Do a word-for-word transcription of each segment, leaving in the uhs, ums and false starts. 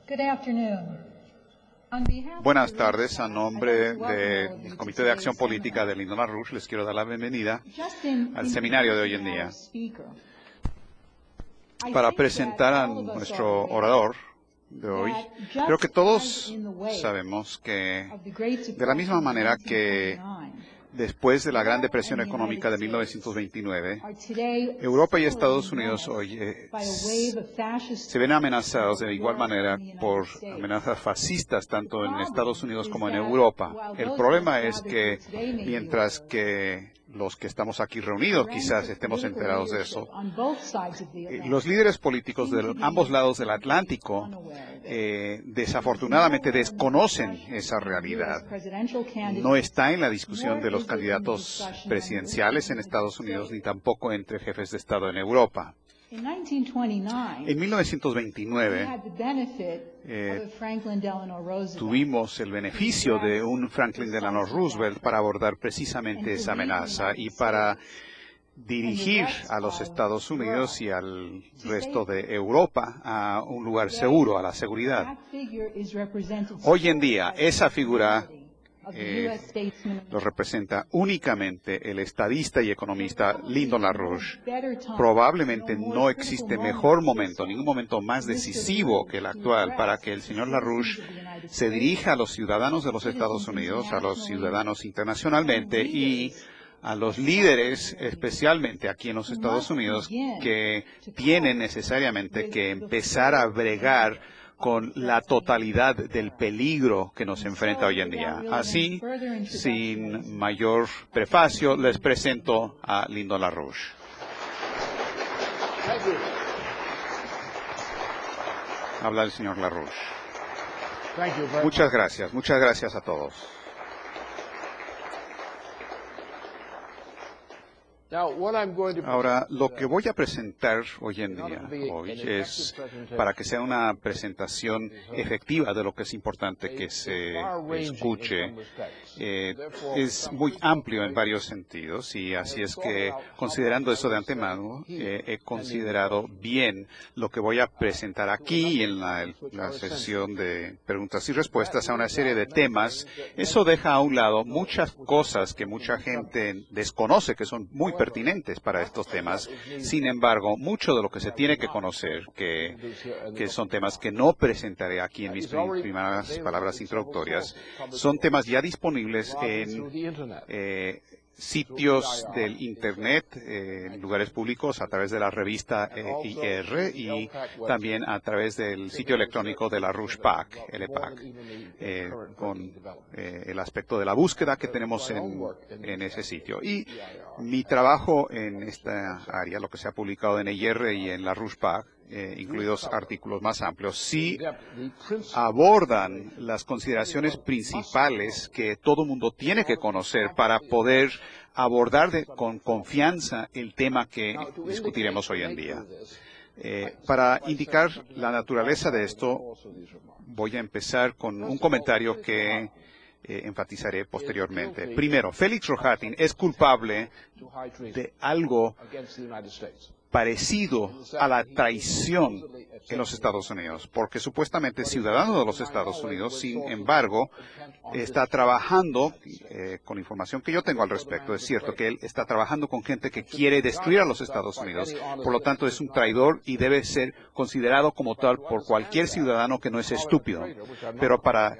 Buenas tardes. A nombre del Comité de Acción Política de Lyndon LaRouche, les quiero dar la bienvenida al seminario de hoy en día. Para presentar a nuestro orador de hoy, creo que todos sabemos que, de la misma manera que después de la Gran Depresión Económica de mil novecientos veintinueve, Europa y Estados Unidos hoy eh, se ven amenazados de igual manera por amenazas fascistas tanto en Estados Unidos como en Europa. El problema es que mientras que los que estamos aquí reunidos quizás estemos enterados de eso, los líderes políticos de ambos lados del Atlántico eh, desafortunadamente desconocen esa realidad. No está en la discusión de los candidatos presidenciales en Estados Unidos ni tampoco entre jefes de Estado en Europa. En mil novecientos veintinueve eh, tuvimos el beneficio de un Franklin Delano Roosevelt para abordar precisamente esa amenaza y para dirigir a los Estados Unidos y al resto de Europa a un lugar seguro, a la seguridad. Hoy en día, esa figura Eh, lo representa únicamente el estadista y economista Lyndon LaRouche. Probablemente no existe mejor momento, ningún momento más decisivo que el actual para que el señor LaRouche se dirija a los ciudadanos de los Estados Unidos, a los ciudadanos internacionalmente y a los líderes, especialmente aquí en los Estados Unidos, que tienen necesariamente que empezar a bregar con la totalidad del peligro que nos enfrenta hoy en día. Así, sin mayor prefacio, les presento a Lyndon LaRouche. Habla el señor LaRouche. Muchas gracias, muchas gracias a todos. Ahora, lo que voy a presentar hoy en día, hoy, es para que sea una presentación efectiva de lo que es importante que se escuche. Eh, es muy amplio en varios sentidos y así es que, considerando eso de antemano, eh, he considerado bien lo que voy a presentar aquí en la, la sesión de preguntas y respuestas a una serie de temas. Eso deja a un lado muchas cosas que mucha gente desconoce, que son muy pertinentes para estos temas. Sin embargo, mucho de lo que se tiene que conocer, que, que son temas que no presentaré aquí en mis primeras palabras introductorias, son temas ya disponibles en eh, sitios del Internet, eh, en lugares públicos, a través de la revista eh, I R y también a través del sitio electrónico de la LaRouche PAC, L PAC, eh, con eh, el aspecto de la búsqueda que tenemos en, en ese sitio. Y mi trabajo en esta área, lo que se ha publicado en I R y en la LaRouche PAC, eh, incluidos artículos más amplios, sí abordan las consideraciones principales que todo mundo tiene que conocer para poder abordar de, con confianza el tema que discutiremos hoy en día. Eh, para indicar la naturaleza de esto, voy a empezar con un comentario que eh, enfatizaré posteriormente. Primero, Félix Rohatyn es culpable de algo parecido a la traición en los Estados Unidos, porque supuestamente es ciudadano de los Estados Unidos, sin embargo, está trabajando, eh, con información que yo tengo al respecto, es cierto que él está trabajando con gente que quiere destruir a los Estados Unidos, por lo tanto es un traidor y debe ser considerado como tal por cualquier ciudadano que no es estúpido. Pero para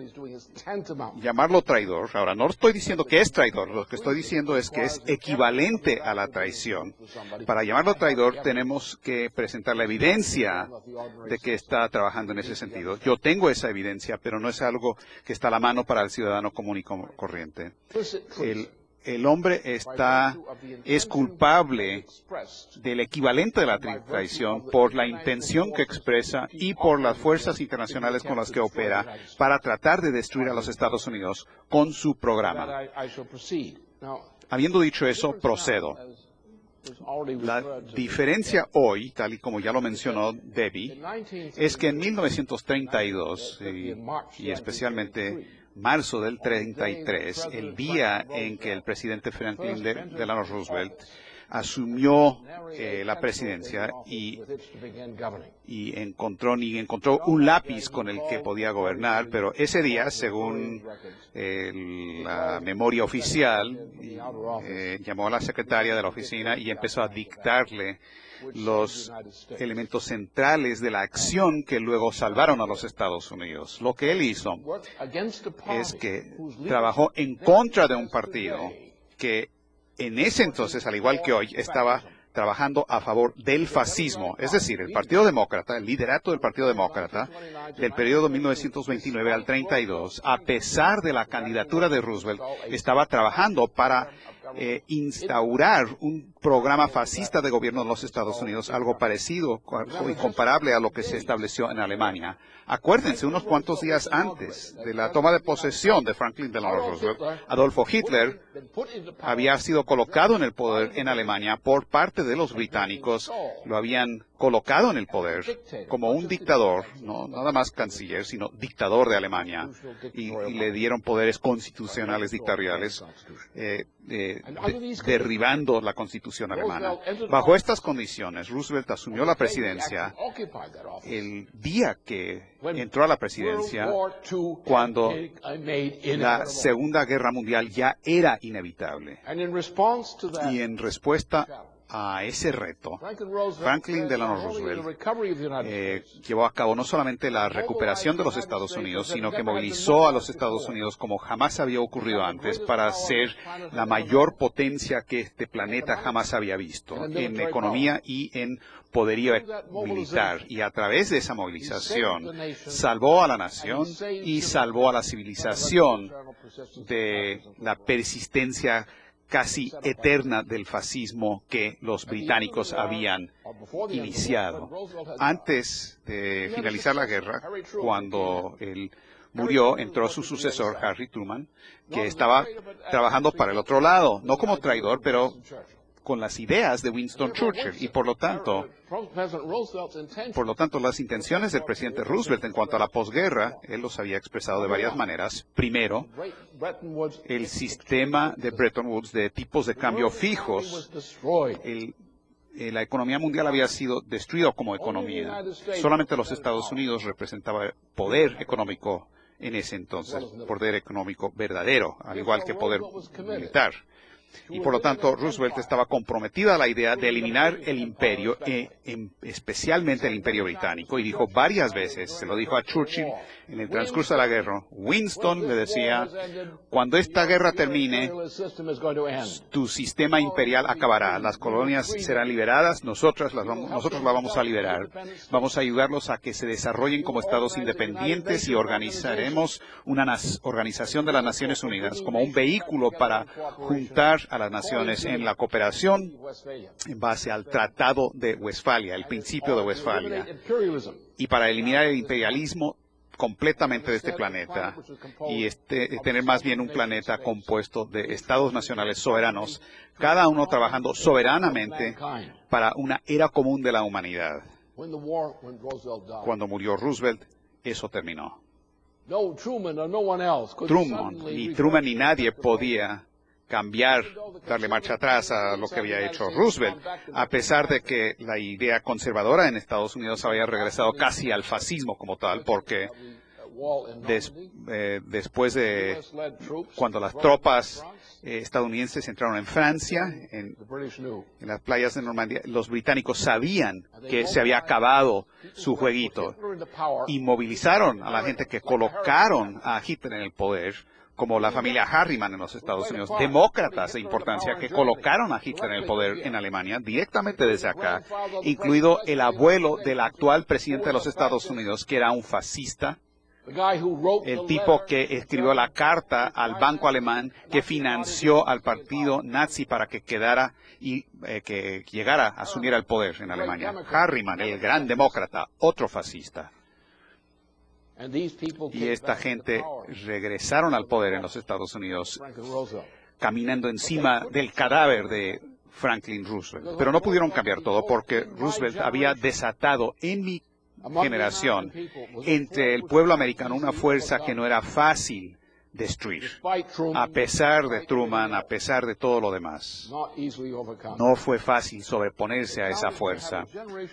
llamarlo traidor, ahora no estoy diciendo que es traidor, lo que estoy diciendo es que es equivalente a la traición. Para llamarlo traidor tenemos que presentar la evidencia de que está trabajando en ese sentido. Yo tengo esa evidencia, pero no es algo que está a la mano para el ciudadano común y corriente. El, el hombre está, es culpable del equivalente de la traición por la intención que expresa y por las fuerzas internacionales con las que opera para tratar de destruir a los Estados Unidos con su programa. Habiendo dicho eso, procedo. La diferencia hoy, tal y como ya lo mencionó Debbie, es que en mil novecientos treinta y dos, y, y especialmente marzo del treinta y tres, el día en que el presidente Franklin Delano Roosevelt asumió eh, la presidencia y, y encontró, ni encontró un lápiz con el que podía gobernar, pero ese día, según eh, la memoria oficial, eh, llamó a la secretaria de la oficina y empezó a dictarle los elementos centrales de la acción que luego salvaron a los Estados Unidos. Lo que él hizo es que trabajó en contra de un partido que en ese entonces, al igual que hoy, estaba trabajando a favor del fascismo, es decir, el Partido Demócrata, el liderato del Partido Demócrata, del periodo mil novecientos veintinueve al treinta y dos, a pesar de la candidatura de Roosevelt, estaba trabajando para eh, instaurar un programa fascista de gobierno en los Estados Unidos, algo parecido y comparable a lo que se estableció en Alemania. Acuérdense, unos cuantos días antes de la toma de posesión de Franklin Delano Roosevelt, Adolfo Hitler había sido colocado en el poder en Alemania por parte de los británicos. Lo habían colocado en el poder como un dictador, no nada más canciller, sino dictador de Alemania, y, y le dieron poderes constitucionales dictatoriales, eh, eh, de, derribando la constitución alemana. Bajo estas condiciones, Roosevelt asumió la presidencia el día que entró a la presidencia, cuando la Segunda Guerra Mundial ya era inevitable. Y en respuesta a ese reto, Franklin Delano Roosevelt eh, llevó a cabo no solamente la recuperación de los Estados Unidos, sino que movilizó a los Estados Unidos como jamás había ocurrido antes para ser la mayor potencia que este planeta jamás había visto en economía y en poderío militar. Y a través de esa movilización salvó a la nación y salvó a la civilización de la persistencia casi eterna del fascismo que los británicos habían iniciado. Antes de finalizar la guerra, cuando él murió, entró su sucesor, Harry Truman, que estaba trabajando para el otro lado, no como traidor, pero con las ideas de Winston Churchill, y por lo tanto, por lo tanto, las intenciones del presidente Roosevelt en cuanto a la posguerra, él los había expresado de varias maneras. Primero, el sistema de Bretton Woods de tipos de cambio fijos, el, eh, la economía mundial había sido destruida como economía. Solamente los Estados Unidos representaba poder económico en ese entonces, poder económico verdadero, al igual que poder militar. Y por lo tanto, Roosevelt estaba comprometida a la idea de eliminar el imperio, eh, en, especialmente el imperio británico, y dijo varias veces, se lo dijo a Churchill en el transcurso de la guerra, Winston le decía, cuando esta guerra termine, tu sistema imperial acabará, las colonias serán liberadas, nosotros las vamos, nosotros las vamos a liberar, vamos a ayudarlos a que se desarrollen como estados independientes y organizaremos una organización de las Naciones Unidas como un vehículo para juntar a las naciones en la cooperación en base al Tratado de Westfalia, el principio de Westfalia, y para eliminar el imperialismo completamente de este planeta y este, tener más bien un planeta compuesto de estados nacionales soberanos, cada uno trabajando soberanamente para una era común de la humanidad. Cuando murió Roosevelt, eso terminó. Truman, ni Truman ni nadie podía cambiar, darle marcha atrás a lo que había hecho Roosevelt, a pesar de que la idea conservadora en Estados Unidos había regresado casi al fascismo como tal, porque des, eh, después de cuando las tropas eh, estadounidenses entraron en Francia, en, en las playas de Normandía, los británicos sabían que se había acabado su jueguito y movilizaron a la gente que colocaron a Hitler en el poder, como la familia Harriman en los Estados Unidos, demócratas de importancia que colocaron a Hitler en el poder en Alemania directamente desde acá, incluido el abuelo del actual presidente de los Estados Unidos, que era un fascista, el tipo que escribió la carta al banco alemán que financió al partido nazi para que quedara y eh, que llegara a asumir el poder en Alemania. Harriman, el gran demócrata, otro fascista. Y esta gente regresaron al poder en los Estados Unidos caminando encima del cadáver de Franklin Roosevelt. Pero no pudieron cambiar todo porque Roosevelt había desatado en mi generación entre el pueblo americano una fuerza que no era fácil destruir. A pesar de Truman, a pesar de todo lo demás, no fue fácil sobreponerse a esa fuerza.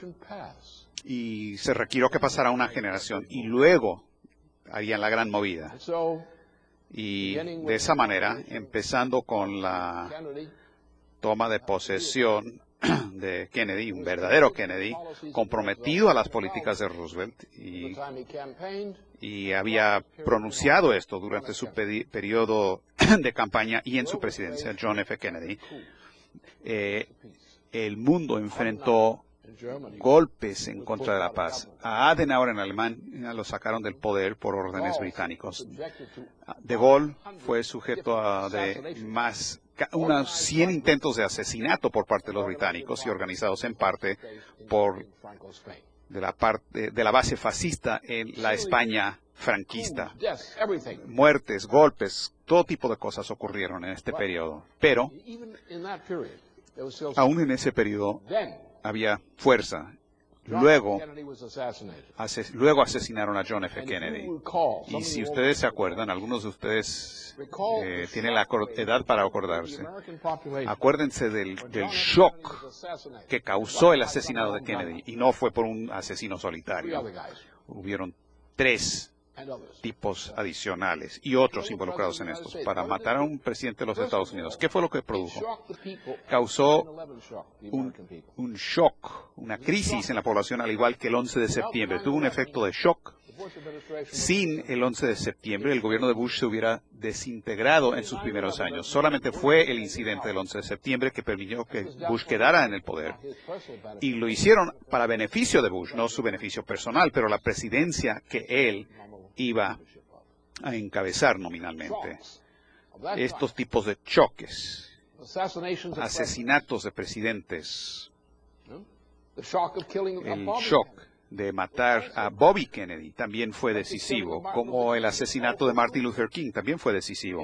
Y se requirió que pasara una generación y luego harían la gran movida. Y de esa manera, empezando con la toma de posesión de Kennedy, un verdadero Kennedy, comprometido a las políticas de Roosevelt, y, y había pronunciado esto durante su periodo de campaña y en su presidencia, John F. Kennedy, eh, el mundo enfrentó golpes en contra de la paz. A Adenauer en Alemania lo sacaron del poder por órdenes británicos. De Gaulle fue sujeto a de más unos cien intentos de asesinato por parte de los británicos y organizados en parte por de la parte de la base fascista en la España franquista. Muertes, golpes, todo tipo de cosas ocurrieron en este periodo. Pero aún en ese periodo había fuerza. Luego, ases luego asesinaron a John F. Kennedy. Y si ustedes se acuerdan, algunos de ustedes eh, tienen la edad para acordarse, acuérdense del, del shock que causó el asesinato de Kennedy. Y no fue por un asesino solitario. Hubieron tres tipos adicionales y otros involucrados en estos para matar a un presidente de los Estados Unidos. ¿Qué fue lo que produjo? Causó un, un shock, una crisis en la población, al igual que el once de septiembre. Tuvo un efecto de shock. Sin el once de septiembre, el gobierno de Bush se hubiera desintegrado en sus primeros años. Solamente fue el incidente del once de septiembre que permitió que Bush quedara en el poder. Y lo hicieron para beneficio de Bush, no su beneficio personal, pero la presidencia que él iba a encabezar nominalmente. Estos tipos de choques, asesinatos de presidentes, el shock de matar a Bobby Kennedy también fue decisivo, como el asesinato de Martin Luther King también fue decisivo,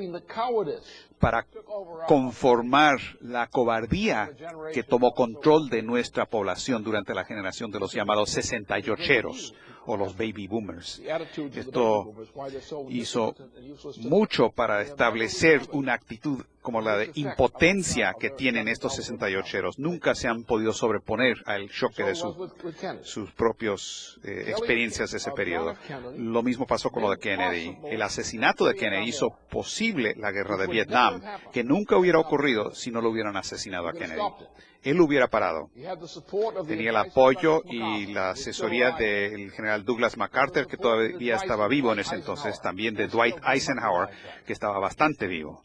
para conformar la cobardía que tomó control de nuestra población durante la generación de los llamados sesenta y ocheros o los baby boomers. Esto hizo mucho para establecer una actitud como la de impotencia que tienen estos sesenta y ocheros. Nunca se han podido sobreponer al choque de su, sus propias eh, experiencias de ese periodo. Lo mismo pasó con lo de Kennedy. El asesinato de Kennedy hizo posible la guerra de Vietnam, que nunca hubiera ocurrido si no lo hubieran asesinado a Kennedy. Él lo hubiera parado. Tenía el apoyo y la asesoría del general Douglas MacArthur, que todavía estaba vivo en ese entonces, también de Dwight Eisenhower, que estaba bastante vivo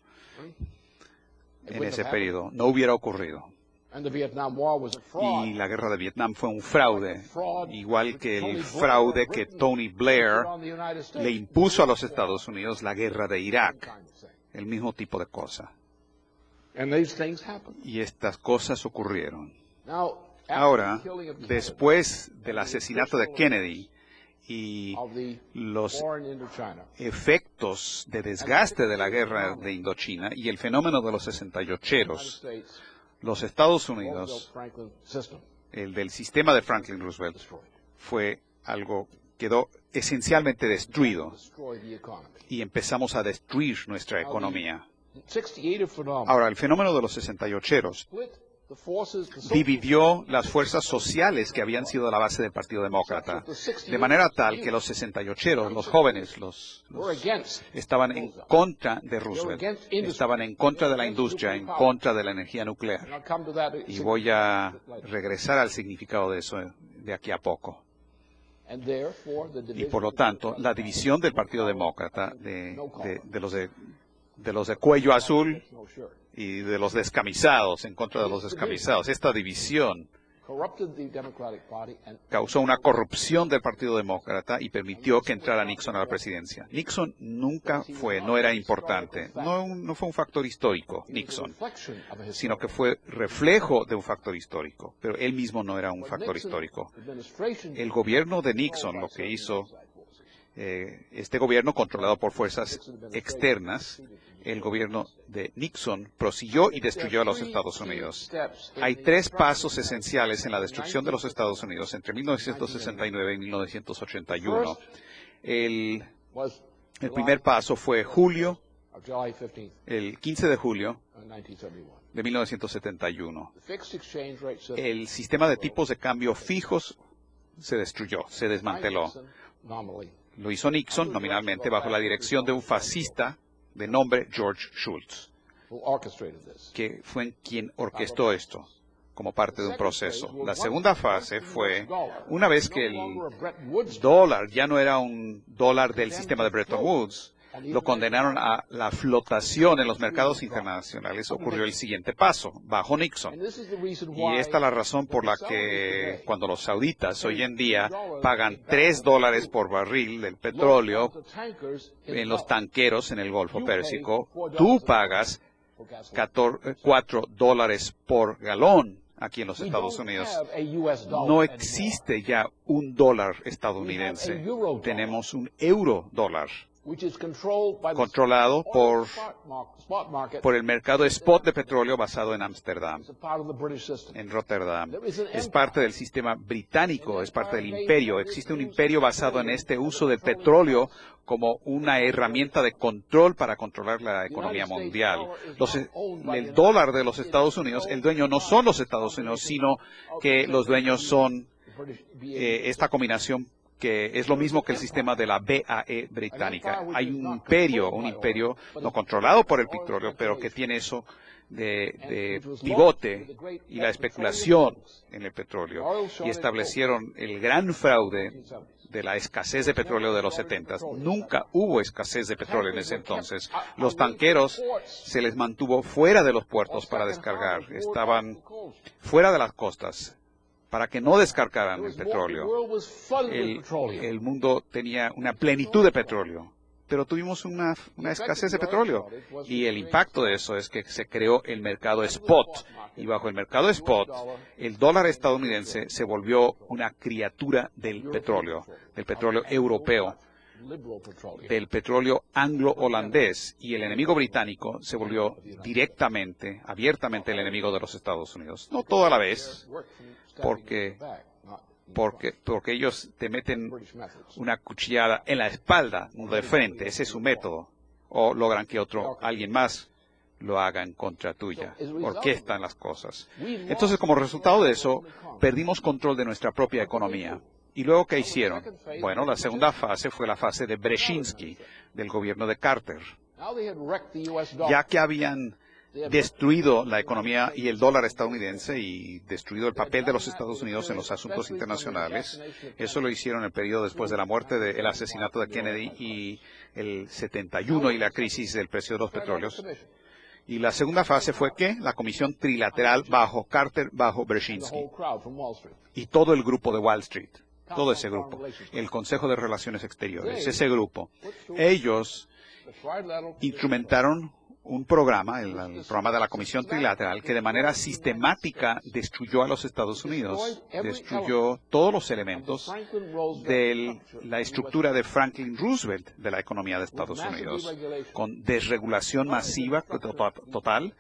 en ese periodo. No hubiera ocurrido. Y la guerra de Vietnam fue un fraude, igual que el fraude que Tony Blair le impuso a los Estados Unidos, la guerra de Irak. El mismo tipo de cosa. Y estas cosas ocurrieron. Ahora, después del asesinato de Kennedy y los efectos de desgaste de la guerra de Indochina y el fenómeno de los sesenta y ocheros, los Estados Unidos, el del sistema de Franklin Roosevelt, fue algo, quedó esencialmente destruido y empezamos a destruir nuestra economía. Ahora, el fenómeno de los sesenta y ocheros dividió las fuerzas sociales que habían sido la base del Partido Demócrata, de manera tal que los sesenta y ocheros, los jóvenes, los, los estaban en contra de Roosevelt, estaban en contra de la industria, en contra de la energía nuclear. Y voy a regresar al significado de eso de aquí a poco. Y por lo tanto, la división del Partido Demócrata de, de, de los de de los de cuello azul y de los descamisados, en contra de los descamisados. Esta división causó una corrupción del Partido Demócrata y permitió que entrara Nixon a la presidencia. Nixon nunca fue, no era importante, no, no fue un factor histórico, Nixon, sino que fue reflejo de un factor histórico, pero él mismo no era un factor histórico. El gobierno de Nixon lo que hizo, eh, este gobierno controlado por fuerzas externas, el gobierno de Nixon prosiguió y destruyó a los Estados Unidos. Hay tres pasos esenciales en la destrucción de los Estados Unidos entre mil novecientos sesenta y nueve y mil novecientos ochenta y uno. El El primer paso fue julio, el quince de julio de mil novecientos setenta y uno. El sistema de tipos de cambio fijos se destruyó, se desmanteló. Lo hizo Nixon nominalmente bajo la dirección de un fascista de nombre George Shultz, que fue quien orquestó esto como parte de un proceso. La segunda fase fue, una vez que el dólar ya no era un dólar del sistema de Bretton Woods, lo condenaron a la flotación en los mercados internacionales, ocurrió el siguiente paso, bajo Nixon. Y esta es la razón por la que cuando los sauditas hoy en día pagan tres dólares por barril del petróleo en los tanqueros en el Golfo Pérsico, tú pagas cuatro dólares por galón aquí en los Estados Unidos. No existe ya un dólar estadounidense. Tenemos un euro dólar, controlado por, por el mercado spot de petróleo basado en Ámsterdam, en Rotterdam. Es parte del sistema británico, es parte del imperio. Existe un imperio basado en este uso del petróleo como una herramienta de control para controlar la economía mundial. Los, el dólar de los Estados Unidos, el dueño no son los Estados Unidos, sino que los dueños son eh, esta combinación que es lo mismo que el sistema de la B A E británica. Hay un imperio, un imperio no controlado por el petróleo, pero que tiene eso de, de pivote y la especulación en el petróleo. Y establecieron el gran fraude de la escasez de petróleo de los setentas. Nunca hubo escasez de petróleo en ese entonces. Los tanqueros se les mantuvo fuera de los puertos para descargar. Estaban fuera de las costas para que no descargaran el petróleo. El, el mundo tenía una plenitud de petróleo, pero tuvimos una, una escasez de petróleo. Y el impacto de eso es que se creó el mercado spot. Y bajo el mercado spot, el dólar estadounidense se volvió una criatura del petróleo, del petróleo europeo, del petróleo anglo-holandés, y el enemigo británico se volvió directamente, abiertamente el enemigo de los Estados Unidos. No toda la vez, porque, porque, porque ellos te meten una cuchillada en la espalda, no de frente, ese es su método, o logran que otro, alguien más, lo haga en contra tuya, orquestan las cosas. Entonces, como resultado de eso, perdimos control de nuestra propia economía. ¿Y luego qué hicieron? Bueno, la segunda fase fue la fase de Brzezinski, del gobierno de Carter. Ya que habían destruido la economía y el dólar estadounidense y destruido el papel de los Estados Unidos en los asuntos internacionales, eso lo hicieron en el periodo después de la muerte del asesinato de Kennedy y el setenta y uno y la crisis del precio de los petróleos. Y la segunda fase fue que la comisión trilateral bajo Carter, bajo Brzezinski, y todo el grupo de Wall Street, todo ese grupo, el Consejo de Relaciones Exteriores, ese grupo, ellos instrumentaron un programa, el, el programa de la Comisión Trilateral, que de manera sistemática destruyó a los Estados Unidos, destruyó todos los elementos de la estructura de Franklin Roosevelt de la economía de Estados Unidos, con desregulación masiva total.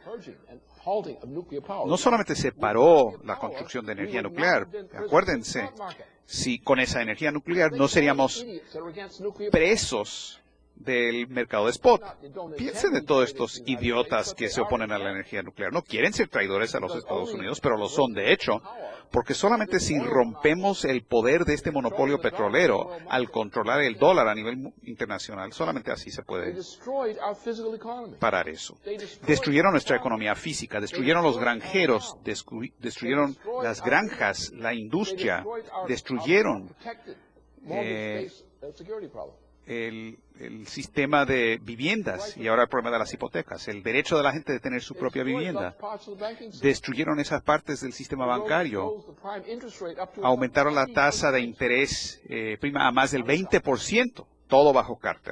No solamente se paró la construcción de energía nuclear, acuérdense, si con esa energía nuclear no seríamos presos del mercado de spot. Piensen de todos estos idiotas que se oponen a la energía nuclear. No quieren ser traidores a los Estados Unidos, pero lo son de hecho, porque solamente si rompemos el poder de este monopolio petrolero al controlar el dólar a nivel internacional, solamente así se puede parar eso. Destruyeron nuestra economía física, destruyeron los granjeros, destruyeron las granjas, la industria, destruyeron eh, El, el sistema de viviendas y ahora el problema de las hipotecas, el derecho de la gente de tener su propia vivienda. Destruyeron esas partes del sistema bancario, aumentaron la tasa de interés eh, prima a más del veinte por ciento, todo bajo Carter.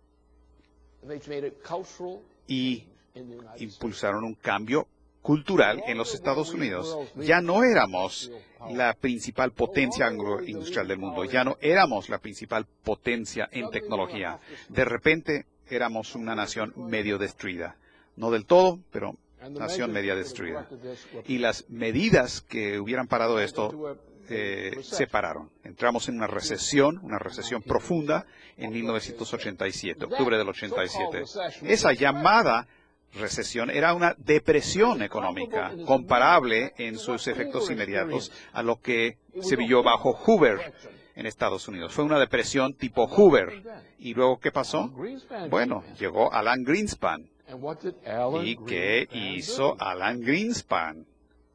Y impulsaron un cambio cultural en los Estados Unidos. Ya no éramos la principal potencia agroindustrial del mundo, ya no éramos la principal potencia en tecnología. De repente éramos una nación medio destruida. No del todo, pero nación media destruida. Y las medidas que hubieran parado esto eh, se pararon. Entramos en una recesión, una recesión profunda en mil novecientos ochenta y siete, octubre del ochenta y siete. Esa llamada recesión era una depresión económica comparable en sus efectos inmediatos a lo que se vivió bajo Hoover en Estados Unidos. Fue una depresión tipo Hoover. ¿Y luego qué pasó? Bueno, llegó Alan Greenspan. ¿Y qué hizo Alan Greenspan?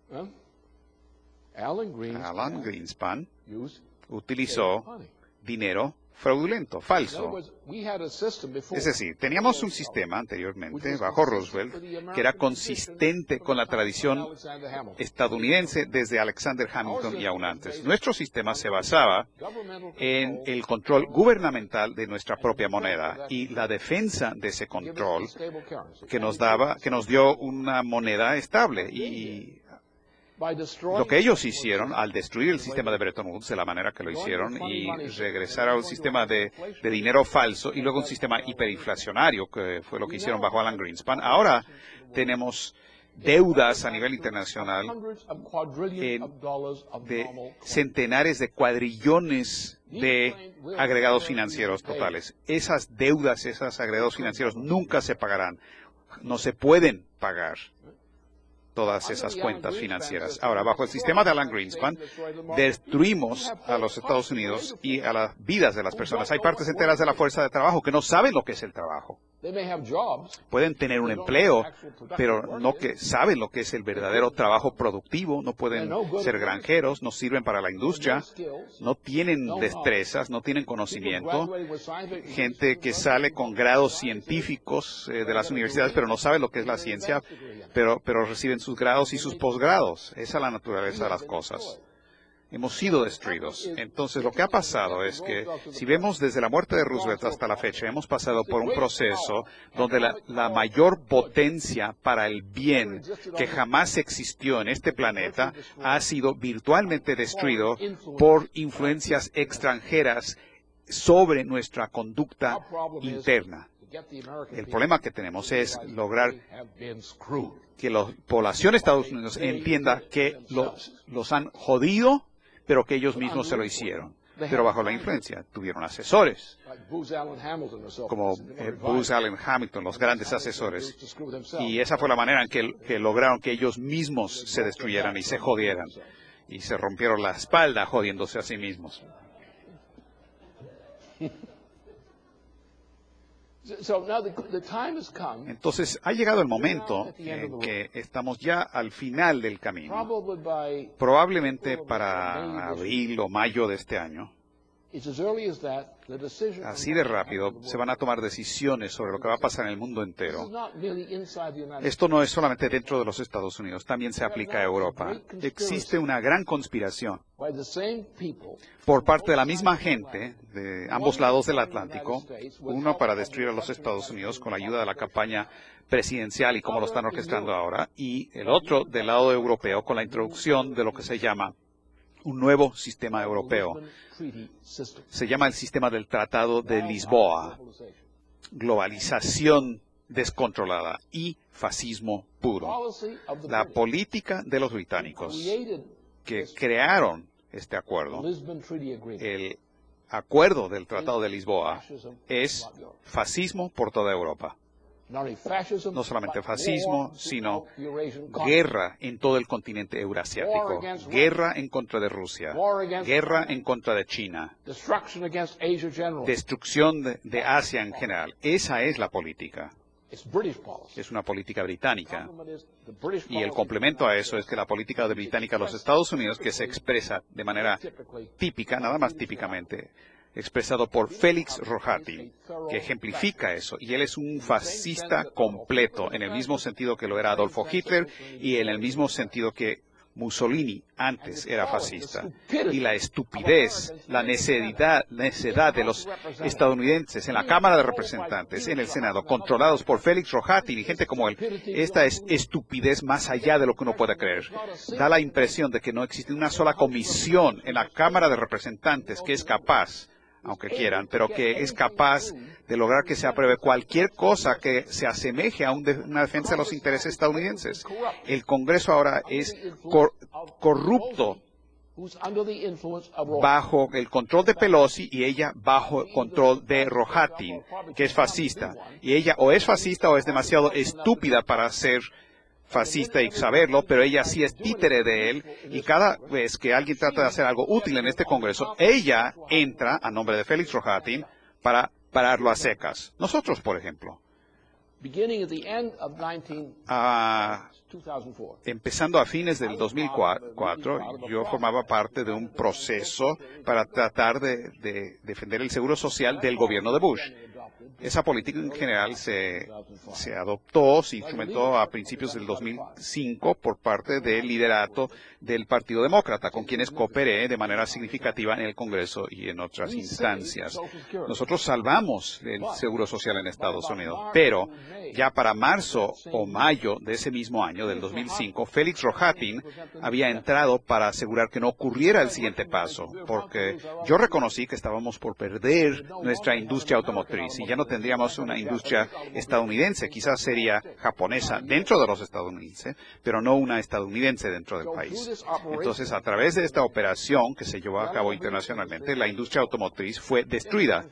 Alan Greenspan utilizó dinero fraudulento, falso. Es decir, teníamos un sistema anteriormente, bajo Roosevelt, que era consistente con la tradición estadounidense desde Alexander Hamilton y aún antes. Nuestro sistema se basaba en el control gubernamental de nuestra propia moneda y la defensa de ese control que nos daba, que nos dio una moneda estable. Y lo que ellos hicieron al destruir el sistema de Bretton Woods de la manera que lo hicieron y regresar a un sistema de, de dinero falso y luego un sistema hiperinflacionario, que fue lo que hicieron bajo Alan Greenspan, ahora tenemos deudas a nivel internacional en, de centenares de cuadrillones de agregados financieros totales. Esas deudas, esos agregados financieros nunca se pagarán, no se pueden pagar todas esas cuentas financieras. Ahora, bajo el sistema de Alan Greenspan, destruimos a los Estados Unidos y a las vidas de las personas. Hay partes enteras de la fuerza de trabajo que no saben lo que es el trabajo. Pueden tener un empleo, pero no que saben lo que es el verdadero trabajo productivo. No pueden ser granjeros, no sirven para la industria, no tienen destrezas, no tienen conocimiento. Gente que sale con grados científicos eh, de las universidades, pero no sabe lo que es la ciencia, pero, pero reciben sus grados y sus posgrados. Esa es la naturaleza de las cosas. Hemos sido destruidos. Entonces, lo que ha pasado es que, si vemos desde la muerte de Roosevelt hasta la fecha, hemos pasado por un proceso donde la, la mayor potencia para el bien que jamás existió en este planeta ha sido virtualmente destruido por influencias extranjeras sobre nuestra conducta interna. El problema que tenemos es lograr que la población de Estados Unidos entienda que los, los han jodido, pero que ellos mismos se lo hicieron. Pero bajo la influencia tuvieron asesores, como eh, Booz Allen Hamilton, los grandes asesores. Y esa fue la manera en que, que lograron que ellos mismos se destruyeran y se jodieran. Y se rompieron la espalda jodiéndose a sí mismos. Entonces, ha llegado el momento en que estamos ya al final del camino. Probablemente para abril o mayo de este año, así de rápido, se van a tomar decisiones sobre lo que va a pasar en el mundo entero. Esto no es solamente dentro de los Estados Unidos, también se aplica a Europa. Existe una gran conspiración por parte de la misma gente de ambos lados del Atlántico, uno para destruir a los Estados Unidos con la ayuda de la campaña presidencial y como lo están orquestando ahora, y el otro del lado europeo con la introducción de lo que se llama un nuevo sistema europeo. Se llama el sistema del Tratado de Lisboa. Globalización descontrolada y fascismo puro. La política de los británicos que crearon este acuerdo, el acuerdo del Tratado de Lisboa, es fascismo por toda Europa. No solamente fascismo, sino guerra en todo el continente eurasiático, guerra en contra de Rusia, guerra en contra de China, destrucción de, de Asia en general. Esa es la política. Es una política británica. Y el complemento a eso es que la política de británica de los Estados Unidos, que se expresa de manera típica, nada más típicamente, expresado por Félix Rojati, que ejemplifica eso. Y él es un fascista completo, en el mismo sentido que lo era Adolfo Hitler y en el mismo sentido que Mussolini antes era fascista. Y la estupidez, la necedad, necedad de los estadounidenses en la Cámara de Representantes, en el Senado, controlados por Félix Rojati y gente como él, esta es estupidez más allá de lo que uno puede creer. Da la impresión de que no existe una sola comisión en la Cámara de Representantes que es capaz, aunque quieran, pero que es capaz de lograr que se apruebe cualquier cosa que se asemeje a un de, una defensa de los intereses estadounidenses. El Congreso ahora es cor, corrupto bajo el control de Pelosi y ella bajo el control de Rohatyn, que es fascista. Y ella o es fascista o es demasiado estúpida para ser fascista y saberlo, pero ella sí es títere de él, y cada vez que alguien trata de hacer algo útil en este Congreso, ella entra a nombre de Félix Rohatyn para pararlo a secas. Nosotros, por ejemplo, Ah, empezando a fines del dos mil cuatro, yo formaba parte de un proceso para tratar de, de defender el seguro social del gobierno de Bush. Esa política en general se, se adoptó, se instrumentó a principios del dos mil cinco por parte del liderato del Partido Demócrata, con quienes cooperé de manera significativa en el Congreso y en otras instancias. Nosotros salvamos el seguro social en Estados Unidos, pero ya para marzo o mayo de ese mismo año, del dos mil cinco, Félix Rohatyn había entrado para asegurar que no ocurriera el siguiente paso, porque yo reconocí que estábamos por perder nuestra industria automotriz y ya no tendríamos una industria estadounidense, quizás sería japonesa dentro de los estadounidenses, pero no una estadounidense dentro del país. Entonces, a través de esta operación que se llevó a cabo internacionalmente, la industria automotriz fue destruida.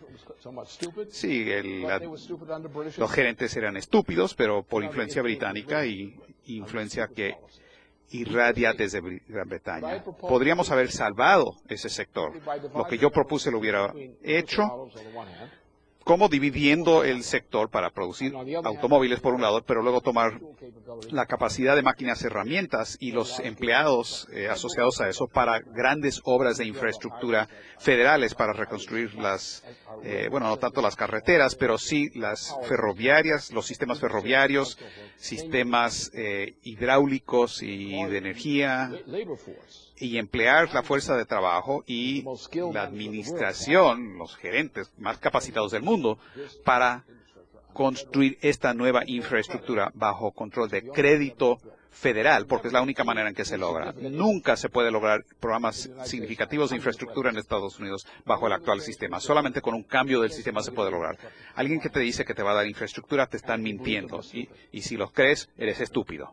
Sí, el, la, los gerentes eran estúpidos, pero por influencia británica y influencia que irradia desde Gran Bretaña. Podríamos haber salvado ese sector. Lo que yo propuse lo hubiera hecho, como dividiendo el sector para producir automóviles por un lado, pero luego tomar la capacidad de máquinas, herramientas y los empleados eh, asociados a eso para grandes obras de infraestructura federales para reconstruir las, eh, bueno, no tanto las carreteras, pero sí las ferroviarias, los sistemas ferroviarios, sistemas eh, hidráulicos y de energía, y emplear la fuerza de trabajo y la administración, los gerentes más capacitados del mundo, para construir esta nueva infraestructura bajo control de crédito federal, porque es la única manera en que se logra. Nunca se puede lograr programas significativos de infraestructura en Estados Unidos bajo el actual sistema. Solamente con un cambio del sistema se puede lograr. Alguien que te dice que te va a dar infraestructura te están mintiendo. Y, y si los crees, eres estúpido.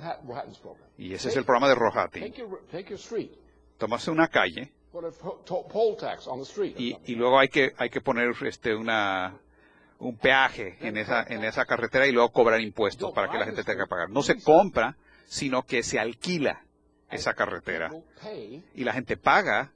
Y ese es el programa de Rohatyn. Tomarse una calle y, y luego hay que, hay que poner este, una... un peaje en esa en esa carretera y luego cobrar impuestos para que la gente tenga que pagar. No se compra, sino que se alquila esa carretera. Y la gente paga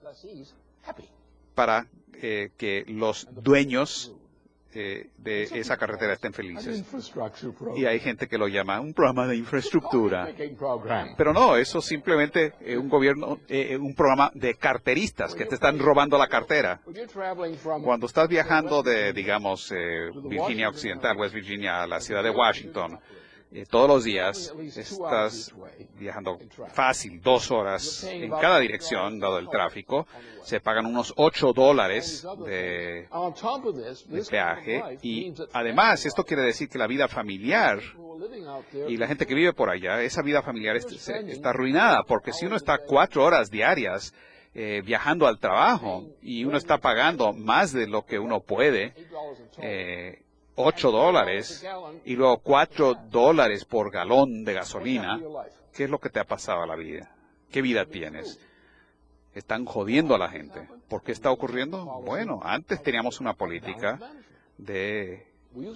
para eh, que los dueños eh, de esa carretera estén felices. Y hay gente que lo llama un programa de infraestructura. Pero no, eso simplemente es un gobierno, eh, un programa de carteristas que te están robando la cartera. Cuando estás viajando de, digamos, eh, Virginia Occidental, West Virginia, a la ciudad de Washington, eh, todos los días estás viajando fácil, dos horas en cada dirección, dado el tráfico. Se pagan unos ocho dólares de, de peaje. Y además, esto quiere decir que la vida familiar y la gente que vive por allá, esa vida familiar est- se- está arruinada, porque si uno está cuatro horas diarias eh, viajando al trabajo y uno está pagando más de lo que uno puede, eh, ocho dólares y luego cuatro dólares por galón de gasolina, ¿qué es lo que te ha pasado a la vida? ¿Qué vida tienes? Están jodiendo a la gente. ¿Por qué está ocurriendo? Bueno, antes teníamos una política de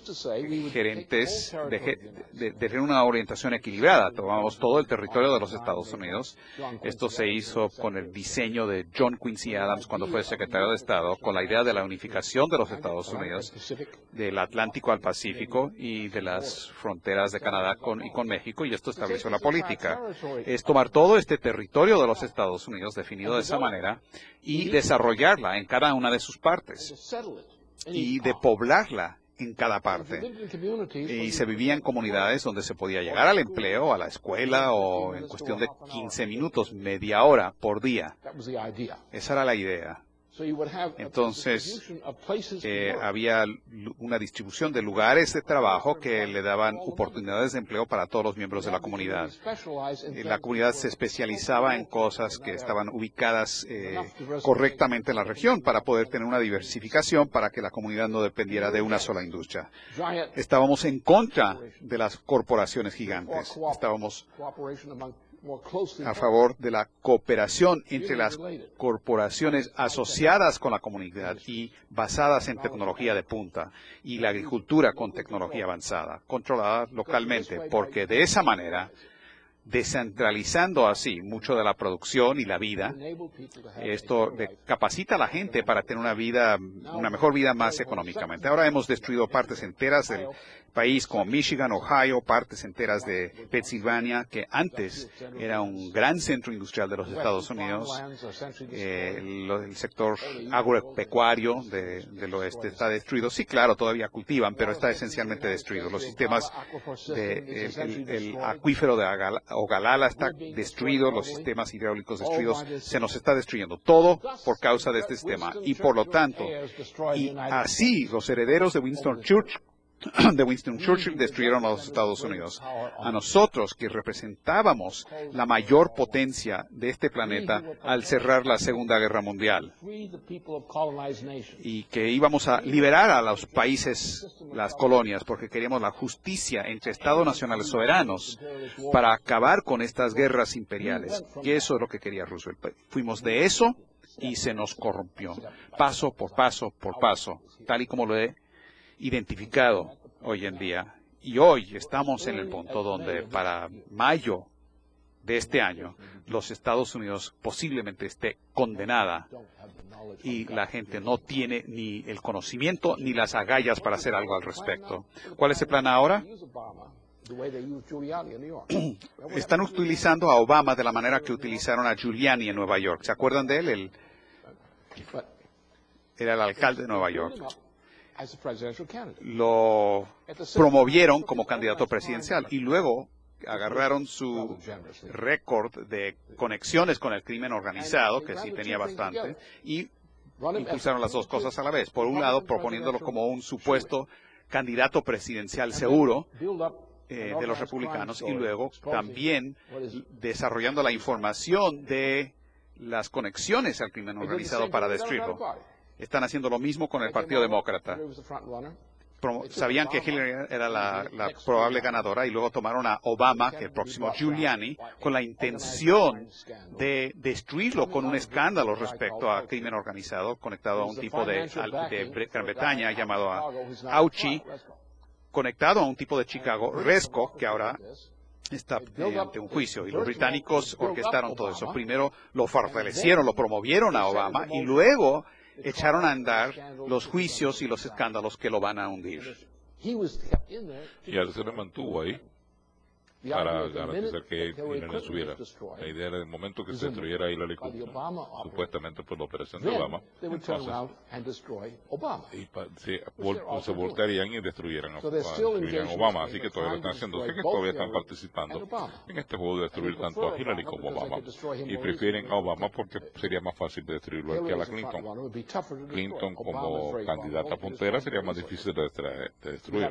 gerentes de, de, de tener una orientación equilibrada. Tomamos todo el territorio de los Estados Unidos. Esto se hizo con el diseño de John Quincy Adams cuando fue secretario de Estado, con la idea de la unificación de los Estados Unidos, del Atlántico al Pacífico y de las fronteras de Canadá con, y con México, y esto estableció la política. Es tomar todo este territorio de los Estados Unidos, definido de esa manera, y desarrollarla en cada una de sus partes, y de poblarla en cada parte. Y se vivía en comunidades donde se podía llegar al empleo, a la escuela, o en cuestión de quince minutos, media hora por día. Esa era la idea. Entonces, eh, había una distribución de lugares de trabajo que le daban oportunidades de empleo para todos los miembros de la comunidad. La comunidad se especializaba en cosas que estaban ubicadas eh, correctamente en la región para poder tener una diversificación para que la comunidad no dependiera de una sola industria. Estábamos en contra de las corporaciones gigantes. Estábamos a favor de la cooperación entre las corporaciones asociadas con la comunidad y basadas en tecnología de punta y la agricultura con tecnología avanzada, controlada localmente, porque de esa manera, descentralizando así mucho de la producción y la vida, esto capacita a la gente para tener una vida, una mejor vida más económicamente. Ahora hemos destruido partes enteras del país como Michigan, Ohio, partes enteras de Pensilvania, que antes era un gran centro industrial de los Estados Unidos. Eh, el, el sector agropecuario de, del oeste está destruido. Sí, claro, todavía cultivan, pero está esencialmente destruido. Los sistemas de, el, el, el acuífero de Ogallala está destruido, los sistemas hidráulicos destruidos, se nos está destruyendo todo por causa de este sistema. Y por lo tanto, y así los herederos de Winston Churchill de Winston Churchill destruyeron a los Estados Unidos. A nosotros, que representábamos la mayor potencia de este planeta al cerrar la Segunda Guerra Mundial, y que íbamos a liberar a los países, las colonias, porque queríamos la justicia entre Estados nacionales soberanos para acabar con estas guerras imperiales. Y eso es lo que quería Roosevelt. Fuimos de eso y se nos corrompió, paso por paso por paso, tal y como lo he identificado hoy en día. Y hoy estamos en el punto donde para mayo de este año los Estados Unidos posiblemente esté condenada y la gente no tiene ni el conocimiento ni las agallas para hacer algo al respecto. ¿Cuál es el plan ahora? Están utilizando a Obama de la manera que utilizaron a Giuliani en Nueva York. ¿Se acuerdan de él? Él era el alcalde de Nueva York. Lo promovieron como candidato presidencial y luego agarraron su récord de conexiones con el crimen organizado, que sí tenía bastante, y impulsaron las dos cosas a la vez. Por un lado, proponiéndolo como un supuesto candidato presidencial seguro eh, de los republicanos, y luego también desarrollando la información de las conexiones al crimen organizado para destruirlo. Están haciendo lo mismo con el Partido Demócrata. Sabían que Hillary era la, la probable ganadora y luego tomaron a Obama, que el próximo Giuliani, con la intención de destruirlo con un escándalo respecto a crimen organizado conectado a un tipo de, de Gran Bretaña llamado a Auchi, conectado a un tipo de Chicago, Resco, que ahora está eh, ante un juicio, y los británicos orquestaron todo eso. Primero lo fortalecieron, lo promovieron a Obama y luego echaron a andar los juicios y los escándalos que lo van a hundir. Y él se le mantuvo ahí para garantizar que Hillary no subiera. La idea era el momento que se destruyera Hillary Clinton, supuestamente por la operación de Obama, entonces y pa, se, vol, se voltearían y destruyeran a, destruirían a Obama. Así que todavía lo están haciendo. Sé que todavía están participando en este juego de destruir tanto a Hillary como a Obama. Y prefieren a Obama porque sería más fácil de destruirlo que a la Clinton. Clinton como candidata puntera sería más difícil de, de destruir.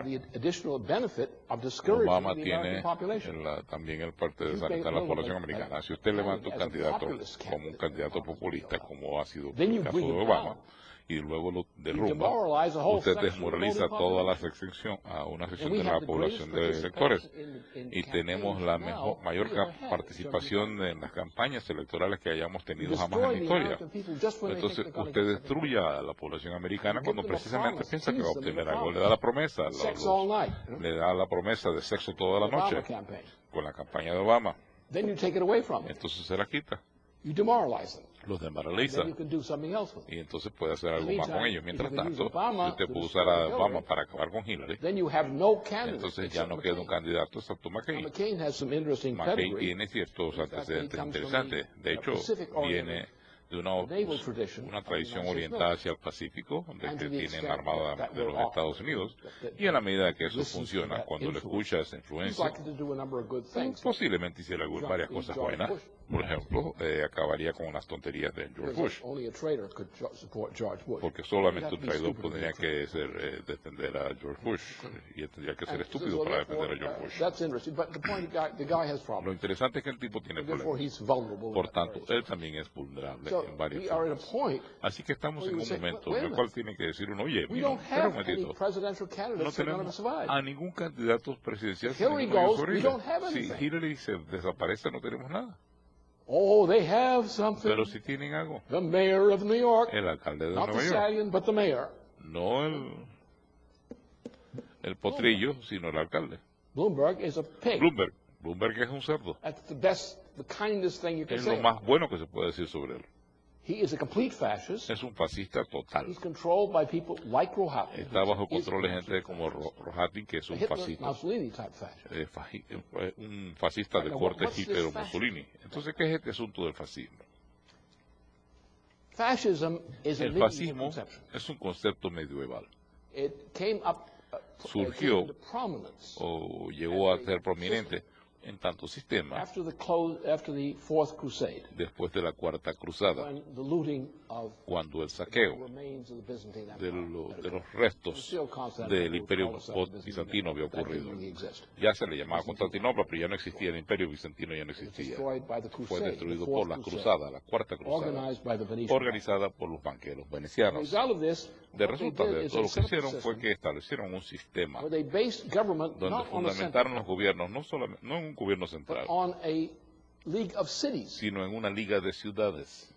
Obama tiene La, también el parte de desalentar a la población americana. Si usted levanta un candidato como un candidato populista, como ha sido el caso de Obama, y luego lo derrumba, usted desmoraliza toda la sección, a una sección de la población de electores. Y tenemos la mejor, mayor participación en las campañas electorales que hayamos tenido jamás en la historia. Entonces, usted destruye a la población americana cuando precisamente piensa que va a obtener algo. Le da la promesa, los, los, le da la promesa de sexo toda la noche con la campaña de Obama. Entonces se la quita. Los desmoraliza y entonces puede hacer algo más con ellos. Mientras tanto, si usted puede usar a Obama para acabar con Hillary, entonces ya no queda un candidato excepto McCain. McCain tiene ciertos antecedentes interesantes. De hecho, viene de una, una tradición orientada hacia el Pacífico, de que tienen la Armada de los Estados Unidos, y en la medida que eso funciona, cuando le escucha esa influencia, posiblemente hiciera varias cosas buenas. Por ejemplo, eh, acabaría con unas tonterías de George Bush, porque solamente un traidor podría que ser, eh, defender a George Bush, y tendría que ser estúpido para defender a George Bush. Lo interesante es que el tipo tiene problemas, por tanto, él también es vulnerable. en varias formas. Así que estamos en un momento en el cual tiene que decir uno, oye, mira, espera un momentito, no tenemos a ningún candidato presidencial que sobreviva. Si Hillary se desaparece, no tenemos nada. Oh, they have something. Pero si tienen algo. The mayor of New York. El alcalde de Not Nueva the York. stallion, but the mayor. No el, el potrillo, sino el alcalde. Bloomberg is a pig. Bloomberg. Bloomberg es un cerdo. That's the best, the kindest thing you can Es say. lo más bueno que se puede decir sobre él. He is a complete fascist. Es un fascista total. He's controlled by people like Rohatyn. Está bajo control de gente como Rohatyn, que es un Hitler, fascista. Mussolini type fascist. Eh, faji, eh, un fascista de corte Hitler o Mussolini. Entonces, ¿qué es este asunto del fascismo? Fascism is a El medieval fascismo conception. es un concepto medieval. It came up, uh, Surgió it came into prominence o llegó a ser prominente en tanto sistema after the close, after the Fourth Crusade, después de la Cuarta Cruzada, when the looting of cuando el saqueo remains of the Byzantine de, Empire lo- had de los occurred. restos Still Constantinople del imperio was called the bizantino había Byzantine Empire. ocurrido. That didn't really exist. Ya se le llamaba Constantinopla, pero ya no existía, el imperio bizantino ya no It was existía. destroyed by the Fue Crusade, the destruido Fourth por la Crusade, cruzada, la Cuarta Cruzada, organized by the Venetian. organizada por los banqueros As a venecianos. result of this, De what they resultado did de is todo they lo que set up a hicieron fue system que establecieron un sistema where they based government donde not on a fundamentaron central los gobiernos no solamente no en un gobierno but central, on a League of Cities. sino en una liga de ciudades.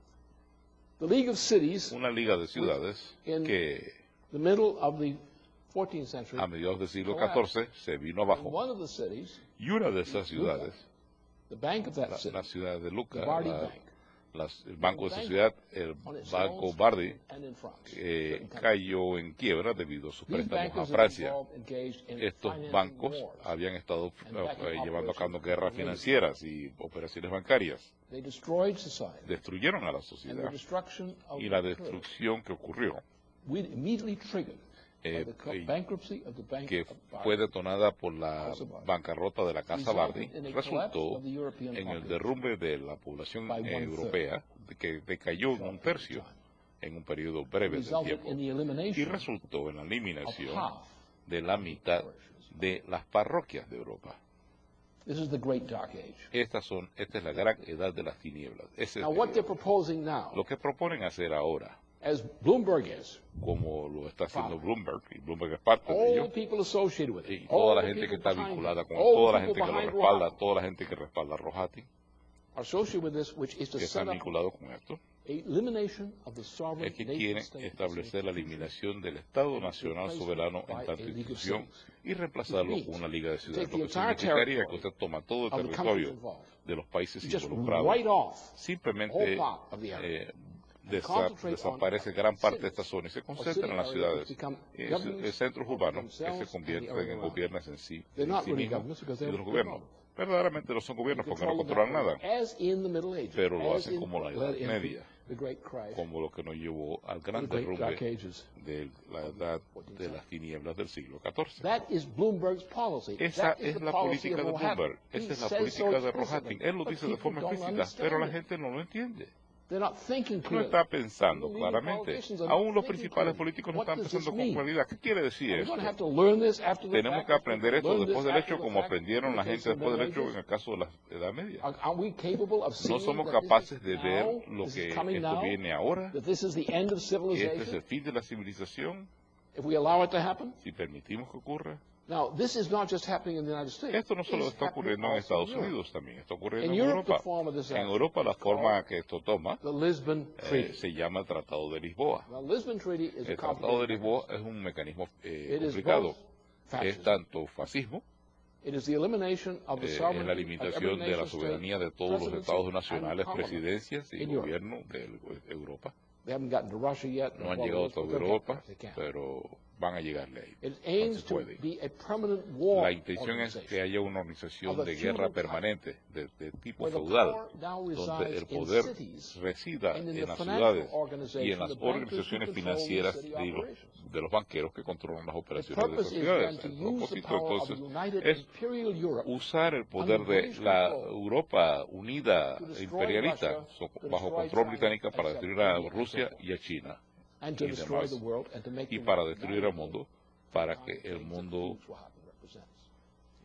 The League of Cities, Una liga de ciudades in que the middle of the fourteenth century, a mediados del siglo catorce se vino in abajo. one of the cities, Y una de esas ciudades, the bank of that la, city, la ciudad de Lucca, the Bardi la- Bank, las- el banco de esa ciudad, el on its Banco loans Bardi, and in France. eh, certain countries. cayó en quiebra debido a sus These préstamos a bankers had Francia. involved- engaged in Estos financing bancos wars. habían estado and eh, backing eh, llevando a cabo operations guerras for relief. financieras y operaciones bancarias. They destroyed society. Destruyeron a la And the sociedad. destruction of Y la the destrucción que ocurrió, we immediately triggered eh, by the co- eh, bankruptcy of the bank que of Bardi. fue detonada por la Casa Bardi. bancarrota de la Casa Bardi, Resulted in a resultó collapse of the European en el population derrumbe de la población by eh, one europea, de que decayó en un tercio en un periodo breve de resulted tiempo. in the Y elimination resultó en la of eliminación half de la mitad de las parroquias de Europa. This is the great dark age. Estas son, esta es la gran edad de las tinieblas. Ese es Now, el what they're periodo. proposing now, Lo que proponen hacer ahora, as Bloomberg is, como lo está haciendo Bloomberg, y Bloomberg es parte de all ello, the people associated with y it, toda all la the gente que people está behind vinculada it, con all toda la the gente people que lo behind respalda, Rohatyn toda la gente que respalda a Rohatyn, are associated with this, which is to que set están up vinculados con esto, a elimination of the sovereign es que nation quieren state establecer la eliminación del Estado nacional soberano en tanta institución y reemplazarlo con una liga de ciudades. Lo que significaría que usted toma todo el of the countries territorio involved. de los países You just involucrados, write off simplemente whole part of the area. eh, desa- desaparece gran parte de esta zona y se concentra en las ciudades, y es- es centros urbanos que se convierten en gobiernos en sí, They're en not sí really mismos governments because y de they're los gobiernos. Verdaderamente no son gobiernos porque no control them controlan that nada, way, as in the Middle Ages, pero lo as hacen in como la what Edad led into Media, the Great Crash, como lo que nos llevó al gran the Great Dark derrumbe Ages. de la edad de las tinieblas del siglo catorce. That is Bloomberg's policy. Esa That is es the la policy política of de Rohatyn. Bloomberg, He esa es la says política so de explicitly, Rohatyn. Él lo but dice de people forma don't explícita, pero la understand it. gente no lo entiende. They're not thinking No clearly. está pensando Leading claramente. politicians are Aún not los thinking principales clearly. políticos no What están does pensando this con mean? claridad. ¿Qué quiere decir We're esto? going to have to learn this after the Tenemos fact. que aprender esto Learn después this del after hecho, the como fact. aprendieron In la the gente case of después del Middle hecho en Ages, el caso de la Edad Media. Are, are we capable of No seeing somos that this capaces is de now, ver lo this que is coming esto now, viene ahora. that this is the end of Este es civilization, el fin de la civilización, if we allow it to happen? si permitimos que ocurra. Now, this is not just happening in the United States. Esto no solo It's está happening ocurriendo en also Estados in Europe. Unidos, también está ocurriendo In en Europe, Europa. the form of this En act Europa la is forma called que esto toma the Lisbon eh, Treaty. se llama Tratado de Lisboa. The Lisbon Treaty is a El Tratado de complicated Lisboa mechanism. es un mecanismo eh, It is complicado. both Es fascism. tanto fascismo, It is the elimination of the eh, es sovereignty la of every limitación de la nation soberanía state, de todos los presidency, estados and nacionales, parliament. presidencias y in Europe. gobierno de Europa. They haven't gotten to Russia yet. No han Well, llegado those todavía a will get Europa, there if they can. pero van a llegarle ahí. It cuando aims se to puede. be a permanent war La intención es organization, que haya una organización of a de guerra feudal type, permanente, de, de tipo where the feudal, power now donde resides el in poder cities resida and in en the las financial ciudades y en organization, las the bankers who organizaciones control the financieras city de los, operations. de los banqueros que controlan las The operaciones de purpose esas is ciudades. then to El use the propósito power of entonces united es imperial Europe usar el poder under de British la control Europa unida to destroy imperialista Russia, so- to bajo destroy control China, británica para except destruir a India and Rusia so forth, y a China and to y destroy demás, the world and to make y the para United destruir al States mundo, para the que United el States mundo that Hughes Wahhabi represents.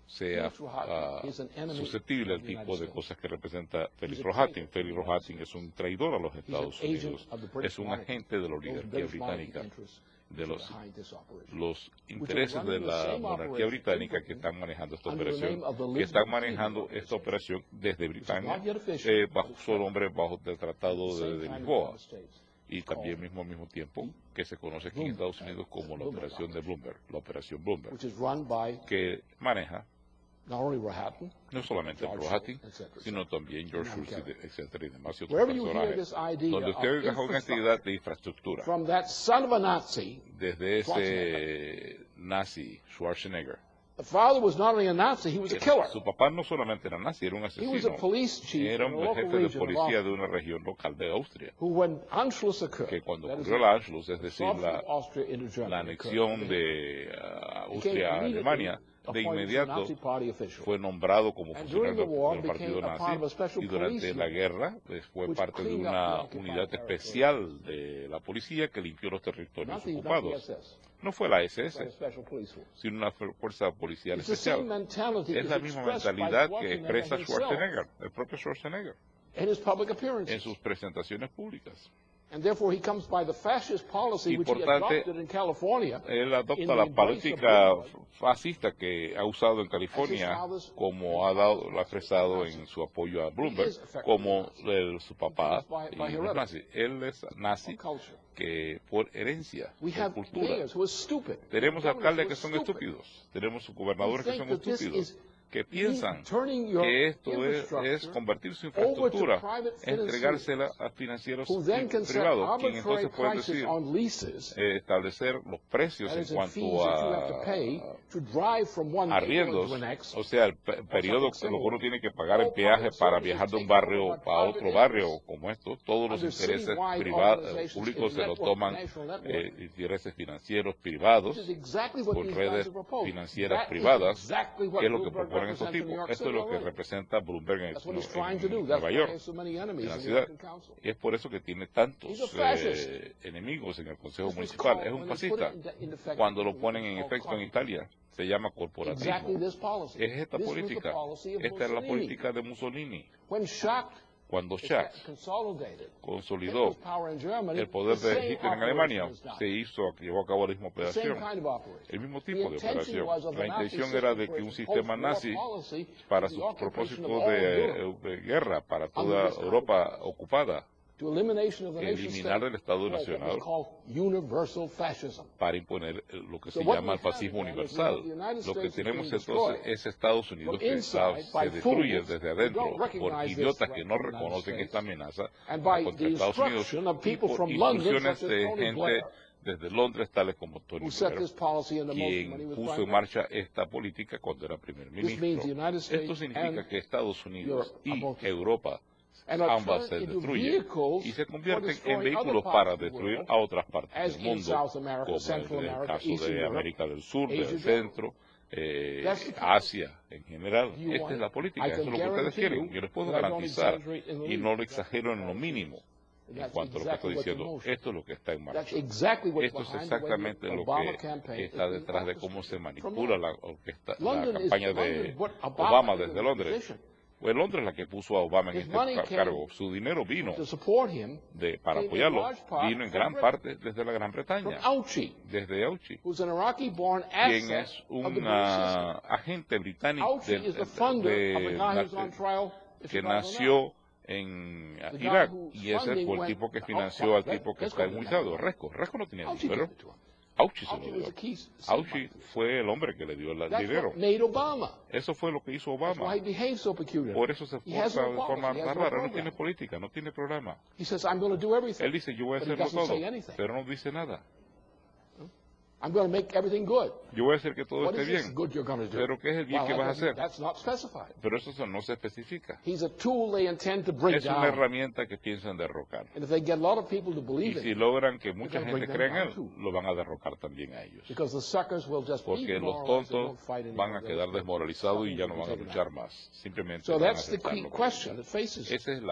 sea uh, susceptible al tipo de cosas que representa Félix Rohatyn. Félix Rohatyn es un traidor a los Estados Unidos, es un agente de la oligarquía británica, de los, los intereses de la monarquía británica que están manejando esta operación, que están manejando esta operación desde Britania, eh, bajo su nombre, bajo el Tratado de, de Lisboa, y también mismo al mismo tiempo que se conoce aquí en Estados Unidos como la operación de Bloomberg, la operación Bloomberg, que maneja no solamente Rohatyn, sino también George Shultz, etcétera, y demás y otros personajes. Donde usted oiga una actividad de infraestructura, desde ese nazi Schwarzenegger. The father was not only a Nazi, he was a killer. Su papá no solamente era nazi, era un asesino. He was a police chief Era in a un local jefe de region of policía Austria, de una región local de Austria. who, when Anschluss occurred, Que cuando that is, ocurrió el Anschluss, es the decir, sovereignty la, of Austria into Germany la anexión occurred, de uh, he Austria a became Alemania, de immediately inmediato appointed as a Nazi party official. fue nombrado como And funcionario during the war del partido became a part of a nazi, special y durante police la unit, guerra pues, fue which parte de cleaned up una the occupied unidad territory. especial de la policía que limpió los territorios Not the, not the ocupados. S S, No fue la but S a S, special police force. sino una fu- fuerza policial It's the same especial. mentality Es is la misma expressed by mentalidad que Schwarzenegger expresa himself Schwarzenegger, el propio Schwarzenegger, in his public en appearances. sus presentaciones públicas. And therefore he comes by the fascist policy Y which por he tanto, adopted in California él in adopta the la embrace of política Bloomberg, fascista que ha usado en California, como ha dado, lo ha expresado en su apoyo a Bloomberg, como el, su papá y los nazis. Él es nazi que por herencia, we por have cultura. mayors who are stupid. Tenemos Governors alcaldes who que are son stupid. estúpidos, tenemos Who gobernadores que think son that this estúpidos, is que piensan turning your que esto es, infrastructure es convertir su over to infraestructura, private entregársela a financieros who then can set privados, quien arbitrary entonces puede prices decir, on leases, eh, establecer los precios that en is, in fees cuanto that you have to pay a to drive from one neighborhood arriendos, to the next, o sea, el pe- periodo que lo que uno tiene que pagar en peaje para viajar de un barrio a otro barrio como esto, todos los intereses privados, públicos se lo toman, eh, intereses financieros privados, which is exactly what con these redes guys are proposing. financieras That is privadas, exactly what que es lo que Bloomberg proponen estos represents in New tipos. York Esto City es lo que already. representa Bloomberg en, That's what he's en- trying to do. en That's Nueva why he York, has so many enemies en la in the ciudad. American Council. Y es por eso que tiene tantos He's a fascist. eh, enemigos en el Consejo This was Municipal. called, Es un when they put fascista. it into- into effect, Cuando lo it was ponen en called efecto en club. Italia, se llama Exactly corporativismo. this policy. Es esta This was the política. policy of Esta es la Mussolini. política de Mussolini. When Schacht Cuando Schacht consolidated consolidó Hitler's power in Germany, el poder the de same Hitler en Alemania, operation was se done. hizo, llevó a cabo la misma The same operación. kind of operation. El mismo The tipo de intention operación. was of the La Nazi intención system era de for que un its sistema post-war nazi, policy para was the sus occupation propósitos of all de, Europe, de guerra, para under toda this kind of Europa policy. ocupada, To elimination of the nation eliminar state, el Estado or what nacional was called universal fascism. para imponer eh, lo que So se what llama we el fascismo have then is universal. that the United Lo que States is tenemos being entonces destroyed es Estados Unidos from que está- inside by se destruye fools desde who adentro don't por recognize this idiotas threat que no from the United reconocen States, esta amenaza and by contra the Estados Unidos instruction of y people por from London, instrucciones such as de Tony gente Blair, desde Londres, tales como Tony who set Blair, this policy into motion when he quien was puso prime en minister. marcha esta política cuando era primer This means the ministro. United States Esto significa and que Estados Unidos Europe y are both Europa and are ambas turned se into destruyen vehicles y se for convierten en destroying vehículos other para parts of the destruir world, a otras partes as del in mundo, South America, como Central en el America, caso Eastern de Europe, América del Sur, Asia del generally. centro, eh, That's the policy. Asia en general. You Esta want es la it? política, I eso es can lo que ustedes guarantee quieren. you Yo les puedo that I don't garantizar exaggerate in the y least. no lo exagero en lo mínimo en That's cuanto a lo que estoy exactly what's in diciendo. motion. Esto es lo que está en That's marcha. exactly what's Esto es behind the way exactamente the lo Obama que campaign está is being detrás de cómo se orchestrated manipula from la, orquesta, la London is- campaña London de put Obama Obama in desde the Londres. position. Fue Londres la que puso a Obama en His este money ca- came cargo. Su dinero vino To support him de, para came in apoyarlo, large part vino en from gran Britain. parte desde la Gran from Bretaña, Auchi, desde Auchi, who's an Iraqi-born quien asset es of the un British ah, system. agente británico Auchi de, is the de- funder de- of the guy who's on trial, if que you guys don't know. nació en The guy Irak, whose y ese funding fue el went tipo que to financió al Auchi. tipo que Let's está go to enjuiciado, that. Resco. Resco no tenía Auchi dinero. gave it to him. Auchi se Auchi lo was dio. a key seed Auchi money. fue el hombre que le dio el That's dinero. what made Obama. Eso fue lo que hizo That's why Obama. he behaves so peculiar. Por eso se He has forza no de forma policy, he has tan no rara. No program. tiene política, no tiene programa. He says, I'm going to do everything. Él dice, yo voy a But he hacerlo doesn't todo, say anything. pero no dice nada. I'm going to make everything good. Yo voy a hacer que todo What esté is this bien. good you're going to do? Pero ¿qué es el bien Well, que that vas a doesn't- hacer? That's not specified. Pero eso se- no se especifica. He's a tool they intend to bring Es una down. herramienta que piensan derrocar. And if they get a lot of people to Y believe si it, logran que mucha gonna gente bring them crea en down él, too. lo van a derrocar también a ellos. because the suckers will just be Porque los demoralized, they tontos won't fight van anymore. a quedar desmoralizados y ya no van a luchar más. Simplemente So van a that's the aceptar key lo que question dicen. that faces us. Esa es la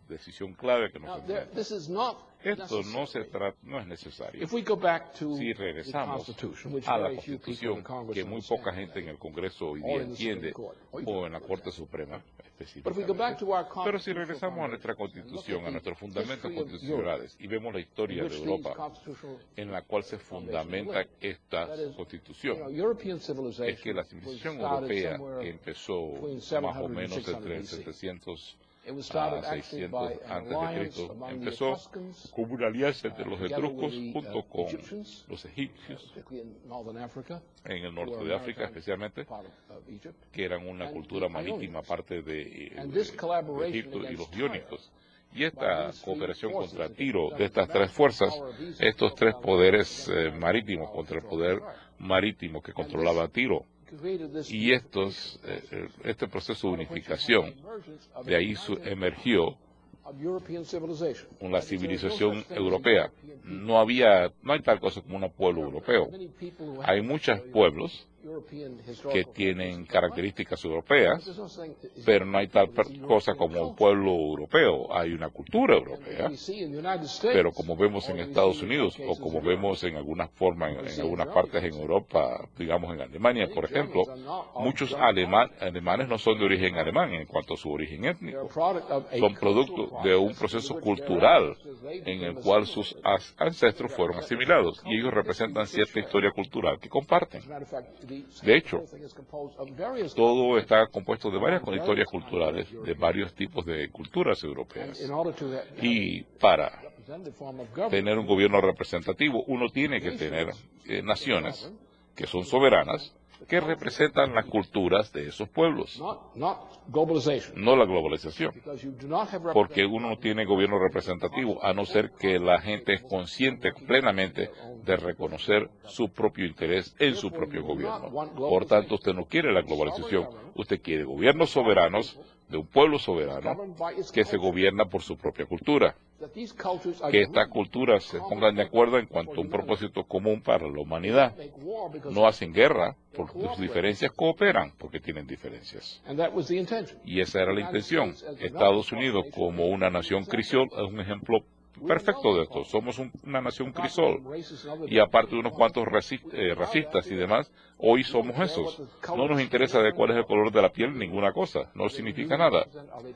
decisión clave que nos Now, there, enfrenta. this is not Esto no, se necessary. trata, no es necesario. If we go back to Si the regresamos Constitution, which a la very few people in Constitución, Congress que muy understand poca gente en today, el Congreso hoy or día in the Supreme entiende, Court, or o en la even Corte Supreme Suprema But if we go back específicamente. to our Pero si constitutional regresamos a nuestra foundations and look Constitución, at a the nuestros fundamentos history of constitucionales, y vemos la in historia de which these Europa constitutional en la cual se foundations fundamenta live, esta that is, you know, Constitución, European es civilization que la was civilización started europea, somewhere que empezó between más seven o hundred and menos six hundred entre B C. setecientos It was a started actually by seiscientos an antes de alliance Cristo, among the empezó Etruscans, como una alianza entre uh, los together with etruscos the, junto uh, con Egyptians, los uh, egipcios particularly in northern Africa, en el who were norte de a África maritime especialmente, part of, of Egypt. que eran una and cultura the marítima Ionians. aparte de, eh, And de- this de collaboration Egipto y against los Tyre iónicos. Y by esta these three cooperación forces contra against Tiro the de estas tres American fuerzas, power of Egypt estos tres against poderes the eh, American marítimos power contra el control poder of Tyre. marítimo que controlaba Tiro, Created this y estos, eh, eh, este proceso de unificación, de ahí su- emergió of European civilization. una That is, there is no civilización such thing as europea. European people. No había, no hay tal cosa como un pueblo europeo. Many people who Hay have muchos pueblos European que historical tienen characteristics, características but europeas, there's no such thing as pero no hay tal per- European cosa como un culture. pueblo europeo. Hay una cultura And europea, we see in the United States, pero como vemos en or we Estados see in Unidos some o cases como in Europe, vemos en algunas formas, en, we en see in algunas Germany, partes en Europa, digamos en Alemania, many por ejemplo, Germans are not of muchos German alema- origin. alemanes no son de origen alemán en cuanto a su origen They're a étnico. product of a Son cultural producto de un process proceso in which their cultural ancestors, they en el became cual sus assimilated. as- ancestros fueron asimilados y ellos representan cierta historia cultural que comparten. As a matter of fact, the De hecho, whole thing is composed of various todo está compuesto de varias historias culturales, de varios tipos de culturas and europeas. in order to have Y para a representative form of government, tener un gobierno representativo, uno tiene que tener eh, naciones que son soberanas, que representan las culturas de esos pueblos, not, not globalization, no la globalización. because you do not have Porque uno no tiene gobierno representativo, a no ser que la gente es consciente plenamente de reconocer su propio interés en su propio gobierno. Por tanto, usted no quiere la globalización, usted quiere gobiernos soberanos de un pueblo soberano governed by its que se culture, gobierna por su propia cultura, that these cultures are que estas united, culturas se pongan de acuerdo en cuanto a un propósito común para la humanidad. make war because No hacen guerra por sus diferencias, cooperan porque tienen diferencias. and that was the intention. Y esa era la intención. Estados Unidos, como una nación crisol, es un ejemplo perfecto de esto. Somos un- una nación crisol. Y aparte de unos cuantos raci- eh, racistas y demás, hoy somos esos. No nos interesa de cuál es el color de la piel, ninguna cosa. No significa nada.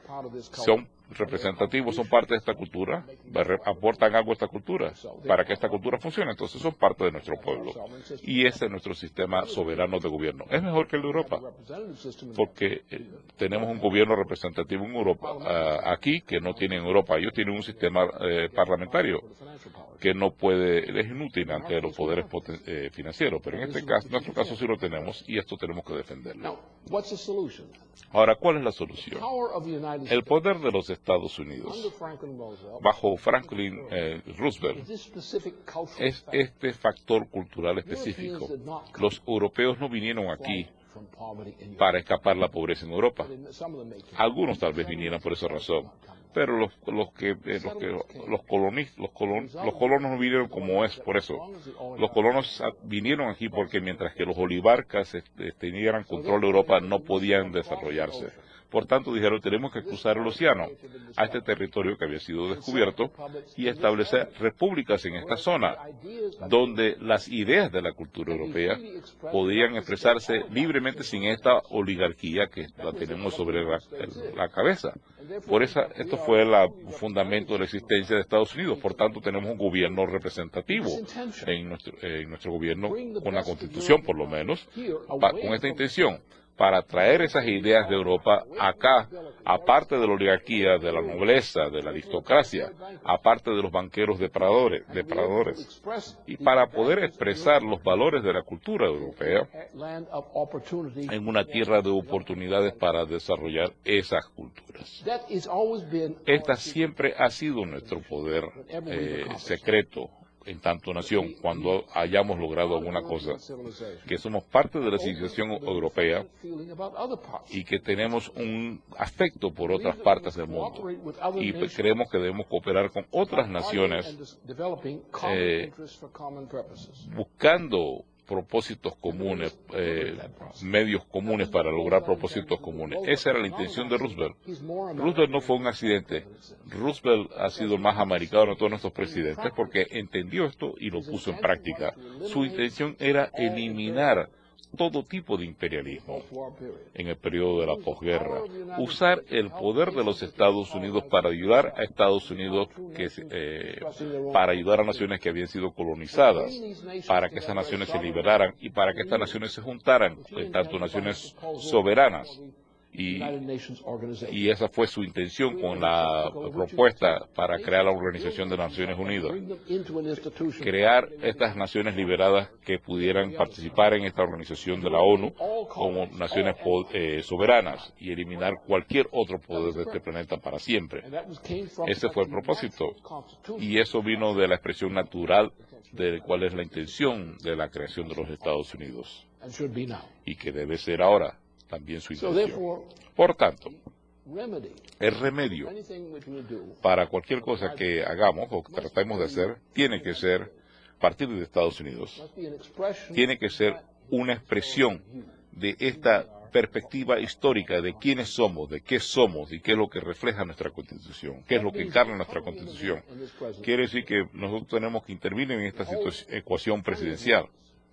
Son representativos, son parte de esta cultura, re- aportan algo a esta cultura, para que esta cultura funcione. Entonces son parte de nuestro pueblo. Y ese es nuestro sistema soberano de gobierno. Es mejor que el de Europa, porque eh, tenemos un gobierno representativo en Europa, ah, aquí, que no tiene en Europa. Ellos tienen un sistema eh, parlamentario que no puede, es inútil ante los poderes poten- eh, financieros, pero en este caso, en nuestro caso sí lo tenemos y esto tenemos que defenderlo. Now, what's the solution? Ahora, ¿cuál es la solución? Power of the United El States poder de los Estados under Unidos, Franklin Roosevelt bajo Franklin eh, Roosevelt, is this specific cultural es factor. este factor cultural específico. Los europeos no vinieron aquí From poverty in Europe. para escapar la pobreza en Europa. Some of them may come. Algunos tal vez vinieron por esa razón, pero los, los que, eh, los, que los, colonis, los, colon, los colonos no vinieron como es por eso. Los colonos ah, vinieron aquí porque mientras que los oligarcas este, tenían control de Europa no podían desarrollarse. Por tanto, dijeron, tenemos que cruzar el océano a este territorio que había sido descubierto y establecer repúblicas en esta zona, donde las ideas de la cultura europea podían expresarse libremente sin esta oligarquía que la tenemos sobre la, la cabeza. Por eso, esto fue el fundamento de la existencia de Estados Unidos. Por tanto, tenemos un gobierno representativo en nuestro, en nuestro gobierno, con la Constitución por lo menos, pa, con esta intención, para traer esas ideas de Europa acá, aparte de la oligarquía, de la nobleza, de la aristocracia, aparte de los banqueros depredadores, depredadores, y para poder expresar los valores de la cultura europea Land of opportunity. en una tierra de oportunidades para desarrollar esas culturas. That has always been Esta siempre ha sido nuestro poder eh, secreto en tanto nación, cuando hayamos logrado alguna cosa, que somos parte de la civilización europea feeling about other parts. y que tenemos un afecto por otras partes del mundo. Y pues, creemos que debemos cooperar con otras naciones Developing common eh, interests for common purposes. buscando propósitos comunes, eh, medios comunes para lograr propósitos comunes. Esa era la intención de Roosevelt. Roosevelt no fue un accidente. Roosevelt ha sido más americano de todos nuestros presidentes porque entendió esto y lo puso en práctica. Su intención era eliminar todo tipo de imperialismo en el periodo de la posguerra. Usar el poder de los Estados Unidos para ayudar a Estados Unidos, que, eh, para ayudar a naciones que habían sido colonizadas, para que esas naciones se liberaran y para que estas naciones se juntaran, en tanto naciones soberanas. Y, y esa fue su intención con la propuesta para crear la Organización de Naciones Unidas. Crear estas naciones liberadas que pudieran participar en esta organización de la ONU como naciones eh, soberanas y eliminar cualquier otro poder de este planeta para siempre. Ese fue el propósito. Y eso vino de la expresión natural de cuál es la intención de la creación de los Estados Unidos. Y que debe ser ahora también su intención. Por tanto, el remedio para cualquier cosa que hagamos o que tratemos de hacer tiene que ser partir de Estados Unidos. Tiene que ser una expresión de esta perspectiva histórica de quiénes somos, de qué somos y qué es lo que refleja nuestra Constitución, qué es lo que encarna nuestra Constitución. Quiere decir que nosotros tenemos que intervenir en esta ecuación presidencial.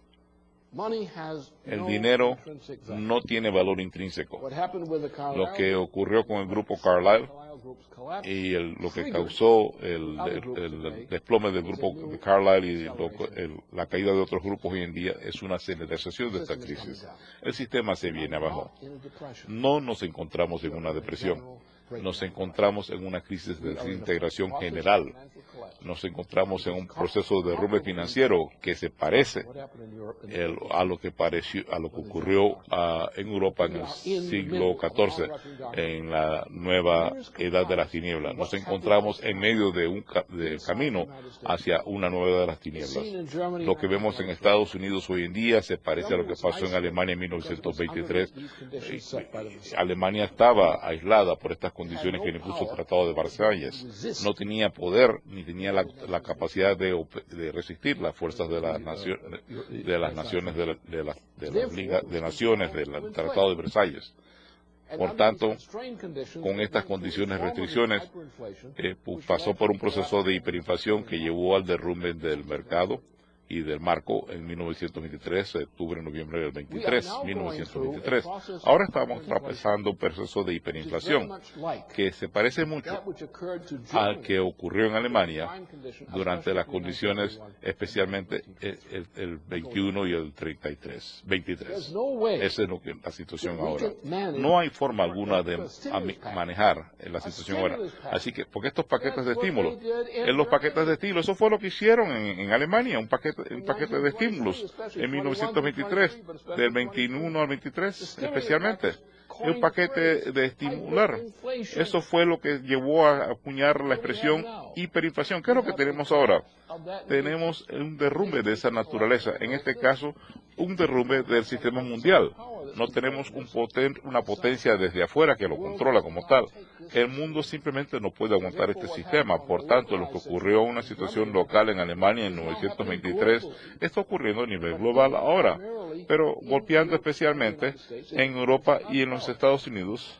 El dinero no tiene valor intrínseco. Lo que ocurrió con el grupo Carlyle y el, lo que causó el, el, el desplome del grupo Carlyle y lo, el, la caída de otros grupos hoy en día es una aceleración de esta crisis. El sistema se viene abajo. No nos encontramos en una depresión. Nos encontramos en una crisis de desintegración general. Nos encontramos en un proceso de derrumbe financiero que se parece el, a lo que pareció, a lo que ocurrió uh, en Europa en el siglo catorce, en la nueva edad de las tinieblas. Nos encontramos en medio de un ca de camino hacia una nueva edad de las tinieblas. Lo que vemos en Estados Unidos hoy en día se parece a lo que pasó en Alemania en mil novecientos veintitrés. Alemania estaba aislada por estas condiciones que le impuso el Tratado de Versalles. No tenía poder ni tenía la, la capacidad de, de resistir las fuerzas de las, nacio, de las naciones de la, de la, de la Liga de Naciones del Tratado de Versalles. Por tanto, con estas condiciones, restricciones, eh, pasó por un proceso de hiperinflación que llevó al derrumbe del mercado y del marco en mil novecientos veintitrés, octubre, noviembre del veintitrés, mil novecientos veintitrés. Ahora estamos atravesando un proceso de hiperinflación que se parece mucho al que ocurrió en Alemania durante las condiciones, especialmente el, el, el veintiuno y el treinta y tres, veintitrés. Esa es lo que, la situación ahora. No hay forma alguna de manejar la situación ahora. Así que, porque estos paquetes de estímulo, en los paquetes de estímulo, eso fue lo que hicieron en, en Alemania, un paquete un paquete de estímulos en mil novecientos veintitrés, del veintiuno al veintitrés especialmente. Un paquete de estimular. Eso fue lo que llevó a acuñar la expresión hiperinflación. ¿Qué es lo que tenemos ahora? Tenemos un derrumbe de esa naturaleza. En este caso, un derrumbe del sistema mundial. No tenemos un poten una potencia desde afuera que lo controla como tal. El mundo simplemente no puede aguantar este sistema. Por tanto, lo que ocurrió en una situación local en Alemania en mil novecientos veintitrés está ocurriendo a nivel global ahora, pero golpeando especialmente en Europa y en los Estados Unidos.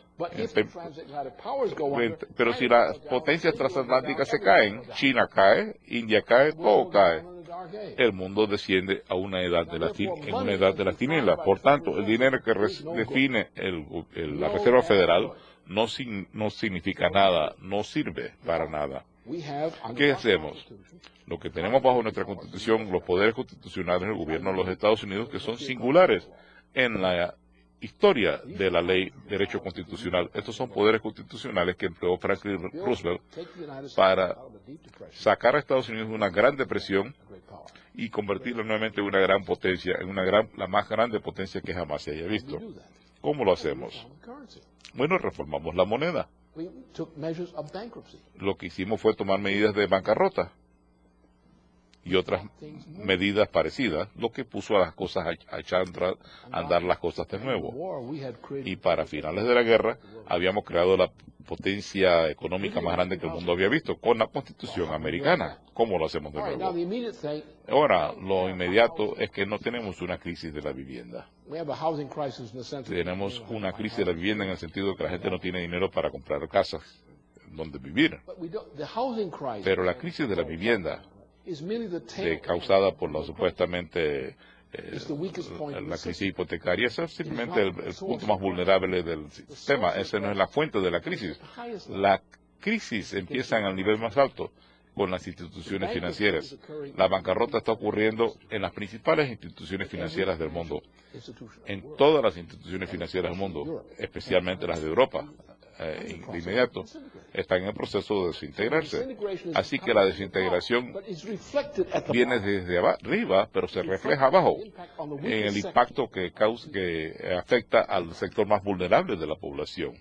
Pero si las potencias transatlánticas se caen, China cae, India cae, todo cae. El mundo desciende a una edad de la, en una edad de las tinieblas. Por tanto, el dinero que define el, el, la Reserva Federal no, sin, no significa nada, no sirve para nada. ¿Qué hacemos? Lo que tenemos bajo nuestra Constitución, los poderes constitucionales del gobierno de los Estados Unidos, que son singulares en la historia de la ley de derecho constitucional. Estos son poderes constitucionales que empleó Franklin Roosevelt para sacar a Estados Unidos de una gran depresión y convertirlo nuevamente en una gran potencia, en una gran, la más grande potencia que jamás se haya visto. ¿Cómo lo hacemos? Bueno, reformamos la moneda. Lo que hicimos fue tomar medidas de bancarrota. y otras medidas parecidas, lo que puso a las cosas a, a echar a andar las cosas de nuevo. Y para finales de la guerra habíamos creado la potencia económica más grande que el mundo había visto, con la Constitución americana. ¿Cómo lo hacemos de nuevo? Ahora, lo inmediato es que no tenemos una crisis de la vivienda. Tenemos una crisis de la vivienda en el sentido de que la gente no tiene dinero para comprar casas donde vivir. Pero la crisis de la vivienda, de, causada por la supuestamente eh, la crisis hipotecaria, es simplemente el, el punto más vulnerable del sistema. Esa no es la fuente de la crisis. La crisis empieza en el nivel más alto, con las instituciones financieras. La bancarrota está ocurriendo en las principales instituciones financieras del mundo, en todas las instituciones financieras del mundo, especialmente las de Europa. Eh, de inmediato están en el proceso de desintegrarse. Así que la desintegración viene desde arriba, pero se refleja abajo en el impacto que, causa, que afecta al sector más vulnerable de la población.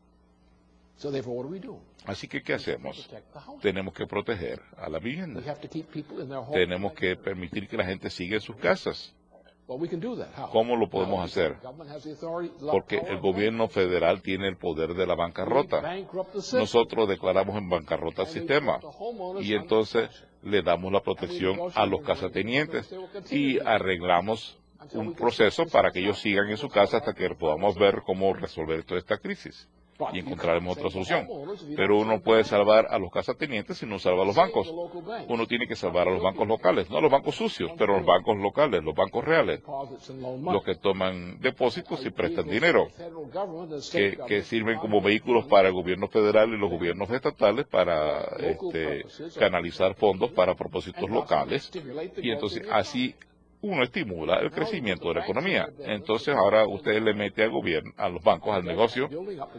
Así que, ¿qué hacemos? Tenemos que proteger a la vivienda. Tenemos que permitir que la gente siga en sus casas. ¿Cómo lo podemos hacer? Porque el gobierno federal tiene el poder de la bancarrota. Nosotros declaramos en bancarrota el sistema y entonces le damos la protección a los casatenientes y arreglamos un proceso para que ellos sigan en su casa hasta que podamos ver cómo resolver toda esta crisis y encontraremos otra solución. Pero uno puede salvar a los casatenientes si no salva a los bancos. Uno tiene que salvar a los bancos locales, no a los bancos sucios, pero los bancos locales, los bancos reales, los que toman depósitos y prestan dinero, que, que sirven como vehículos para el gobierno federal y los gobiernos estatales para este, canalizar fondos para propósitos locales, y entonces así uno estimula el crecimiento de la economía. Entonces ahora usted le mete al gobierno, a los bancos, al negocio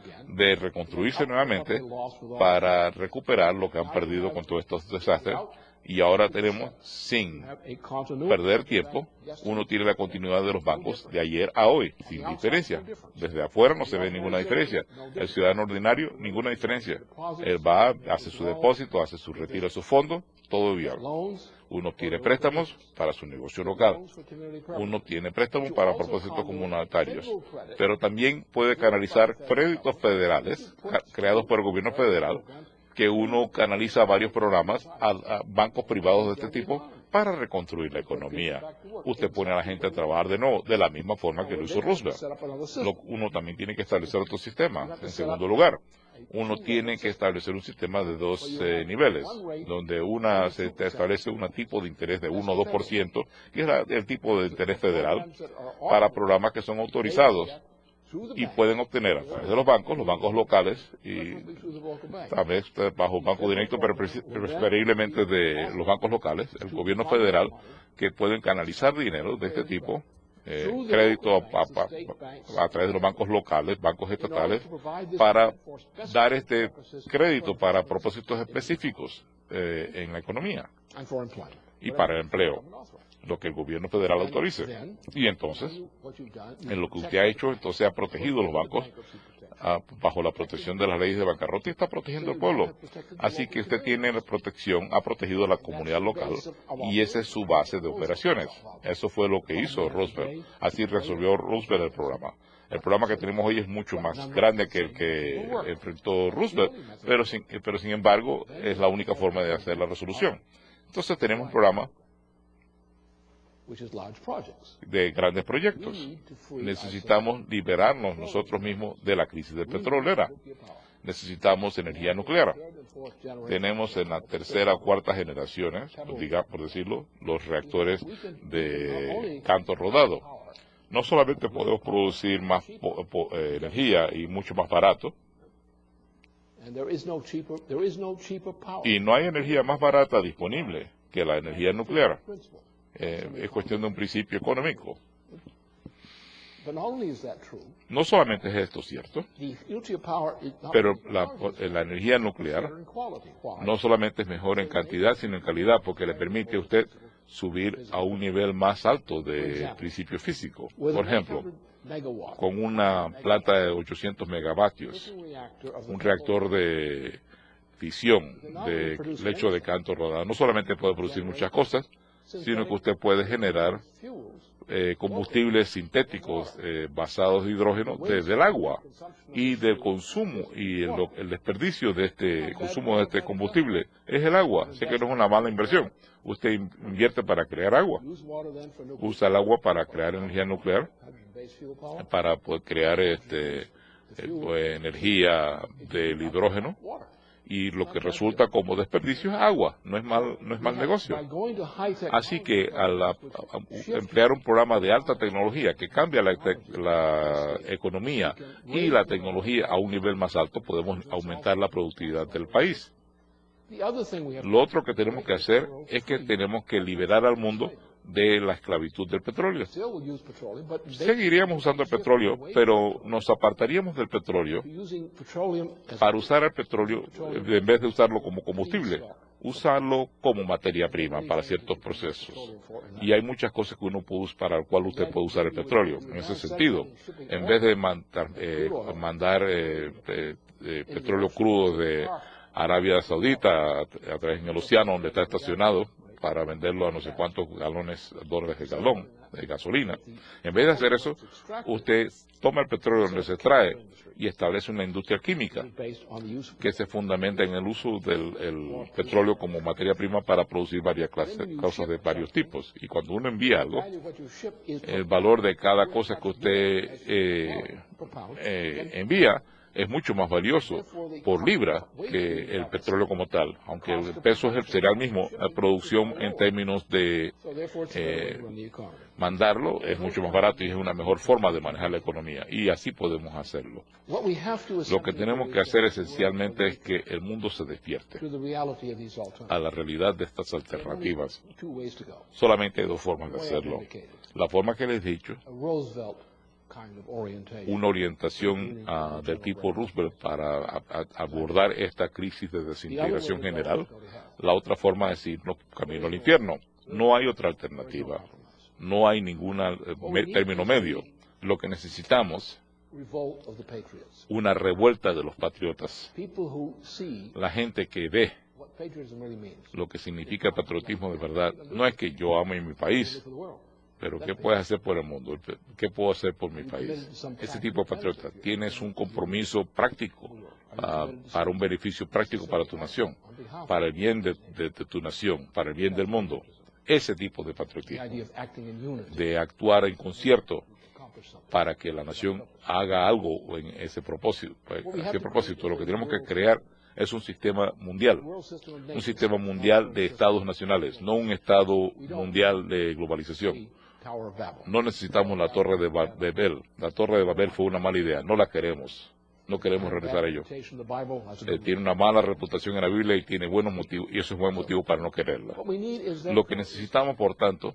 de reconstruirse nuevamente para recuperar lo que han perdido con todos estos desastres. Y ahora tenemos, sin perder tiempo, uno tiene la continuidad de los bancos de ayer a hoy, sin diferencia. Desde afuera no se ve ninguna diferencia. El ciudadano ordinario, ninguna diferencia. Él va, hace su depósito, hace su retiro de sus fondos, todo bien. Uno tiene préstamos para su negocio local. Uno tiene préstamos para propósitos comunitarios. Pero también puede canalizar créditos federales, creados por el gobierno federal, que uno canaliza varios programas a, a bancos privados de este tipo para reconstruir la economía. Usted pone a la gente a trabajar de nuevo, de la misma forma que lo hizo Roosevelt. Lo, uno también tiene que establecer otro sistema. En segundo lugar, uno tiene que establecer un sistema de dos eh, niveles, donde una se establece un tipo de interés de uno o dos por ciento, que es la, el tipo de interés federal, para programas que son autorizados y pueden obtener a través de los bancos, los bancos locales, y también bajo banco directo, pero preferiblemente de los bancos locales, el gobierno federal, que pueden canalizar dinero de este tipo, eh, crédito a, a, a través de los bancos locales, bancos estatales, para dar este crédito para propósitos específicos eh, en la economía y para el empleo, lo que el gobierno federal autorice. Y entonces, en lo que usted ha hecho, entonces ha protegido los bancos a, bajo la protección de las leyes de bancarrota y está protegiendo al pueblo. Así que usted tiene la protección, ha protegido a la comunidad local y esa es su base de operaciones. Eso fue lo que hizo Roosevelt. Así resolvió Roosevelt el programa. El programa que tenemos hoy es mucho más grande que el que enfrentó Roosevelt, pero sin, pero sin embargo es la única forma de hacer la resolución. Entonces tenemos un programa de grandes proyectos. Necesitamos liberarnos nosotros mismos de la crisis de petrolera. Necesitamos energía nuclear. Tenemos en la tercera o cuarta generación, diga, por decirlo, los reactores de canto rodado. No solamente podemos producir más po po eh, energía y mucho más barato, y no hay energía más barata disponible que la energía nuclear. Eh, es cuestión de un principio económico. No solamente es esto cierto, pero la, la energía nuclear no solamente es mejor en cantidad, sino en calidad, porque le permite a usted subir a un nivel más alto de principio físico. Por ejemplo, con una planta de ochocientos megavatios, un reactor de visión del hecho de Canto Rodado. No solamente puede producir muchas cosas, sino que usted puede generar eh, combustibles sintéticos eh, basados en hidrógeno desde el agua y del consumo y el, el desperdicio de este consumo de este combustible es el agua. Así que no es una mala inversión. Usted invierte para crear agua, usa el agua para crear energía nuclear, para poder crear este eh, pues, energía del hidrógeno, y lo que resulta como desperdicio es agua. No es mal, no es mal negocio. Así que al a, a, emplear un programa de alta tecnología que cambia la, la economía y la tecnología a un nivel más alto, podemos aumentar la productividad del país. Lo otro que tenemos que hacer es que tenemos que liberar al mundo de la esclavitud del petróleo. Seguiríamos usando el petróleo, pero nos apartaríamos del petróleo para usar el petróleo, en vez de usarlo como combustible, usarlo como materia prima para ciertos procesos. Y hay muchas cosas que uno puede usar, para el cual usted puede usar el petróleo. En ese sentido, en vez de mandar, eh, mandar eh, eh, eh, petróleo crudo de Arabia Saudita a, a través del océano donde está estacionado, para venderlo a no sé cuántos galones, dólares de galón de gasolina. En vez de hacer eso, usted toma el petróleo donde se extrae y establece una industria química que se fundamenta en el uso del el petróleo como materia prima para producir varias clases, cosas de varios tipos. Y cuando uno envía algo, el valor de cada cosa que usted eh, eh, envía es mucho más valioso por libra que el petróleo como tal, aunque el peso será el mismo, la producción en términos de eh, mandarlo es mucho más barato y es una mejor forma de manejar la economía, y así podemos hacerlo. Lo que tenemos que hacer esencialmente es que el mundo se despierte a la realidad de estas alternativas. Solamente hay dos formas de hacerlo. La forma que les he dicho, una orientación uh, del tipo Roosevelt para a, a, abordar esta crisis de desintegración general. La otra forma es decir, no, camino al infierno. No hay otra alternativa. No hay ningún me, término medio. Lo que necesitamos, una revuelta de los patriotas. La gente que ve lo que significa patriotismo de verdad. No es que yo ame mi país, pero ¿qué puedes hacer por el mundo? ¿Qué puedo hacer por mi país? Ese tipo de patriota, tienes un compromiso práctico uh, para un beneficio práctico para tu nación, para el bien de, de, de tu nación, para el bien del mundo. Ese tipo de patriotismo, de actuar en concierto para que la nación haga algo en ese propósito. Ese propósito, lo que tenemos que crear es un sistema mundial, un sistema mundial de estados nacionales, no un estado mundial de globalización. No necesitamos la Torre de Babel. La Torre de Babel fue una mala idea. No la queremos. No queremos regresar a ello. Eh, tiene una mala reputación en la Biblia y tiene buenos motivos, y eso es buen motivo para no quererla. Lo que necesitamos, por tanto,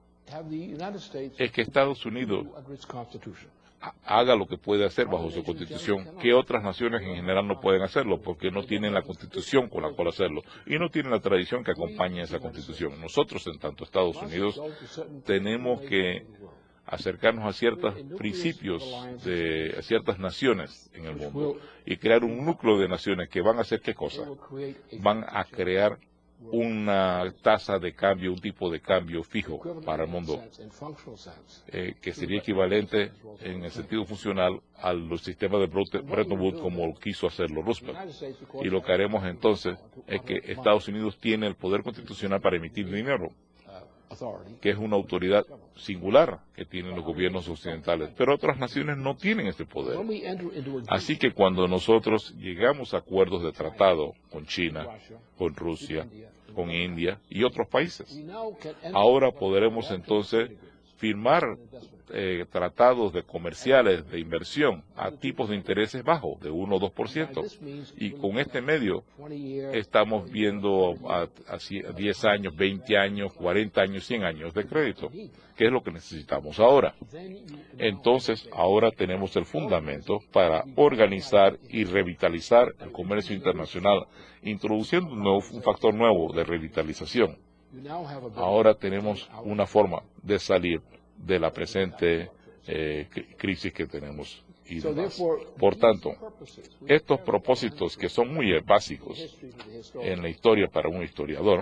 es que Estados Unidos haga lo que puede hacer bajo su constitución, que otras naciones en general no pueden hacerlo, porque no tienen la constitución con la cual hacerlo, y no tienen la tradición que acompaña esa constitución. Nosotros, en tanto Estados Unidos, tenemos que acercarnos a ciertos principios de a ciertas naciones en el mundo, y crear un núcleo de naciones que van a hacer ¿qué cosa? Van a crear una tasa de cambio, un tipo de cambio fijo para el mundo, eh, que sería equivalente en el sentido funcional al sistema de Bretton Woods como quiso hacerlo Roosevelt. Y lo que haremos entonces es que Estados Unidos tiene el poder constitucional para emitir dinero, que es una autoridad singular que tienen los gobiernos occidentales, pero otras naciones no tienen ese poder. Así que cuando nosotros llegamos a acuerdos de tratado con China, con Rusia, con India y otros países, ahora podremos entonces firmar eh, tratados de comerciales de inversión a tipos de intereses bajos, de uno o dos por ciento. Y con este medio estamos viendo a, a diez años, veinte años, cuarenta años, cien años de crédito, que es lo que necesitamos ahora. Entonces, ahora tenemos el fundamento para organizar y revitalizar el comercio internacional, introduciendo un, nuevo, un factor nuevo de revitalización. Ahora tenemos una forma de salir de la presente eh, crisis que tenemos y demás. Por tanto, estos propósitos que son muy básicos en la historia para un historiador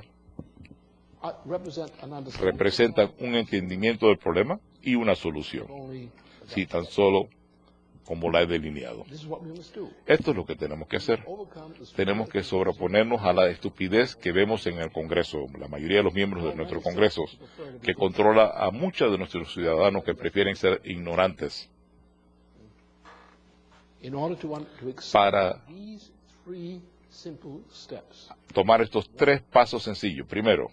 representan un entendimiento del problema y una solución, si tan solo como la he delineado. Esto es lo que tenemos que hacer. Tenemos que sobreponernos a la estupidez que vemos en el Congreso, la mayoría de los miembros de nuestros Congresos, que controla a muchos de nuestros ciudadanos que prefieren ser ignorantes. Para tomar estos tres pasos sencillos. Primero,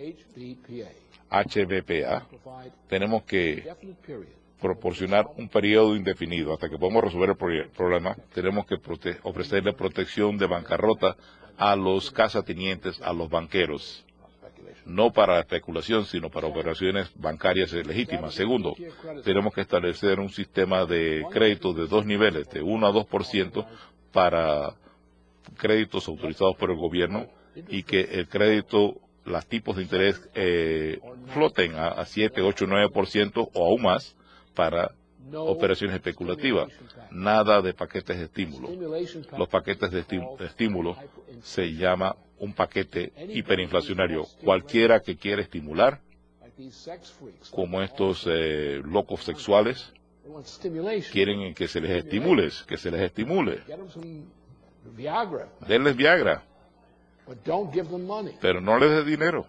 H B P A, tenemos que proporcionar un periodo indefinido hasta que podamos resolver el problema. Tenemos que prote ofrecerle protección de bancarrota a los casatenientes, a los banqueros, no para especulación, sino para operaciones bancarias legítimas. Segundo, tenemos que establecer un sistema de crédito de dos niveles, de uno a dos por ciento para créditos autorizados por el gobierno, y que el crédito, los tipos de interés eh, floten a, a siete, ocho, nueve por ciento o aún más para operaciones especulativas. Nada de paquetes de estímulo. Los paquetes de, de estímulo se llama un paquete hiperinflacionario. Cualquiera que quiera estimular, como estos eh, locos sexuales, quieren que se les estimule, que se les estimule. Denles Viagra, pero no les dé dinero.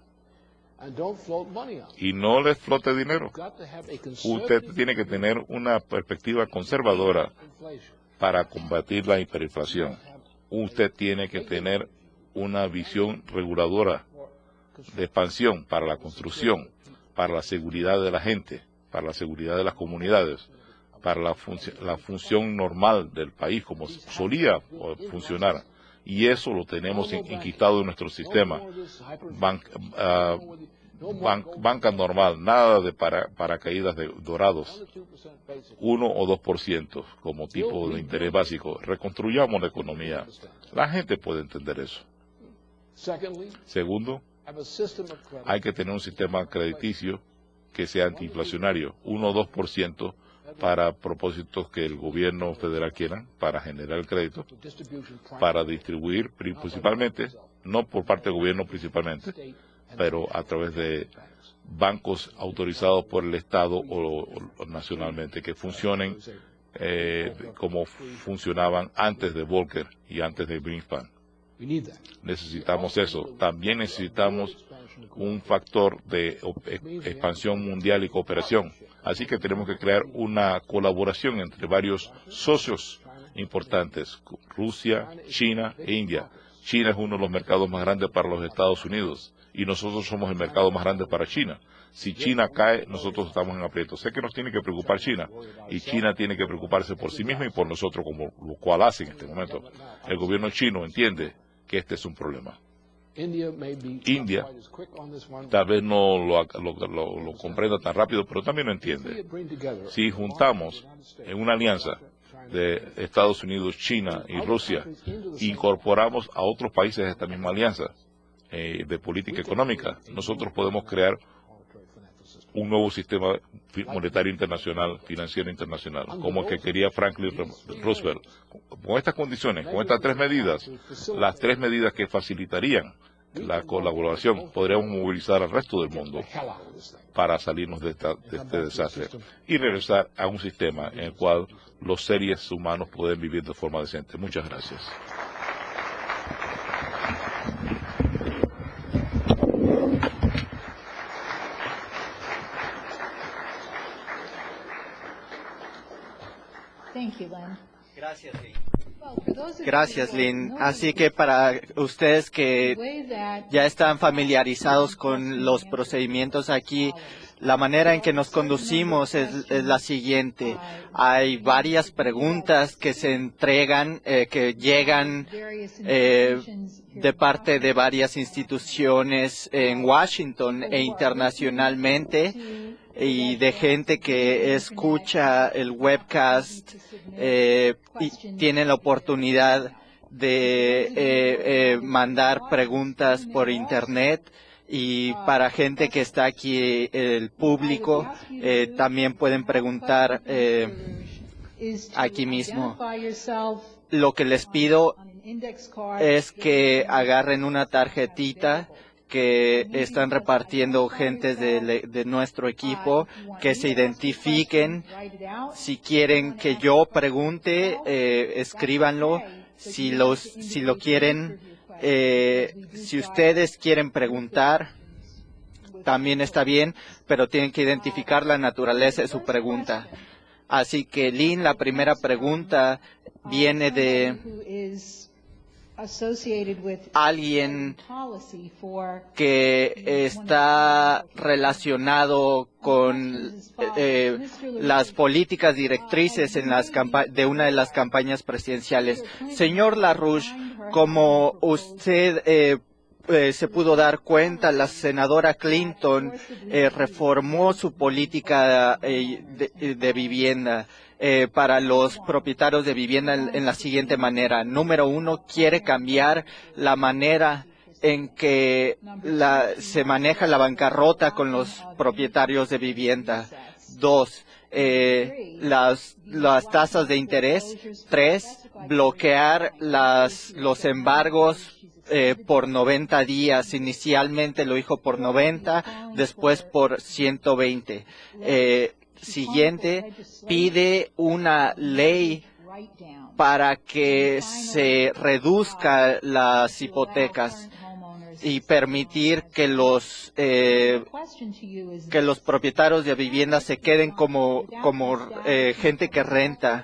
Y no les flote dinero. Usted tiene que tener una perspectiva conservadora para combatir la hiperinflación. Usted tiene que tener una visión reguladora de expansión para la construcción, para la seguridad de la gente, para la seguridad de las comunidades, para la, func la función normal del país como solía funcionar. Y eso lo tenemos enquistado en nuestro sistema. Ban uh, ban banca normal, nada de para paracaídas de dorados. Uno o dos por ciento como tipo de interés básico. Reconstruyamos la economía. La gente puede entender eso. Segundo, hay que tener un sistema crediticio que sea antiinflacionario. Uno o dos por ciento para propósitos que el gobierno federal quiera, para generar el crédito, para distribuir principalmente, no por parte del gobierno principalmente, pero a través de bancos autorizados por el Estado o, o nacionalmente, que funcionen eh, como funcionaban antes de Volcker y antes de Greenspan. Necesitamos eso. También necesitamos un factor de expansión mundial y cooperación. Así que tenemos que crear una colaboración entre varios socios importantes, Rusia, China e India. China es uno de los mercados más grandes para los Estados Unidos y nosotros somos el mercado más grande para China. Si China cae, nosotros estamos en aprieto. Sé que nos tiene que preocupar China, y China tiene que preocuparse por sí misma y por nosotros, como lo cual hace en este momento. El gobierno chino entiende que este es un problema. India tal vez no lo, lo, lo, lo comprenda tan rápido, pero también lo entiende. Si juntamos en una alianza de Estados Unidos, China y Rusia, incorporamos a otros países de esta misma alianza eh, de política económica, nosotros podemos crear un nuevo sistema monetario internacional, financiero internacional, como el que quería Franklin Roosevelt. Con estas condiciones, con estas tres medidas, las tres medidas que facilitarían la colaboración, podríamos movilizar al resto del mundo para salirnos de, esta, de este desastre y regresar a un sistema en el cual los seres humanos pueden vivir de forma decente. Muchas gracias. Gracias, Lynn. Gracias, Lynn. Así que para ustedes que ya están familiarizados con los procedimientos aquí, la manera en que nos conducimos es, es la siguiente. Hay varias preguntas que se entregan, eh, que llegan eh, de parte de varias instituciones en Washington e internacionalmente, y de gente que escucha el webcast eh, y tienen la oportunidad de eh, eh, mandar preguntas por internet. Y para gente que está aquí, el público, eh, también pueden preguntar eh, aquí mismo. Lo que les pido es que agarren una tarjetita que están repartiendo gentes de, de nuestro equipo, que se identifiquen. Si quieren que yo pregunte, eh, escríbanlo. Si, los, si lo quieren, eh, si ustedes quieren preguntar, también está bien, pero tienen que identificar la naturaleza de su pregunta. Así que, Lynn, la primera pregunta viene de alguien que está relacionado con eh, las políticas directrices en las de una de las campañas presidenciales. Señor LaRouche, como usted eh, eh, se pudo dar cuenta, la senadora Clinton eh, reformó su política eh, de, de vivienda. Eh, para los propietarios de vivienda en, en la siguiente manera. Número uno, quiere cambiar la manera en que la, se maneja la bancarrota con los propietarios de vivienda. Dos, eh, las, las tasas de interés. Tres, bloquear las, los embargos eh, por noventa días. Inicialmente lo dijo por noventa, después por ciento veinte. Eh, Siguiente, pide una ley para que se reduzca las hipotecas y permitir que los eh, que los propietarios de vivienda se queden como como eh, gente que renta.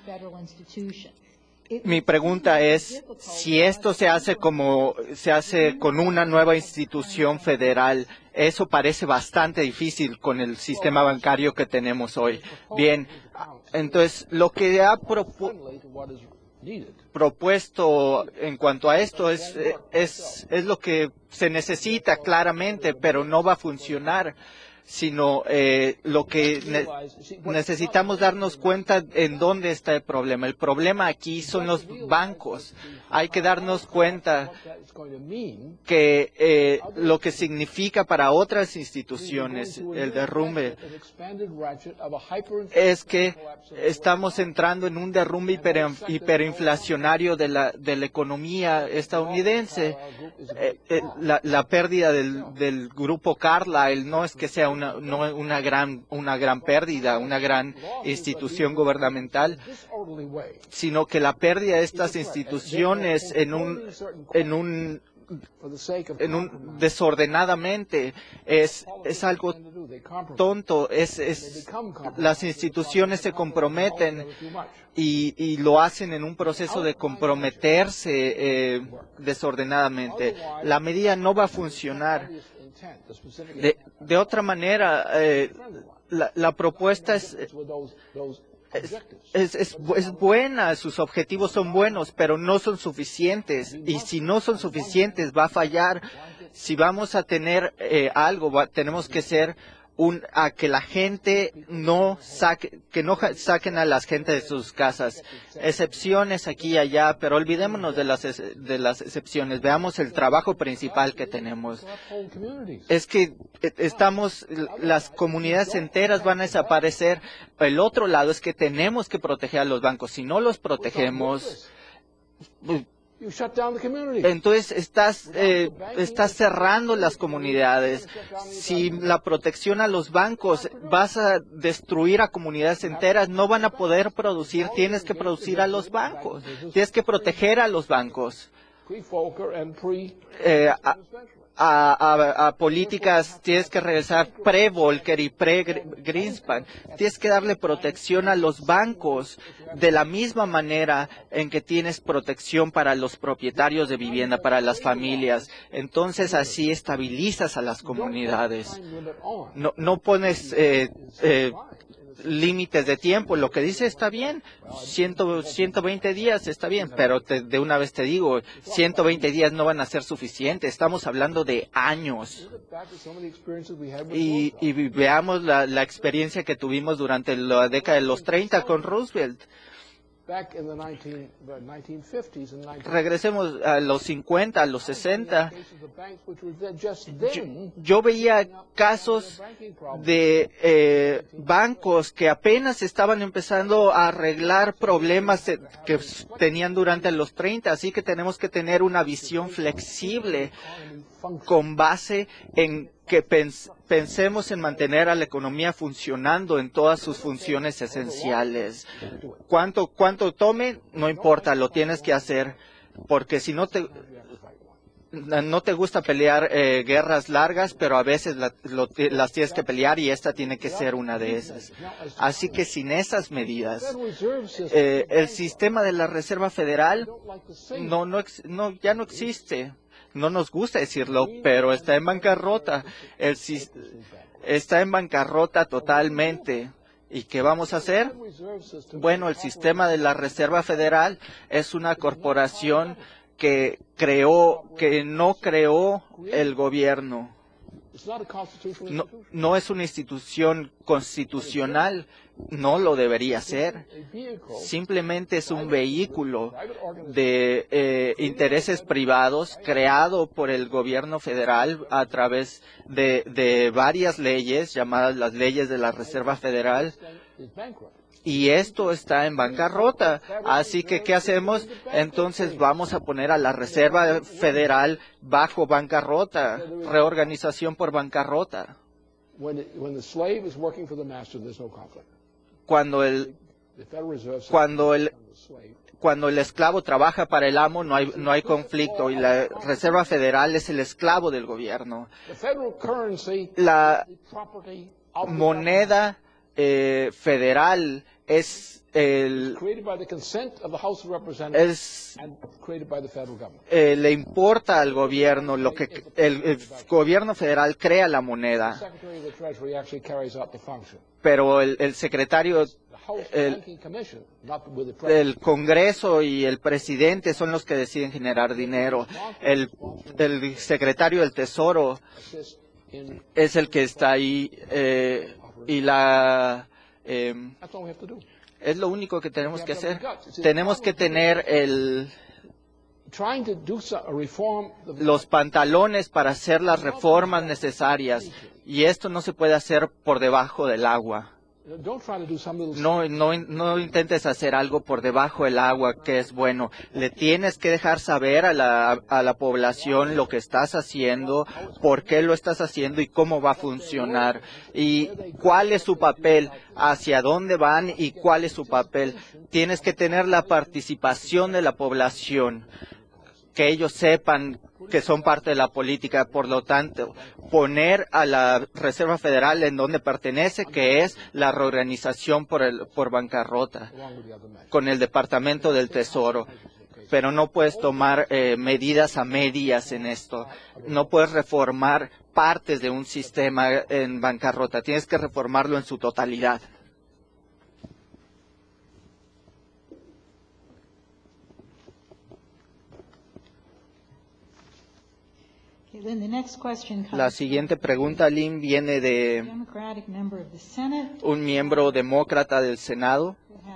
Mi pregunta es si esto se hace como se hace con una nueva institución federal. Eso parece bastante difícil con el sistema bancario que tenemos hoy. Bien, entonces lo que ha propu propuesto en cuanto a esto es, es, es lo que se necesita claramente, pero no va a funcionar, sino eh, lo que ne necesitamos darnos cuenta en dónde está el problema. El problema aquí son los bancos. Hay que darnos cuenta que eh, lo que significa para otras instituciones el derrumbe es que estamos entrando en un derrumbe hiper, hiperinflacionario de la, de la economía estadounidense. Eh, eh, la, la pérdida del, del grupo Carlyle no es que sea una, no una gran, una gran pérdida, una gran institución gubernamental, sino que la pérdida de estas instituciones en un, en un en un desordenadamente es es algo tonto. Es, es las instituciones se comprometen y, y lo hacen en un proceso de comprometerse eh, desordenadamente. La medida no va a funcionar. De, de otra manera, eh, la, la propuesta es Es, es, es, es buena, sus objetivos son buenos, pero no son suficientes. Y si no son suficientes, va a fallar. Si vamos a tener eh, algo, va, tenemos que ser un, a que la gente no saque, que no saquen a las gente de sus casas. Excepciones aquí y allá, pero olvidémonos de las, de las excepciones. Veamos el trabajo principal que tenemos. Es que estamos, las comunidades enteras van a desaparecer. El otro lado es que tenemos que proteger a los bancos. Si no los protegemos, entonces estás, eh, estás cerrando las comunidades. Si la protección a los bancos, vas a destruir a comunidades enteras, no van a poder producir. Tienes que producir a los bancos. Tienes que proteger a los bancos. Eh, a, A, a, a políticas, tienes que regresar pre-Volcker y pre-Greenspan. Tienes que darle protección a los bancos de la misma manera en que tienes protección para los propietarios de vivienda, para las familias. Entonces así estabilizas a las comunidades. No, no pones eh, eh, límites de tiempo. Lo que dice está bien, ciento veinte días está bien, pero te, de una vez te digo, ciento veinte días no van a ser suficientes. Estamos hablando de años. Y, y veamos la, la experiencia que tuvimos durante la década de los treinta con Roosevelt. regresemos a los cincuenta, a los sesenta, yo, yo veía casos de eh, bancos que apenas estaban empezando a arreglar problemas que tenían durante los treinta, así que tenemos que tener una visión flexible con base en que pens pensemos en mantener a la economía funcionando en todas sus funciones esenciales. Cuánto, cuánto tome, no importa, lo tienes que hacer, porque si no te, no te gusta pelear eh, guerras largas, pero a veces la, lo, las tienes que pelear y esta tiene que ser una de esas. Así que sin esas medidas, eh, el sistema de la Reserva Federal no, no, no, ya no existe. No nos gusta decirlo, pero está en bancarrota. El, está en bancarrota totalmente. ¿Y qué vamos a hacer? Bueno, el sistema de la Reserva Federal es una corporación que creó, que no creó el gobierno. No, no es una institución constitucional, no lo debería ser. Simplemente es un vehículo de eh, intereses privados creado por el gobierno federal a través de, de varias leyes llamadas las leyes de la Reserva Federal. Y esto está en bancarrota. Así que, ¿qué hacemos? Entonces vamos a poner a la Reserva Federal bajo bancarrota, reorganización por bancarrota. Cuando el, cuando el, cuando el esclavo trabaja para el amo, no hay, no hay conflicto, y la Reserva Federal es el esclavo del gobierno. La moneda eh, federal es el es eh, le importa al gobierno lo que el, el gobierno federal crea la moneda, pero el, el secretario el, el Congreso y el presidente son los que deciden generar dinero. El, el secretario del Tesoro es el que está ahí eh, y la eh, es lo único que tenemos que hacer. Tenemos que tener el los pantalones para hacer las reformas necesarias, y esto no se puede hacer por debajo del agua. No, no, no intentes hacer algo por debajo del agua que es bueno. Le tienes que dejar saber a la, a la población lo que estás haciendo, por qué lo estás haciendo y cómo va a funcionar. Y cuál es su papel, hacia dónde van y cuál es su papel. Tienes que tener la participación de la población, que ellos sepan que son parte de la política. Por lo tanto, poner a la Reserva Federal en donde pertenece, que es la reorganización por, el, por bancarrota, con el Departamento del Tesoro. Pero no puedes tomar eh, medidas a medias en esto. No puedes reformar partes de un sistema en bancarrota. Tienes que reformarlo en su totalidad. La siguiente pregunta, Lynn, viene de un miembro demócrata del Senado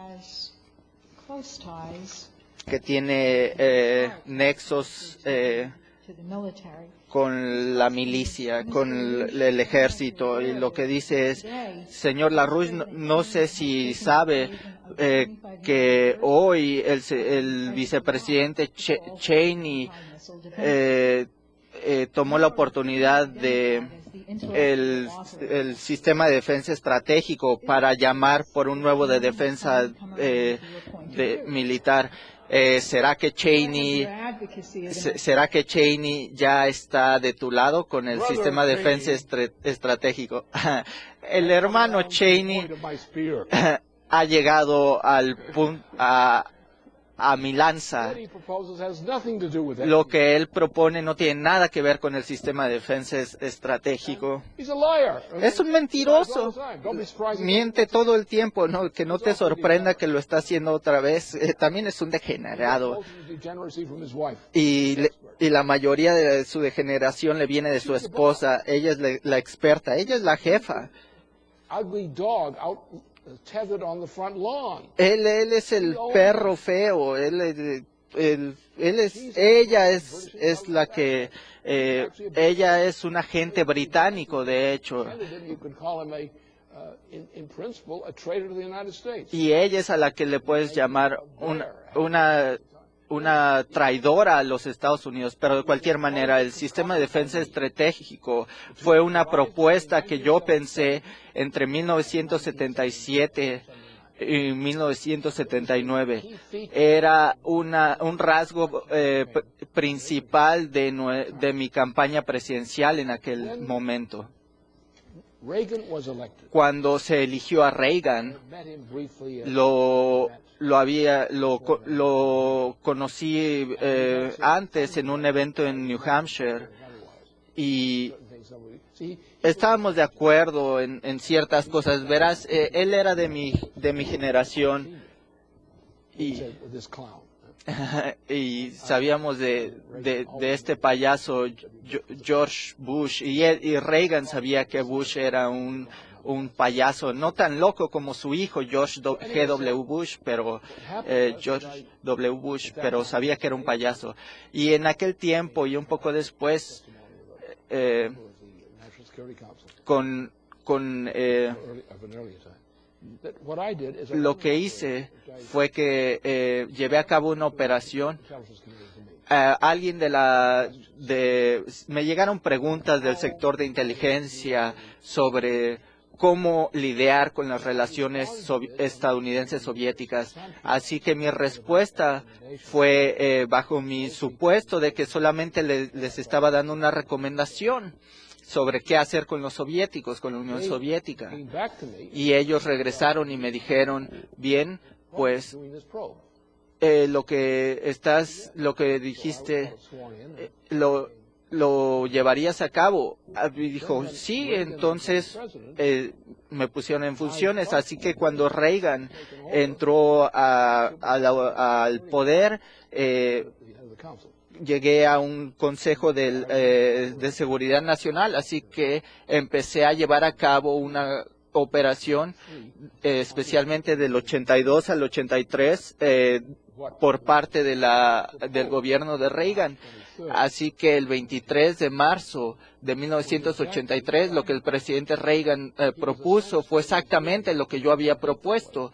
que tiene eh, nexos eh, con la milicia, con el, el ejército, y lo que dice es: señor LaRouche, no, no sé si sabe eh, que hoy el, el vicepresidente Ch Cheney eh, Eh, tomó la oportunidad de el, el sistema de defensa estratégico para llamar por un nuevo de defensa eh, de, militar. Eh, ¿Será que Cheney será que Cheney ya está de tu lado con el sistema de defensa estre, estratégico? El hermano Cheney ha llegado al punto a a mi lanza. Lo que él propone no tiene nada que ver con el sistema de defensa estratégico. Es un mentiroso. Miente todo el tiempo, ¿no? Que no te sorprenda que lo está haciendo otra vez. Eh, también es un degenerado. Y, le, y la mayoría de su degeneración le viene de su esposa. Ella es la, la experta. Ella es la jefa. Él, él es el perro feo, él, él, él, él es, ella es, es la que, eh, ella es un agente británico, de hecho. Y ella es a la que le puedes llamar un, una, una traidora a los Estados Unidos, pero de cualquier manera el sistema de defensa estratégico fue una propuesta que yo pensé entre mil novecientos setenta y siete y mil novecientos setenta y nueve. Era una, un rasgo eh, principal de, nue, de mi campaña presidencial en aquel momento. Cuando se eligió a Reagan, lo, lo había, lo, lo conocí eh, antes en un evento en New Hampshire y estábamos de acuerdo en, en ciertas cosas. Verás, eh, él era de mi, de mi generación y, y sabíamos de, de, de este payaso George Bush y, él, y Reagan sabía que Bush era un, un payaso, no tan loco como su hijo George G W Bush, pero eh, George W Bush, pero sabía que era un payaso. Y en aquel tiempo y un poco después, eh, con, con eh, lo que hice fue que eh, llevé a cabo una operación. Uh, alguien de la de me llegaron preguntas del sector de inteligencia sobre cómo lidiar con las relaciones so estadounidenses soviéticas. Así que mi respuesta fue eh, bajo mi supuesto de que solamente le, les estaba dando una recomendación sobre qué hacer con los soviéticos, con la Unión Soviética. Y ellos regresaron y me dijeron, bien, pues eh, lo que estás, lo que dijiste, eh, lo, lo llevarías a cabo. Y dijo, sí, entonces eh, me pusieron en funciones. Así que cuando Reagan entró a, a la, al poder, eh, llegué a un consejo de, eh, de seguridad nacional, así que empecé a llevar a cabo una operación, eh, especialmente del ochenta y dos al ochenta y tres, eh, por parte de la, del gobierno de Reagan. Así que el veintitrés de marzo de mil novecientos ochenta y tres, lo que el presidente Reagan eh, propuso fue exactamente lo que yo había propuesto.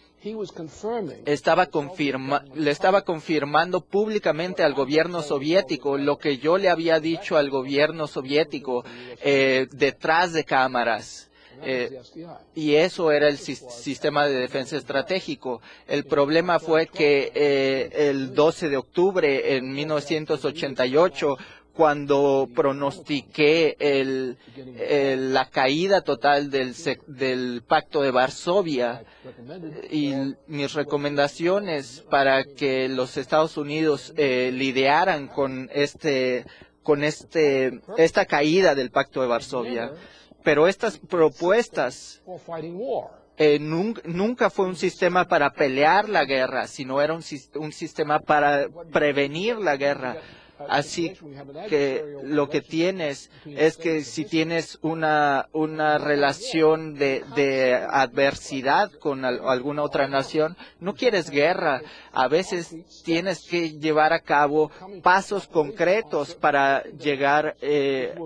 Estaba confirma, le estaba confirmando públicamente al gobierno soviético lo que yo le había dicho al gobierno soviético eh, detrás de cámaras. Eh, y eso era el si sistema de defensa estratégico. El problema fue que eh, el doce de octubre en mil novecientos ochenta y ocho, cuando pronostiqué el, el, la caída total del, del Pacto de Varsovia y mis recomendaciones para que los Estados Unidos eh, lidiaran con este con este esta caída del Pacto de Varsovia. Pero estas propuestas eh, nunca, nunca fue un sistema para pelear la guerra, sino era un, un sistema para prevenir la guerra. Así que lo que tienes es que si tienes una, una relación de, de adversidad con al, alguna otra nación, no quieres guerra. A veces tienes que llevar a cabo pasos concretos para llegar eh,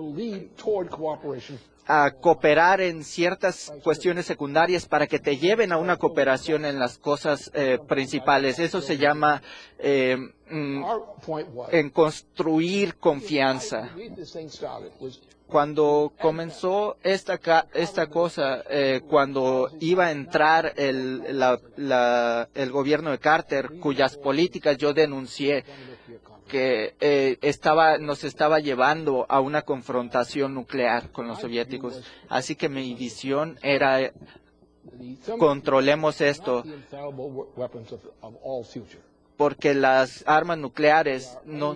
a cooperar en ciertas cuestiones secundarias para que te lleven a una cooperación en las cosas eh, principales. Eso se llama eh, mm, en construir confianza. Cuando comenzó esta, esta cosa, eh, cuando iba a entrar el, la, la, el gobierno de Carter, cuyas políticas yo denuncié, que eh, estaba, nos estaba llevando a una confrontación nuclear con los soviéticos. Así que mi visión era, controlemos esto, porque las armas nucleares no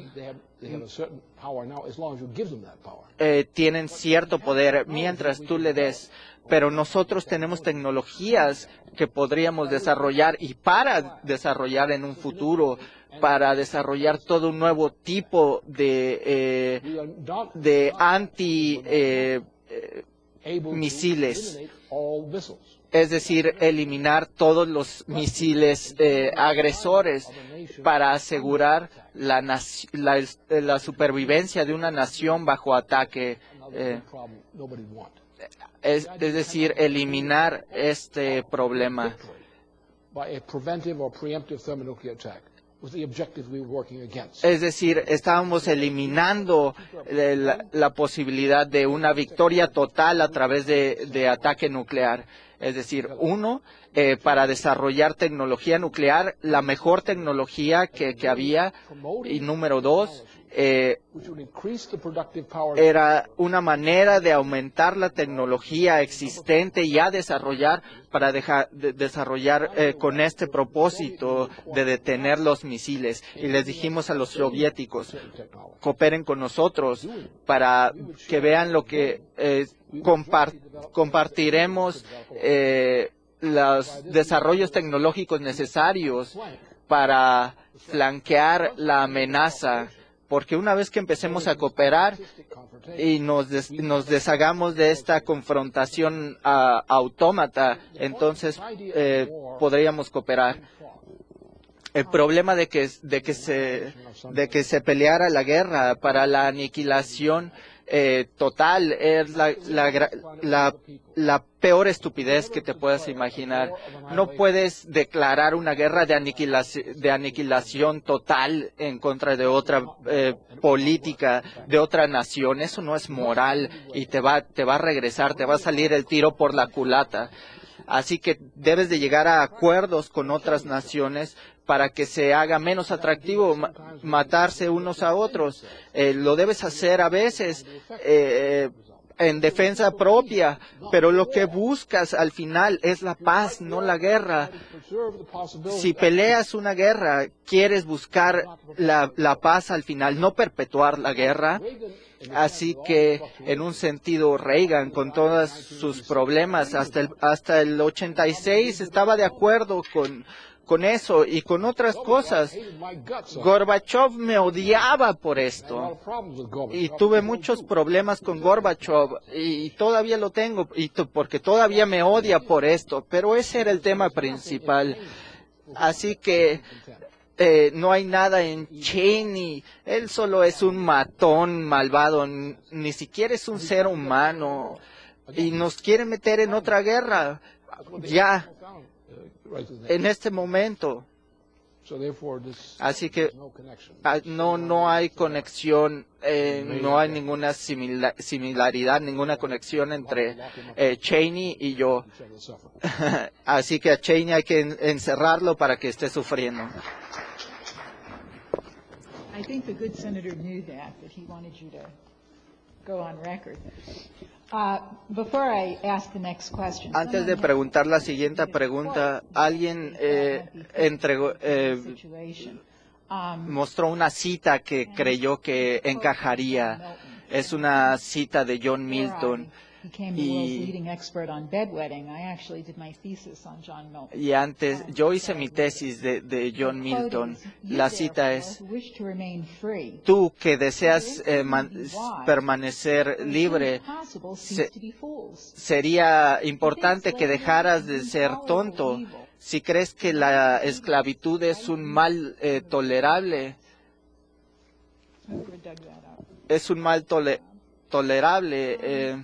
eh, tienen cierto poder mientras tú le des, pero nosotros tenemos tecnologías que podríamos desarrollar y para desarrollar en un futuro, para desarrollar todo un nuevo tipo de, eh, de anti, eh, misiles, es decir, eliminar todos los misiles eh, agresores para asegurar la, la, la supervivencia de una nación bajo ataque. Eh, es, es decir, eliminar este problema. Es decir, estábamos eliminando la, la posibilidad de una victoria total a través de, de ataque nuclear. Es decir, uno, eh, para desarrollar tecnología nuclear, la mejor tecnología que, que había, y número dos, eh, era una manera de aumentar la tecnología existente y a desarrollar para dejar de desarrollar eh, con este propósito de detener los misiles. Y les dijimos a los soviéticos, cooperen con nosotros para que vean lo que eh, compart compartiremos eh, los desarrollos tecnológicos necesarios para flanquear la amenaza. Porque una vez que empecemos a cooperar y nos, des, nos deshagamos de esta confrontación uh, autómata, entonces eh, podríamos cooperar. El problema de que, de, que se, de que se peleara la guerra para la aniquilación eh, total es la, la, la, la peor estupidez que te puedas imaginar. No puedes declarar una guerra de aniquilación, de aniquilación total en contra de otra eh, política, de otra nación. Eso no es moral y te va, te va a regresar, te va a salir el tiro por la culata. Así que debes de llegar a acuerdos con otras naciones para que se haga menos atractivo ma matarse unos a otros. Eh, lo debes hacer a veces eh, en defensa propia, pero lo que buscas al final es la paz, no la guerra. Si peleas una guerra, quieres buscar la, la paz al final, no perpetuar la guerra. Así que, en un sentido, Reagan, con todos sus problemas, hasta el, hasta el ochenta y seis estaba de acuerdo con, con eso y con otras cosas. Gorbachev me odiaba por esto y tuve muchos problemas con Gorbachev y, y todavía lo tengo y porque todavía me odia por esto, pero ese era el tema principal. Así que Eh, no hay nada en Cheney, él solo es un matón malvado, ni siquiera es un ser humano y nos quiere meter en otra guerra, ya, en este momento. Así que no, no hay conexión, eh, no hay ninguna simila similaridad, ninguna conexión entre eh, Cheney y yo. Así que a Cheney hay que en encerrarlo para que esté sufriendo. I think the good senator knew that, but he wanted you to go on record. Uh, before I ask the next question, Antes de preguntar la siguiente pregunta, alguien eh, entregó, eh, mostró una cita que creyó que encajaría. Es una cita de John Milton. Y, y antes, yo hice mi tesis de, de John Milton. La cita es, tú que deseas eh, man, permanecer libre, se, sería importante que dejaras de ser tonto. Si crees que la esclavitud es un mal eh, tolerable, es un mal tole, tolerable, eh,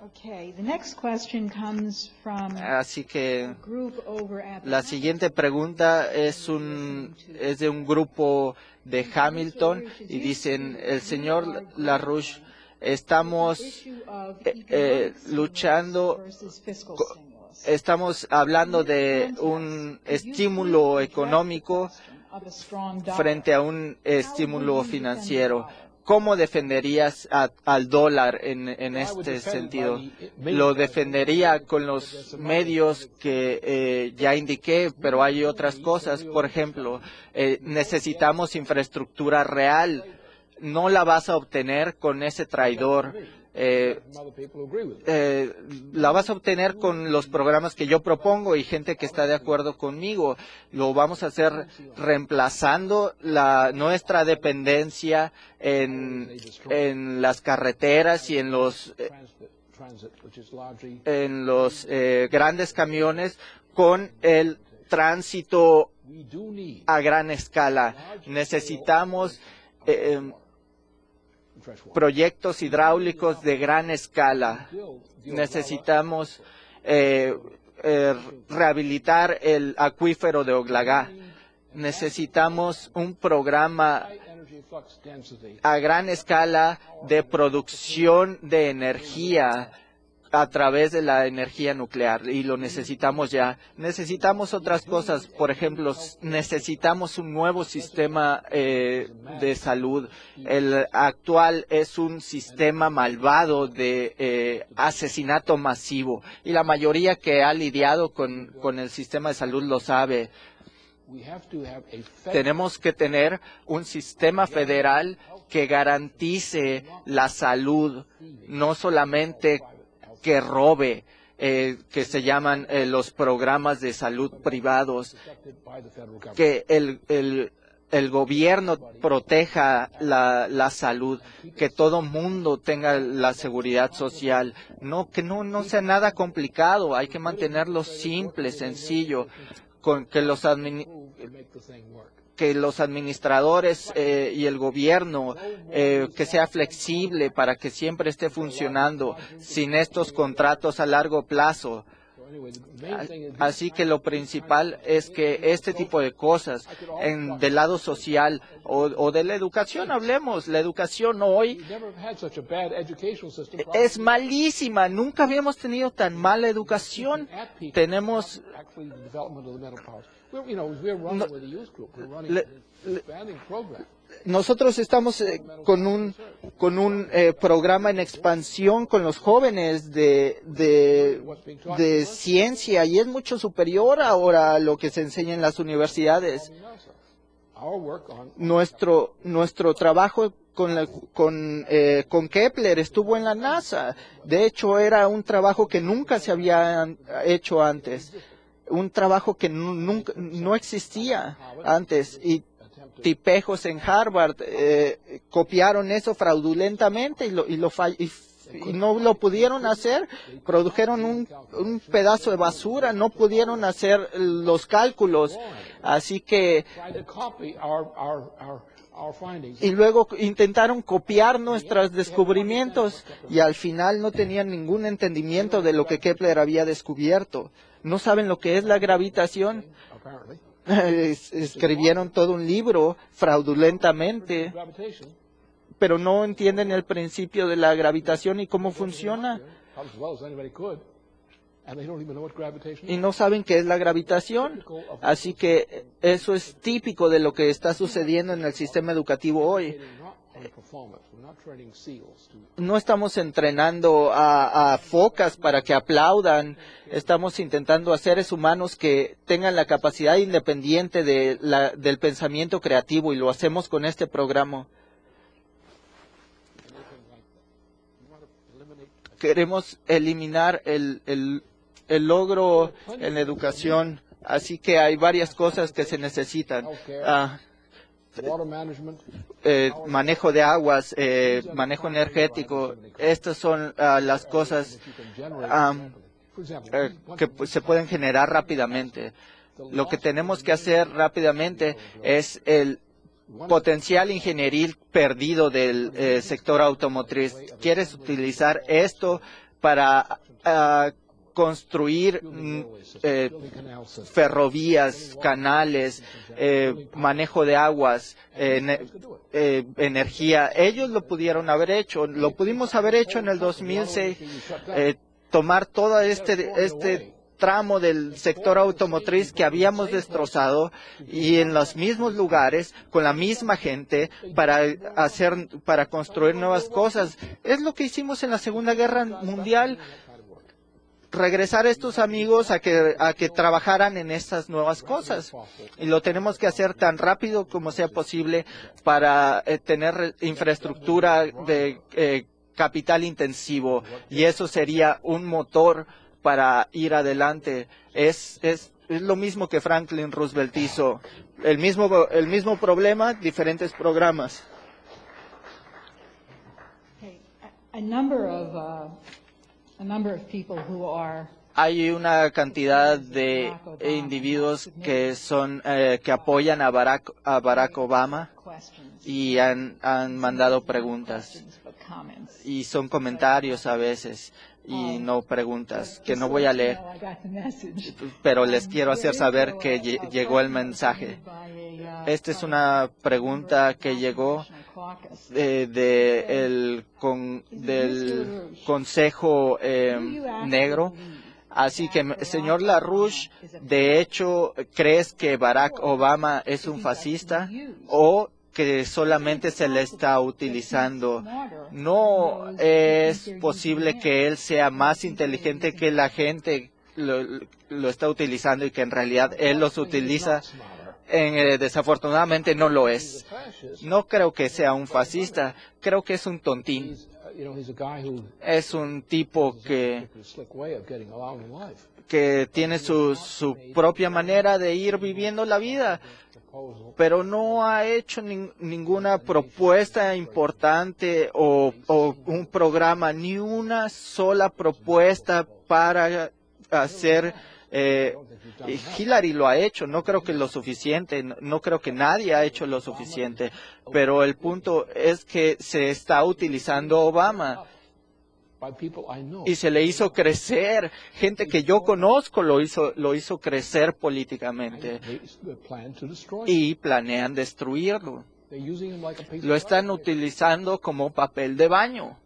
así que la siguiente pregunta es, un, es de un grupo de Hamilton y dicen, el señor LaRouche, estamos eh, eh, luchando, estamos hablando de un estímulo económico frente a un estímulo financiero. ¿Cómo defenderías a, al dólar en, en este sentido? Lo defendería con los medios que eh, ya indiqué, pero hay otras cosas. Por ejemplo, eh, necesitamos infraestructura real. No la vas a obtener con ese traidor. Eh, eh, la vas a obtener con los programas que yo propongo y gente que está de acuerdo conmigo. Lo vamos a hacer reemplazando la, nuestra dependencia en, en las carreteras y en los, en los eh, grandes camiones con el tránsito a gran escala. Necesitamos eh, proyectos hidráulicos de gran escala. Necesitamos eh, eh, rehabilitar el acuífero de Oglagá. Necesitamos un programa a gran escala de producción de energía a través de la energía nuclear, y lo necesitamos ya. Necesitamos otras cosas, por ejemplo, necesitamos un nuevo sistema eh, de salud. El actual es un sistema malvado de eh, asesinato masivo, y la mayoría que ha lidiado con, con el sistema de salud lo sabe. Tenemos que tener un sistema federal que garantice la salud, no solamente que robe, eh, que se llaman eh, los programas de salud privados, que el, el, el gobierno proteja la, la salud, que todo mundo tenga la seguridad social, no que no, no sea nada complicado, hay que mantenerlo simple, sencillo, con que los admin que los administradores eh, y el gobierno eh, que sea flexible para que siempre esté funcionando sin estos contratos a largo plazo. Así que lo principal es que este tipo de cosas en, del lado social o, o de la educación, hablemos, la educación hoy es malísima, nunca habíamos tenido tan mala educación. Tenemos no, le, le, nosotros estamos eh, con un con un eh, programa en expansión con los jóvenes de, de de ciencia, y es mucho superior ahora a lo que se enseña en las universidades. Nuestro nuestro trabajo con la, con eh, con Kepler estuvo en la NASA. De hecho, era un trabajo que nunca se había hecho antes. Un trabajo que nunca, no existía antes, y tipejos en Harvard eh, copiaron eso fraudulentamente y, lo, y, lo y, y no lo pudieron hacer, produjeron un, un pedazo de basura, no pudieron hacer los cálculos, así que y luego intentaron copiar nuestros descubrimientos y al final no tenían ningún entendimiento de lo que Kepler había descubierto. No saben lo que es la gravitación. Escribieron todo un libro fraudulentamente, pero no entienden el principio de la gravitación y cómo funciona. Y no saben qué es la gravitación. Así que eso es típico de lo que está sucediendo en el sistema educativo hoy. No estamos entrenando a, a focas para que aplaudan. Estamos intentando a seres humanos que tengan la capacidad independiente de la, del pensamiento creativo, y lo hacemos con este programa. Queremos eliminar el, el, el logro en la educación, así que hay varias cosas que se necesitan. Ah, Eh, manejo de aguas, eh, manejo energético, estas son uh, las cosas um, eh, que se pueden generar rápidamente. Lo que tenemos que hacer rápidamente es el potencial ingenieril perdido del eh, sector automotriz. ¿Quieres utilizar esto para uh, construir eh, ferrovías, canales, eh, manejo de aguas, eh, eh, energía? Ellos lo pudieron haber hecho, lo pudimos haber hecho en el dos mil seis, eh, tomar todo este, este tramo del sector automotriz que habíamos destrozado y en los mismos lugares, con la misma gente, para hacer, para construir nuevas cosas. Es lo que hicimos en la Segunda Guerra Mundial. Regresar a estos amigos a que, a que trabajaran en estas nuevas cosas. Y lo tenemos que hacer tan rápido como sea posible para eh, tener infraestructura de eh, capital intensivo. Y eso sería un motor para ir adelante. Es, es, es lo mismo que Franklin Roosevelt hizo. El mismo, el mismo problema, diferentes programas. Okay. A, a number of, uh... a number of people who are Hay una cantidad de individuos que son eh, que apoyan a Barack, a Barack Obama y han, han mandado preguntas y son comentarios a veces y no preguntas que no voy a leer, pero les quiero hacer saber que lle- llegó el mensaje. Esta es una pregunta que llegó eh, de el con, del Consejo eh, Negro. Así que, señor LaRouche, ¿de hecho crees que Barack Obama es un fascista o que solamente se le está utilizando? ¿No es posible que él sea más inteligente que la gente lo, lo está utilizando y que en realidad él los utiliza? En, eh, desafortunadamente no lo es. No creo que sea un fascista, creo que es un tontín. Es un tipo que, que tiene su, su propia manera de ir viviendo la vida, pero no ha hecho nin, ninguna propuesta importante o, o un programa, ni una sola propuesta para hacer. Eh, Hillary lo ha hecho, no creo que lo suficiente, no, no creo que nadie ha hecho lo suficiente, pero el punto es que se está utilizando Obama y se le hizo crecer, gente que yo conozco lo hizo, lo hizo crecer políticamente y planean destruirlo. Lo están utilizando como papel de baño.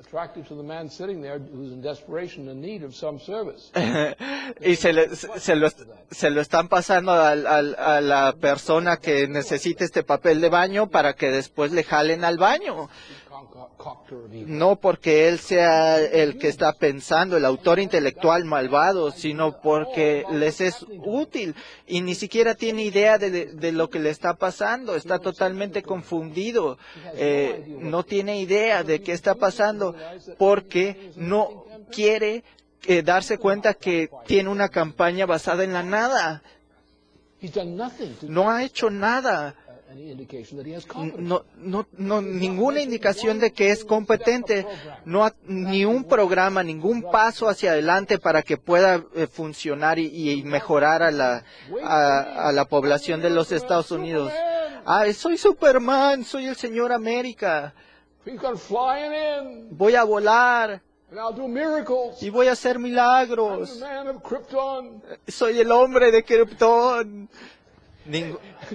Y se, le, se, lo, se lo están pasando a, a, a la persona que necesita este papel de baño para que después le jalen al baño. No porque él sea el que está pensando, el autor intelectual malvado, sino porque les es útil y ni siquiera tiene idea de, de lo que le está pasando. Está totalmente confundido. Eh, no tiene idea de qué está pasando porque no quiere eh, darse cuenta que tiene una campaña basada en la nada. No ha hecho nada. No, no, no, ninguna indicación de que es competente, no ha, ni un programa, ningún paso hacia adelante para que pueda eh, funcionar y, y mejorar a la, a, a la población de los Estados Unidos. Ah, soy Superman, soy el señor América. Voy a volar. Y voy a hacer milagros. Soy el hombre de Krypton. Ning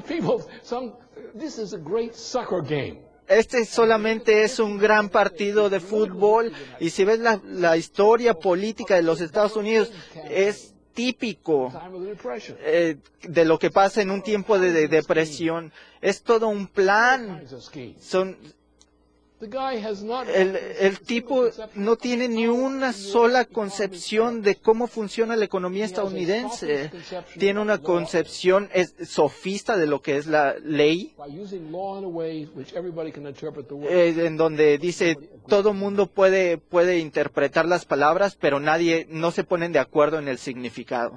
Este solamente es un gran partido de fútbol y si ves la, la historia política de los Estados Unidos es típico eh, de lo que pasa en un tiempo de, de depresión. Es todo un plan. Son El, el tipo no tiene ni una sola concepción de cómo funciona la economía estadounidense. Tiene una concepción es, sofista de lo que es la ley, eh, en donde dice todo mundo puede, puede interpretar las palabras, pero nadie, no se ponen de acuerdo en el significado.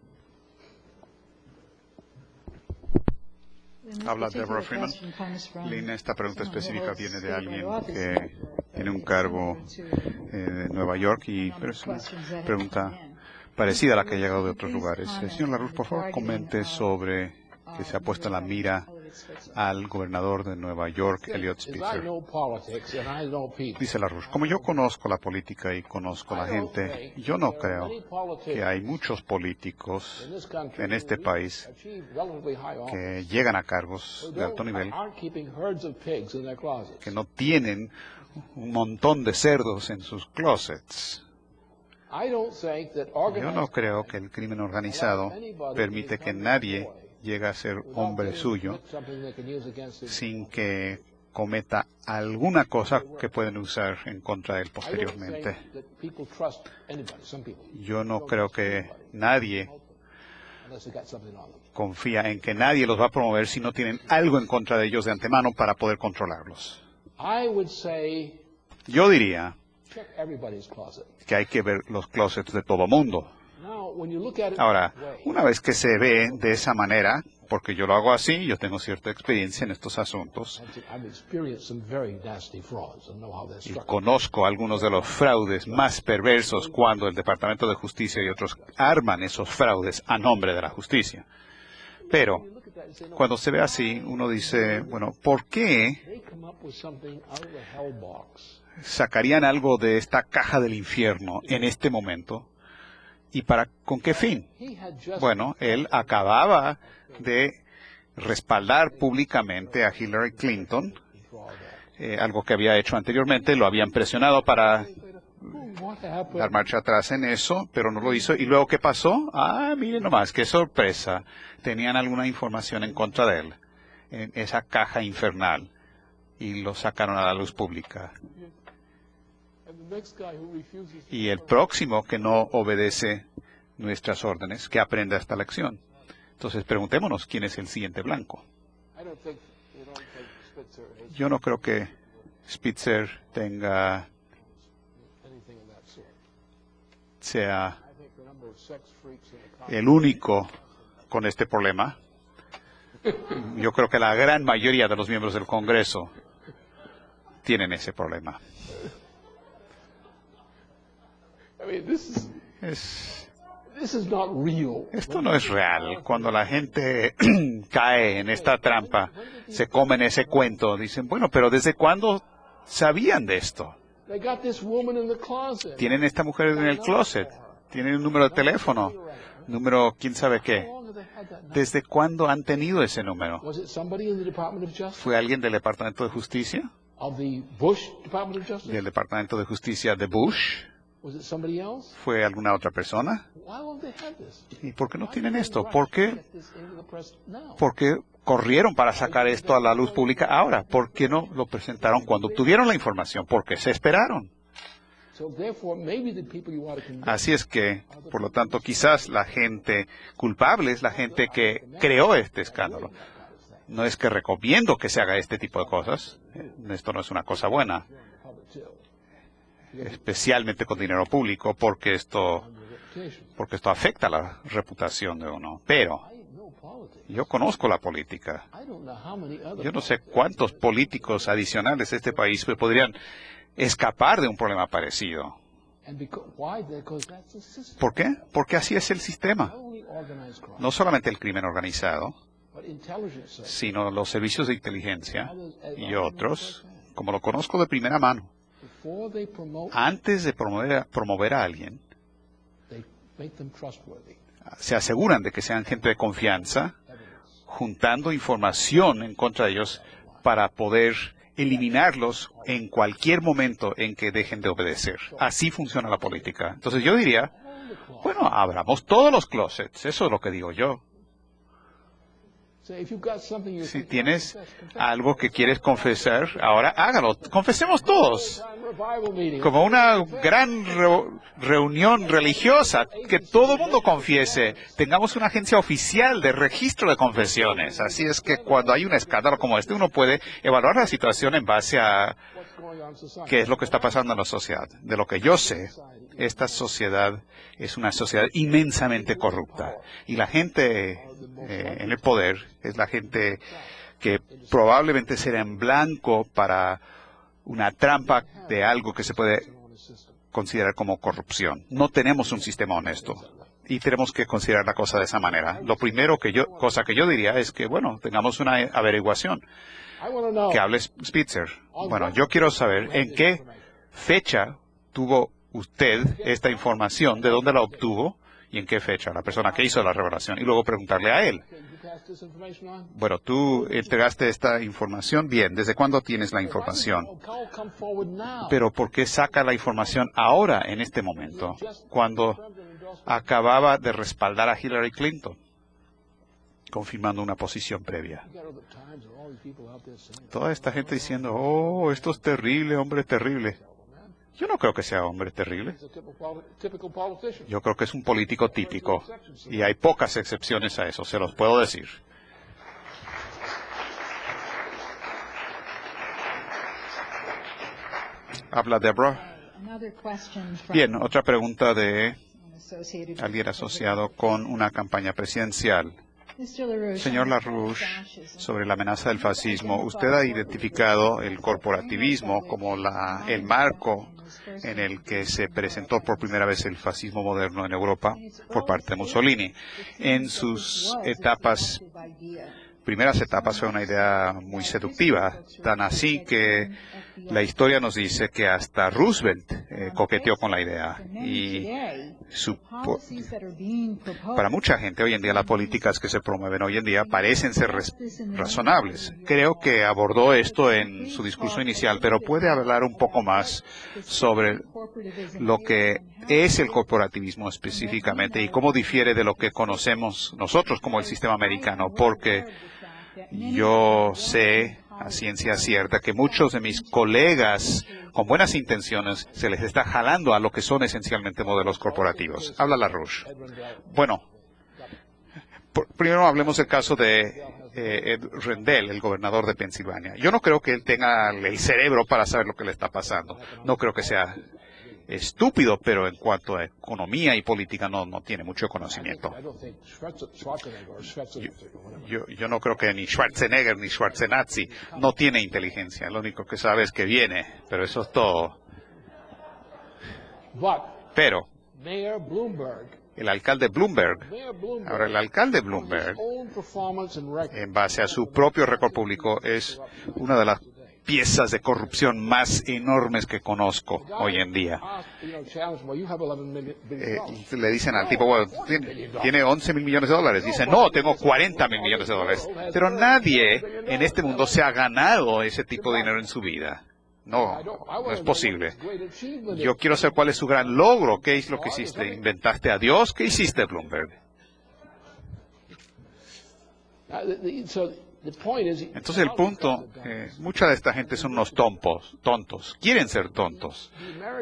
Habla Deborah Freeman. Lynn, esta pregunta específica viene de alguien que tiene un cargo eh, en Nueva York, y pero es una pregunta parecida a la que ha llegado de otros lugares. Eh, señor LaRouche, por favor, comente sobre que se ha puesto la mira al gobernador de Nueva York, Eliot Spitzer. Dice LaRouche, como yo conozco la política y conozco la gente, yo no creo que hay muchos políticos en este país que llegan a cargos de alto nivel que no tienen un montón de cerdos en sus closets. Yo no creo que el crimen organizado permite que nadie llega a ser hombre suyo sin que cometa alguna cosa que pueden usar en contra de él posteriormente. Yo no creo que nadie confía en que nadie los va a promover si no tienen algo en contra de ellos de antemano para poder controlarlos. Yo diría que hay que ver los closets de todo mundo. Ahora, una vez que se ve de esa manera, porque yo lo hago así, yo tengo cierta experiencia en estos asuntos, y conozco algunos de los fraudes más perversos cuando el Departamento de Justicia y otros arman esos fraudes a nombre de la justicia. Pero, cuando se ve así, uno dice, bueno, ¿por qué sacarían algo de esta caja del infierno en este momento? ¿Y para con qué fin? Bueno, él acababa de respaldar públicamente a Hillary Clinton, eh, algo que había hecho anteriormente, lo habían presionado para dar marcha atrás en eso, pero no lo hizo. ¿Y luego qué pasó? Ah, miren nomás, qué sorpresa. Tenían alguna información en contra de él, en esa caja infernal, y lo sacaron a la luz pública. Y el próximo que no obedece nuestras órdenes, que aprenda esta lección. Entonces preguntémonos quién es el siguiente blanco. Yo no creo que Spitzer tenga sea el único con este problema. Yo creo que la gran mayoría de los miembros del Congreso tienen ese problema. Es, esto no es real. Cuando la gente cae en esta trampa, se comen ese cuento, dicen, bueno, pero ¿desde cuándo sabían de esto? Tienen esta mujer en el closet, tienen un número de teléfono, número quién sabe qué. ¿Desde cuándo han tenido ese número? ¿Fue alguien del Departamento de Justicia? ¿Del Departamento de Justicia de Bush? ¿Fue alguna otra persona? ¿Y por qué no tienen esto? ¿Por qué? ¿Por qué corrieron para sacar esto a la luz pública ahora? ¿Por qué no lo presentaron cuando obtuvieron la información? ¿Por qué se esperaron? Así es que, por lo tanto, quizás la gente culpable es la gente que creó este escándalo. No es que recomiendo que se haga este tipo de cosas. Esto no es una cosa buena, especialmente con dinero público, porque esto, porque esto afecta la reputación de uno. Pero yo conozco la política. Yo no sé cuántos políticos adicionales de este país podrían escapar de un problema parecido. ¿Por qué? Porque así es el sistema. No solamente el crimen organizado, sino los servicios de inteligencia y otros, como lo conozco de primera mano. Antes de promover, promover a alguien, se aseguran de que sean gente de confianza, juntando información en contra de ellos para poder eliminarlos en cualquier momento en que dejen de obedecer. Así funciona la política. Entonces yo diría, bueno, abramos todos los closets, eso es lo que digo yo. Si tienes algo que quieres confesar, ahora hágalo. Confesemos todos. Como una gran re reunión religiosa, que todo el mundo confiese. Tengamos una agencia oficial de registro de confesiones. Así es que cuando hay un escándalo como este, uno puede evaluar la situación en base a qué es lo que está pasando en la sociedad. De lo que yo sé, esta sociedad es una sociedad inmensamente corrupta. Y la gente eh, en el poder es la gente que probablemente será en blanco para una trampa de algo que se puede considerar como corrupción. No tenemos un sistema honesto y tenemos que considerar la cosa de esa manera. Lo primero que yo, cosa que yo diría es que, bueno, tengamos una averiguación. Que hable Spitzer. Bueno, yo quiero saber en qué fecha tuvo usted esta información, de dónde la obtuvo y en qué fecha, la persona que hizo la revelación, y luego preguntarle a él. Bueno, tú entregaste esta información, bien, ¿desde cuándo tienes la información? Pero ¿por qué saca la información ahora, en este momento, cuando acababa de respaldar a Hillary Clinton, confirmando una posición previa? Toda esta gente diciendo, oh, esto es terrible, hombre terrible. Yo no creo que sea hombre terrible. Yo creo que es un político típico. Y hay pocas excepciones a eso, se los puedo decir. Habla Deborah. Bien, otra pregunta de alguien asociado con una campaña presidencial. Señor LaRouche, sobre la amenaza del fascismo, usted ha identificado el corporativismo como la, el marco en el que se presentó por primera vez el fascismo moderno en Europa por parte de Mussolini. En sus etapas, primeras etapas fue una idea muy seductiva, tan así que la historia nos dice que hasta Roosevelt eh, coqueteó con la idea. Y su, para mucha gente hoy en día las políticas que se promueven hoy en día parecen ser razonables. Creo que abordó esto en su discurso inicial, pero puede hablar un poco más sobre lo que es el corporativismo específicamente y cómo difiere de lo que conocemos nosotros como el sistema americano, porque yo sé a ciencia cierta que muchos de mis colegas con buenas intenciones se les está jalando a lo que son esencialmente modelos corporativos. Habla LaRouche. Bueno, por, primero hablemos del caso de eh, Ed Rendell, el gobernador de Pensilvania. Yo no creo que él tenga el cerebro para saber lo que le está pasando. No creo que sea estúpido, pero en cuanto a economía y política no, no tiene mucho conocimiento. Yo, yo, yo no creo que ni Schwarzenegger ni Schwarzenazzi no tiene inteligencia. Lo único que sabe es que viene, pero eso es todo. Pero el alcalde Bloomberg, ahora el alcalde Bloomberg, en base a su propio récord público, es una de las piezas de corrupción más enormes que conozco hoy en día. Eh, le dicen al tipo, bueno, tiene, tiene once mil millones de dólares. Dice, no, tengo cuarenta mil millones de dólares. Pero nadie en este mundo se ha ganado ese tipo de dinero en su vida. No, no es posible. Yo quiero saber cuál es su gran logro. ¿Qué es lo que hiciste? ¿Inventaste a Dios? ¿Qué hiciste, Bloomberg? Entonces el punto, eh, mucha de esta gente son unos tontos, tontos, quieren ser tontos.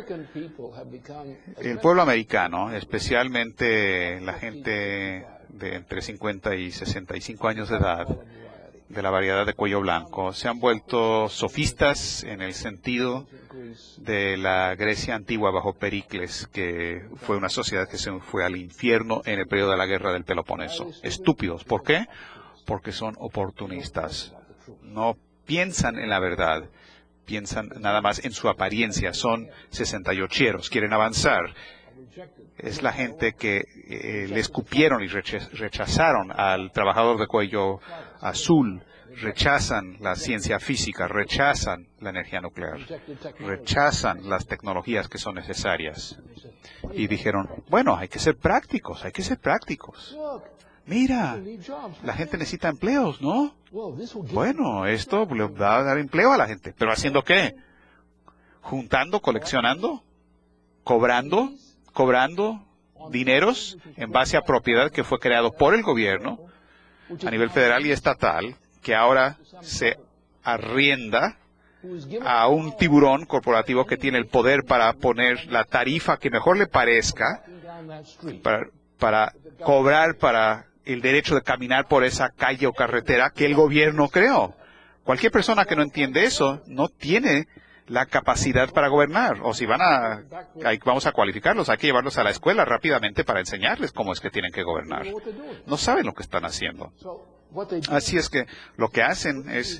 El pueblo americano, especialmente la gente de entre cincuenta y sesenta y cinco años de edad, de la variedad de cuello blanco, se han vuelto sofistas en el sentido de la Grecia antigua bajo Pericles, que fue una sociedad que se fue al infierno en el periodo de la guerra del Peloponeso. Estúpidos. ¿Por qué? Porque son oportunistas. No piensan en la verdad, piensan nada más en su apariencia. Son sesenta y ochieros, quieren avanzar. Es la gente que eh, le escupieron y rechazaron al trabajador de cuello azul, rechazan la ciencia física, rechazan la energía nuclear, rechazan las tecnologías que son necesarias. Y dijeron, bueno, hay que ser prácticos, hay que ser prácticos. Mira, la gente necesita empleos, ¿no? Bueno, esto le va a dar empleo a la gente. ¿Pero haciendo qué? Juntando, coleccionando, cobrando, cobrando dineros en base a propiedad que fue creado por el gobierno a nivel federal y estatal, que ahora se arrienda a un tiburón corporativo que tiene el poder para poner la tarifa que mejor le parezca, para, para cobrar para el derecho de caminar por esa calle o carretera que el gobierno creó. Cualquier persona que no entiende eso no tiene la capacidad para gobernar. O si van a, hay, vamos a cualificarlos, hay que llevarlos a la escuela rápidamente para enseñarles cómo es que tienen que gobernar. No saben lo que están haciendo. Así es que lo que hacen es,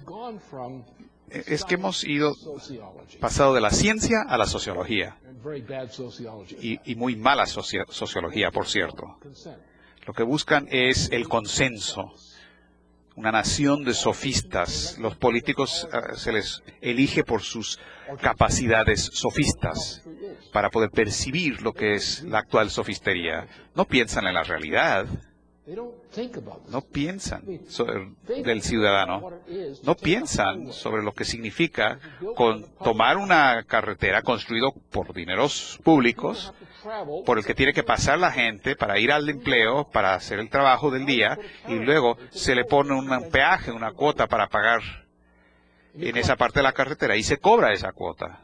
es que hemos ido pasado de la ciencia a la sociología. Y, y muy mala soci, sociología, por cierto. Lo que buscan es el consenso. Una nación de sofistas. Los políticos uh, se les elige por sus capacidades sofistas para poder percibir lo que es la actual sofistería. No piensan en la realidad. No piensan sobre el ciudadano. No piensan sobre lo que significa con tomar una carretera construida por dineros públicos, por el que tiene que pasar la gente para ir al empleo, para hacer el trabajo del día, y luego se le pone un peaje, una cuota para pagar en esa parte de la carretera, y se cobra esa cuota.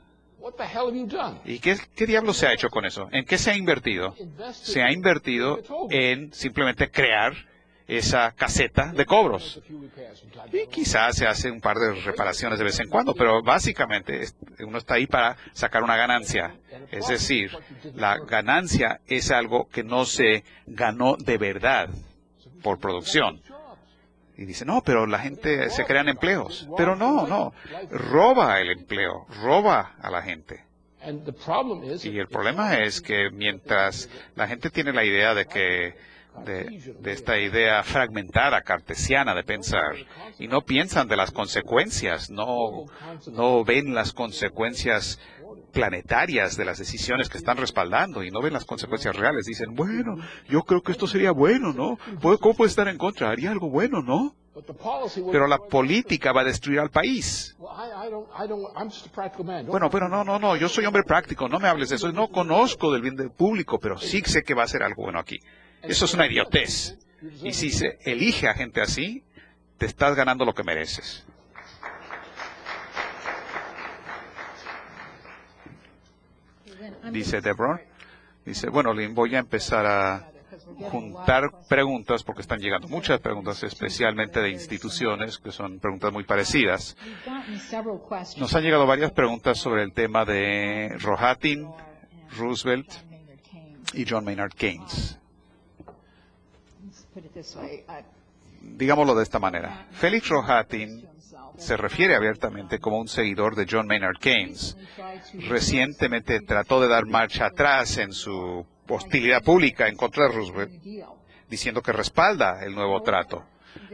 ¿Y qué, qué diablos se ha hecho con eso? ¿En qué se ha invertido? Se ha invertido en simplemente crear esa caseta de cobros. Y quizás se hace un par de reparaciones de vez en cuando, pero básicamente uno está ahí para sacar una ganancia. Es decir, la ganancia es algo que no se ganó de verdad por producción. Y dice, no, pero la gente se crean empleos. Pero no, no, roba el empleo, roba a la gente. Y el problema es que mientras la gente tiene la idea de que De, de esta idea fragmentada, cartesiana de pensar, y no piensan de las consecuencias, no, no ven las consecuencias planetarias de las decisiones que están respaldando y no ven las consecuencias reales. Dicen, bueno, yo creo que esto sería bueno, ¿no? ¿Cómo puede estar en contra? Haría algo bueno, ¿no? Pero la política va a destruir al país. Bueno, pero no, no, no, yo soy hombre práctico, no me hables de eso. No conozco del bien del público, pero sí sé que va a ser algo bueno aquí. Eso es una idiotez. Y si se elige a gente así, te estás ganando lo que mereces. Dice Deborah. Dice, bueno, Lynn, voy a empezar a juntar preguntas porque están llegando muchas preguntas, especialmente de instituciones, que son preguntas muy parecidas. Nos han llegado varias preguntas sobre el tema de Rohatyn, Roosevelt y John Maynard Keynes. Digámoslo de esta manera. Félix Rohatyn se refiere abiertamente como un seguidor de John Maynard Keynes. Recientemente trató de dar marcha atrás en su hostilidad pública en contra de Roosevelt, diciendo que respalda el nuevo trato.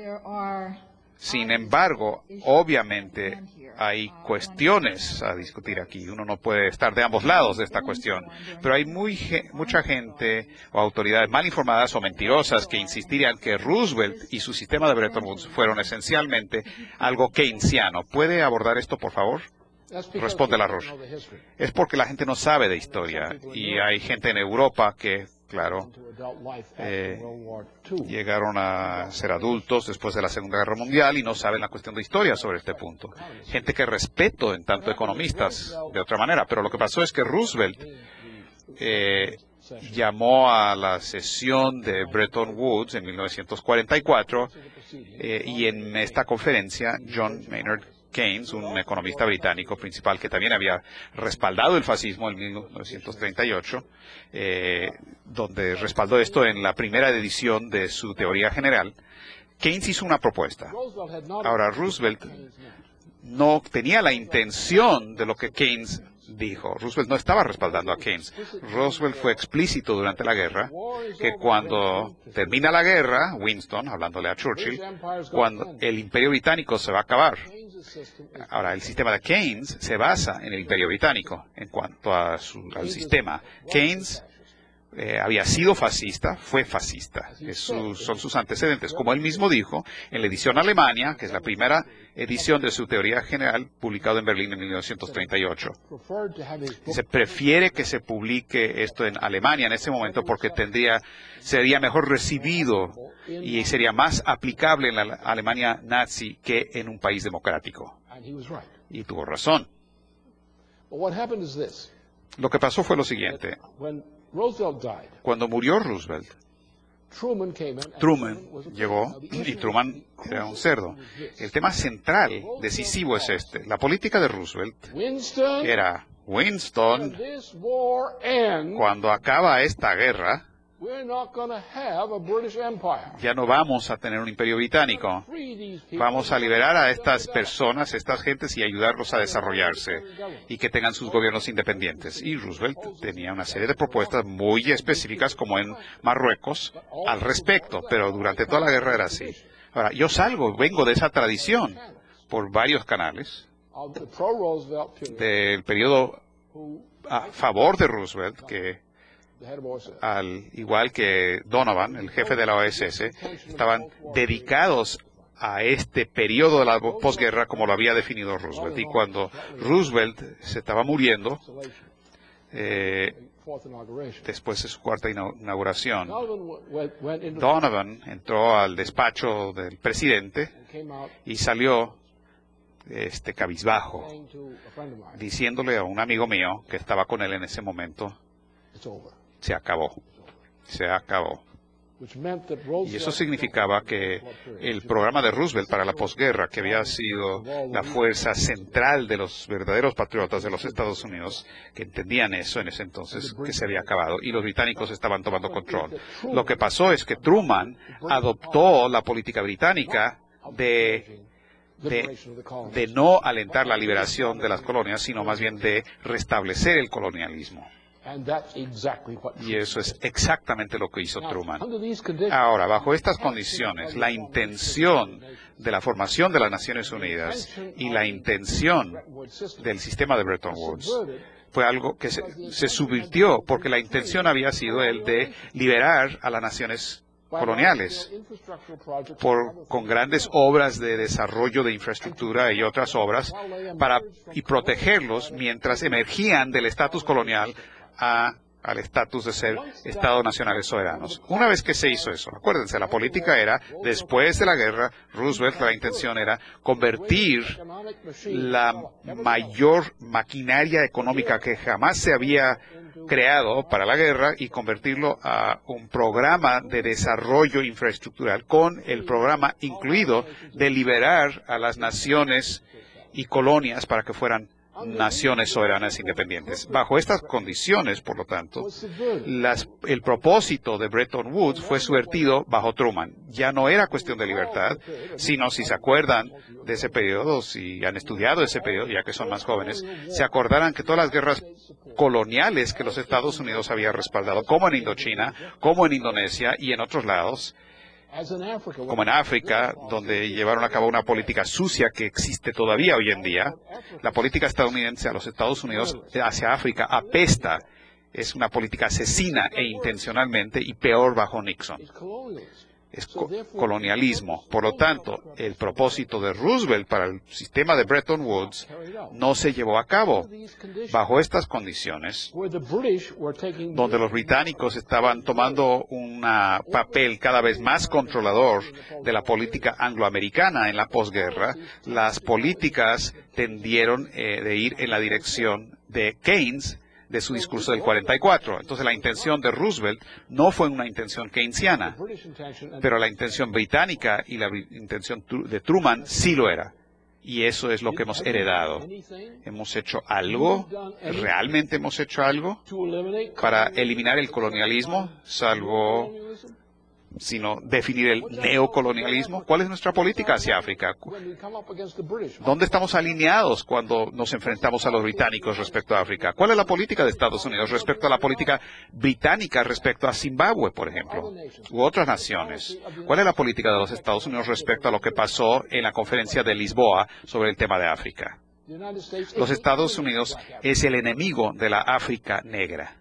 Sin embargo, obviamente hay cuestiones a discutir aquí. Uno no puede estar de ambos lados de esta cuestión. Pero hay muy, mucha gente o autoridades mal informadas o mentirosas que insistirían que Roosevelt y su sistema de Bretton Woods fueron esencialmente algo keynesiano. ¿Puede abordar esto, por favor? Responde la Roche. Es porque la gente no sabe de historia. Y hay gente en Europa que, claro, eh, llegaron a ser adultos después de la Segunda Guerra Mundial y no saben la cuestión de historia sobre este punto. Gente que respeto en tanto economistas de otra manera. Pero lo que pasó es que Roosevelt eh, llamó a la sesión de Bretton Woods en mil novecientos cuarenta y cuatro eh, y en esta conferencia John Maynard Keynes, un economista británico principal que también había respaldado el fascismo en mil novecientos treinta y ocho, eh, donde respaldó esto en la primera edición de su teoría general, Keynes hizo una propuesta. Ahora, Roosevelt no tenía la intención de lo que Keynes dijo. Roosevelt no estaba respaldando a Keynes. Roosevelt fue explícito durante la guerra que cuando termina la guerra, Winston, hablándole a Churchill, cuando el imperio británico se va a acabar. Ahora, el sistema de Keynes se basa en el imperio británico en cuanto a su, al sistema. Keynes eh, había sido fascista, fue fascista. Esos son sus antecedentes. Como él mismo dijo, en la edición Alemania, que es la primera edición de su teoría general, publicado en Berlín en mil novecientos treinta y ocho. Se prefiere que se publique esto en Alemania en ese momento porque tendría, sería mejor recibido y sería más aplicable en la Alemania nazi que en un país democrático. Y tuvo razón. Lo que pasó fue lo siguiente. Cuando murió Roosevelt, Truman llegó y Truman era un cerdo. El tema central, decisivo es este. La política de Roosevelt era, Winston, cuando acaba esta guerra, ya no vamos a tener un imperio británico. Vamos a liberar a estas personas, estas gentes y ayudarlos a desarrollarse y que tengan sus gobiernos independientes. Y Roosevelt tenía una serie de propuestas muy específicas, como en Marruecos, al respecto, pero durante toda la guerra era así. Ahora, yo salgo, vengo de esa tradición por varios canales del periodo a favor de Roosevelt, que al igual que Donovan, el jefe de la O S S, estaban dedicados a este periodo de la posguerra como lo había definido Roosevelt. Y cuando Roosevelt se estaba muriendo, eh, después de su cuarta inauguración, Donovan entró al despacho del presidente y salió este cabizbajo, diciéndole a un amigo mío que estaba con él en ese momento, se acabó, se acabó. Y eso significaba que el programa de Roosevelt para la posguerra, que había sido la fuerza central de los verdaderos patriotas de los Estados Unidos, que entendían eso en ese entonces, que se había acabado, y los británicos estaban tomando control. Lo que pasó es que Truman adoptó la política británica de De, de no alentar la liberación de las colonias, sino más bien de restablecer el colonialismo. Y eso es exactamente lo que hizo Truman. Ahora, bajo estas condiciones, la intención de la formación de las Naciones Unidas y la intención del sistema de Bretton Woods fue algo que se, se subvirtió, porque la intención había sido el de liberar a las naciones coloniales por, con grandes obras de desarrollo de infraestructura y otras obras para y protegerlos mientras emergían del estatus colonial a, al estatus de ser estados nacionales soberanos. Una vez que se hizo eso, acuérdense, la política era, después de la guerra, Roosevelt, la intención era convertir la mayor maquinaria económica que jamás se había creado para la guerra y convertirlo a un programa de desarrollo infraestructural con el programa incluido de liberar a las naciones y colonias para que fueran naciones soberanas independientes. Bajo estas condiciones, por lo tanto, las, el propósito de Bretton Woods fue subvertido bajo Truman. Ya no era cuestión de libertad, sino, si se acuerdan de ese periodo, si han estudiado ese periodo, ya que son más jóvenes, se acordarán que todas las guerras coloniales que los Estados Unidos habían respaldado, como en Indochina, como en Indonesia y en otros lados, como en África, donde llevaron a cabo una política sucia que existe todavía hoy en día. La política estadounidense a los Estados Unidos hacia África apesta. Es una política asesina e intencionalmente, y peor bajo Nixon. Es co colonialismo. Por lo tanto, el propósito de Roosevelt para el sistema de Bretton Woods no se llevó a cabo. Bajo estas condiciones, donde los británicos estaban tomando un papel cada vez más controlador de la política angloamericana en la posguerra, las políticas tendieron eh, de ir en la dirección de Keynes, de su discurso del cuarenta y cuatro. Entonces, la intención de Roosevelt no fue una intención keynesiana, pero la intención británica y la intención de Truman sí lo era. Y eso es lo que hemos heredado. ¿Hemos hecho algo? ¿Realmente hemos hecho algo para eliminar el colonialismo, salvo sino definir el neocolonialismo? ¿Cuál es nuestra política hacia África? ¿Dónde estamos alineados cuando nos enfrentamos a los británicos respecto a África? ¿Cuál es la política de Estados Unidos respecto a la política británica respecto a Zimbabue, por ejemplo, u otras naciones? ¿Cuál es la política de los Estados Unidos respecto a lo que pasó en la conferencia de Lisboa sobre el tema de África? Los Estados Unidos es el enemigo de la África negra.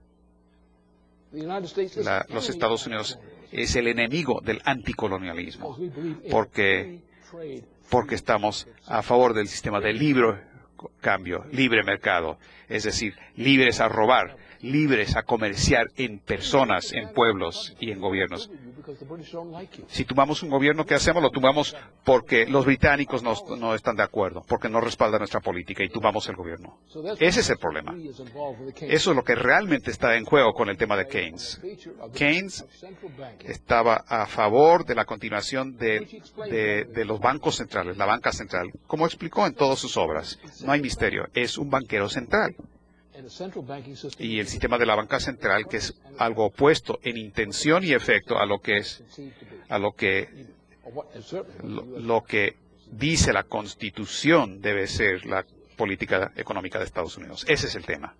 La, los Estados Unidos es el enemigo del anticolonialismo, porque, porque estamos a favor del sistema de libre cambio, libre mercado, es decir, libres a robar, libres a comerciar en personas, en pueblos y en gobiernos. Si tumbamos un gobierno, ¿qué hacemos? Lo tumbamos porque los británicos no, no están de acuerdo, porque no respaldan nuestra política y tumbamos el gobierno. Ese es el problema. Eso es lo que realmente está en juego con el tema de Keynes. Keynes estaba a favor de la continuación de, de, de los bancos centrales, la banca central, como explicó en todas sus obras. No hay misterio, es un banquero central. Y el sistema de la banca central, que es algo opuesto en intención y efecto a lo que es, a lo que, lo, lo que dice la Constitución debe ser la política económica de Estados Unidos. Ese es el tema.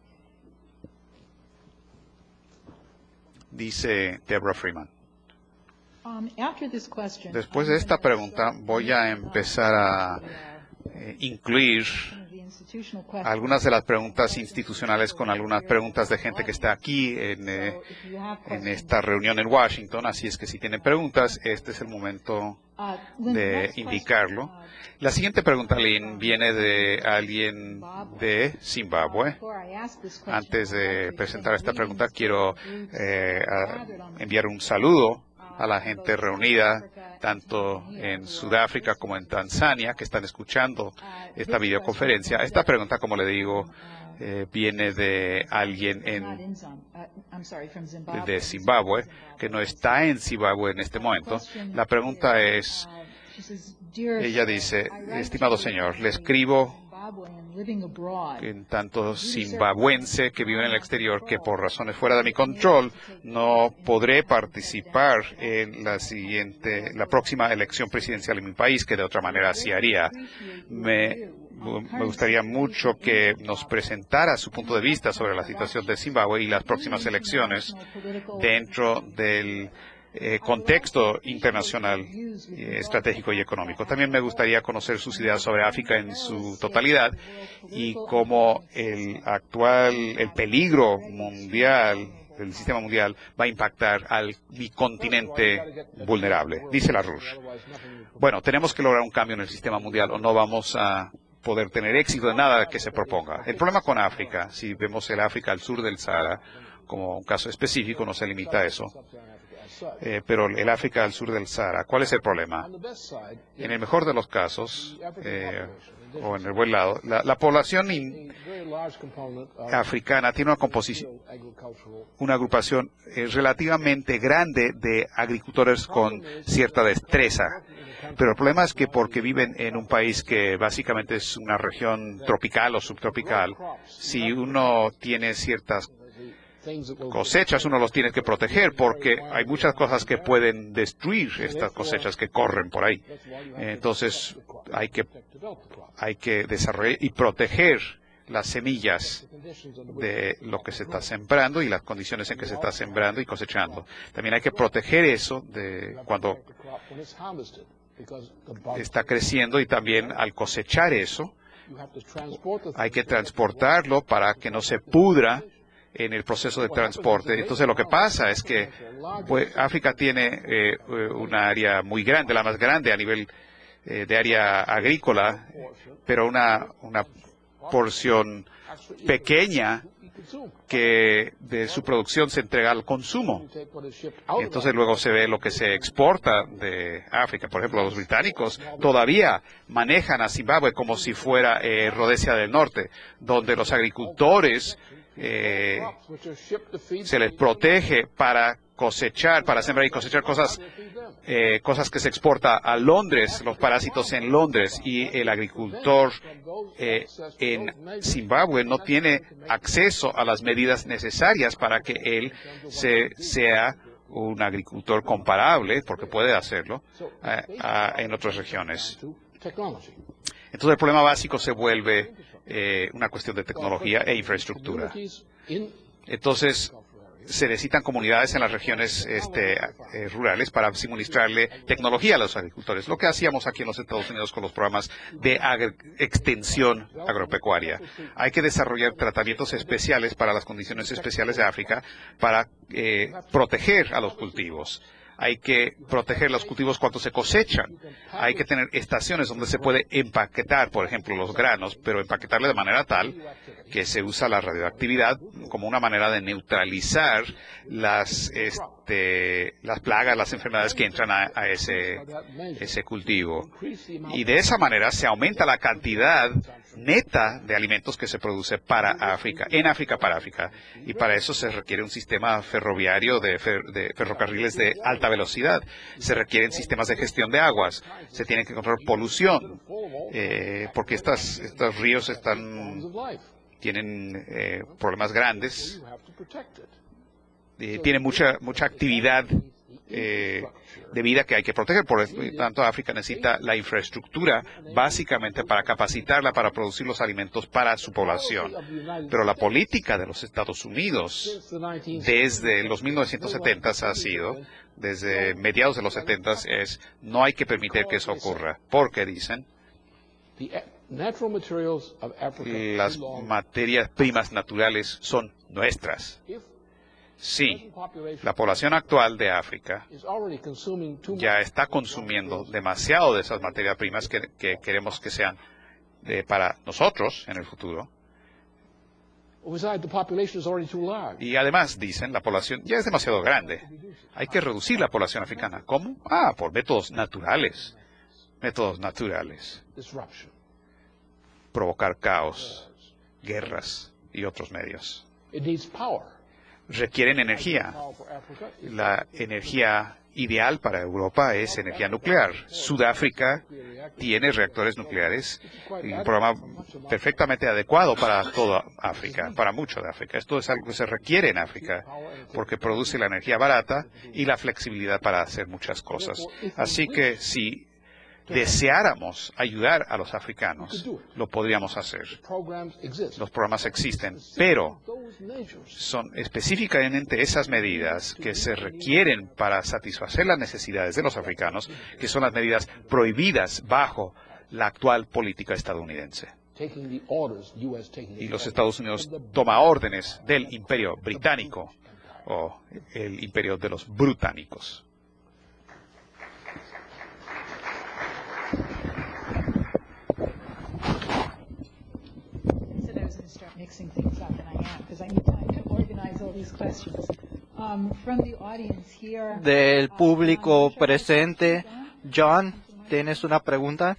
Dice Deborah Freeman. Después de esta pregunta, voy a empezar a eh, incluir algunas de las preguntas institucionales con algunas preguntas de gente que está aquí en, eh, en esta reunión en Washington. Así es que si tienen preguntas, este es el momento de indicarlo. La siguiente pregunta, Lynn, viene de alguien de Zimbabue. Antes de presentar esta pregunta, quiero eh, enviar un saludo a la gente reunida tanto en Sudáfrica como en Tanzania, que están escuchando esta videoconferencia. Esta pregunta, como le digo, eh, viene de alguien en, de Zimbabue, que no está en Zimbabue en este momento. La pregunta es, ella dice, estimado señor, le escribo en tanto zimbabuense que vive en el exterior que por razones fuera de mi control no podré participar en la siguiente, la próxima elección presidencial en mi país, que de otra manera sí haría. Me, me gustaría mucho que nos presentara su punto de vista sobre la situación de Zimbabue y las próximas elecciones dentro del Eh, contexto internacional, eh, estratégico y económico. También me gustaría conocer sus ideas sobre África en su totalidad y cómo el actual, el peligro mundial, el sistema mundial, va a impactar al continente vulnerable. Dice LaRouche. Bueno, tenemos que lograr un cambio en el sistema mundial o no vamos a poder tener éxito en nada que se proponga. El problema con África, si vemos el África al sur del Sahara como un caso específico, no se limita a eso. Eh, pero el África al sur del Sahara, ¿cuál es el problema? En el mejor de los casos, eh, o en el buen lado, la, la población in, africana tiene una composición, una agrupación eh, relativamente grande de agricultores con cierta destreza. Pero el problema es que porque viven en un país que básicamente es una región tropical o subtropical, si uno tiene ciertas cosechas, uno los tiene que proteger porque hay muchas cosas que pueden destruir estas cosechas que corren por ahí. Entonces hay que hay que desarrollar y proteger las semillas de lo que se está sembrando y las condiciones en que se está sembrando y cosechando. También hay que proteger eso de cuando está creciendo y también al cosechar eso hay que transportarlo para que no se pudra en el proceso de transporte. Entonces lo que pasa es que pues, África tiene eh, una área muy grande, la más grande a nivel eh, de área agrícola, pero una, una porción pequeña que de su producción se entrega al consumo. Entonces luego se ve lo que se exporta de África. Por ejemplo, los británicos todavía manejan a Zimbabue como si fuera eh, Rodesia del Norte, donde los agricultores Eh, se les protege para cosechar, para sembrar y cosechar cosas, eh, cosas que se exporta a Londres, los parásitos en Londres, y el agricultor eh, en Zimbabue no tiene acceso a las medidas necesarias para que él se, sea un agricultor comparable, porque puede hacerlo, a, a, en otras regiones. Entonces el problema básico se vuelve eh, una cuestión de tecnología e infraestructura. Entonces se necesitan comunidades en las regiones este, eh, rurales para suministrarle tecnología a los agricultores, lo que hacíamos aquí en los Estados Unidos con los programas de extensión agropecuaria. Hay que desarrollar tratamientos especiales para las condiciones especiales de África para eh, proteger a los cultivos. Hay que proteger los cultivos cuando se cosechan. Hay que tener estaciones donde se puede empaquetar, por ejemplo, los granos, pero empaquetarle de manera tal que se usa la radioactividad como una manera de neutralizar las, este, las plagas, las enfermedades que entran a, a ese, ese cultivo. Y de esa manera se aumenta la cantidad neta de alimentos que se produce para África, en África para África. Y para eso se requiere un sistema ferroviario de, fer, de ferrocarriles de alta velocidad. Se requieren sistemas de gestión de aguas. Se tiene que controlar polución, eh, porque estas, estos ríos están, tienen eh, problemas grandes. Eh, tienen mucha, mucha actividad Eh, de vida que hay que proteger. Por lo tanto, África necesita la infraestructura básicamente para capacitarla para producir los alimentos para su población. Pero la política de los Estados Unidos desde los mil novecientos setenta ha sido, desde mediados de los setenta, es no hay que permitir que eso ocurra. Porque dicen, las materias primas naturales son nuestras. Sí, la población actual de África ya está consumiendo demasiado de esas materias primas que, que queremos que sean de, para nosotros en el futuro. Y además, dicen, la población ya es demasiado grande. Hay que reducir la población africana. ¿Cómo? Ah, por métodos naturales. Métodos naturales. Provocar caos, guerras y otros medios. Requieren energía. La energía ideal para Europa es energía nuclear. Sudáfrica tiene reactores nucleares, un programa perfectamente adecuado para toda África, para mucho de África. Esto es algo que se requiere en África porque produce la energía barata y la flexibilidad para hacer muchas cosas. Así que si deseáramos ayudar a los africanos, lo podríamos hacer. Los programas existen, pero son específicamente esas medidas que se requieren para satisfacer las necesidades de los africanos, que son las medidas prohibidas bajo la actual política estadounidense. Y los Estados Unidos toma órdenes del imperio británico o el imperio de los brutánicos. Mixing things up, and I am, because I need time to organize all these questions. Um, from the audience here, Del público presente, John, ¿tienes una pregunta?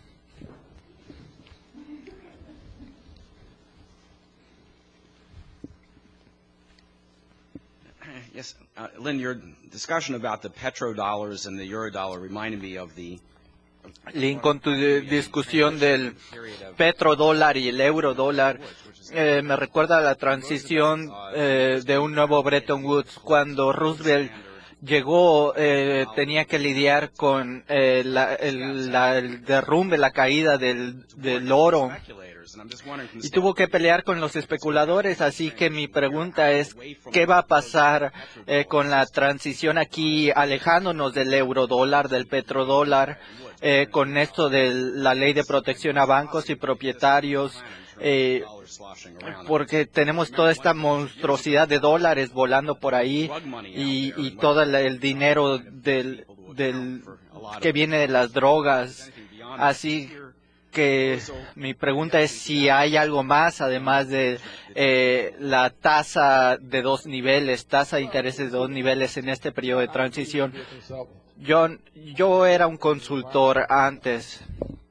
Yes, uh, Lynn, your discussion about the petrodollars and the eurodollar reminded me of the Lynn, con tu discusión del petrodólar y el eurodólar, eh, me recuerda a la transición eh, de un nuevo Bretton Woods. Cuando Roosevelt llegó, eh, tenía que lidiar con eh, la, el, la, el derrumbe, la caída del, del oro. Y tuvo que pelear con los especuladores, así que mi pregunta es, ¿qué va a pasar eh, con la transición aquí, alejándonos del eurodólar, del petrodólar, eh, con esto de la ley de protección a bancos y propietarios? Eh, porque tenemos toda esta monstruosidad de dólares volando por ahí y, y todo el, el dinero del, del, que viene de las drogas. Así que mi pregunta es si hay algo más, además de eh, la tasa de dos niveles, tasa de intereses de dos niveles en este periodo de transición. Yo, yo era un consultor antes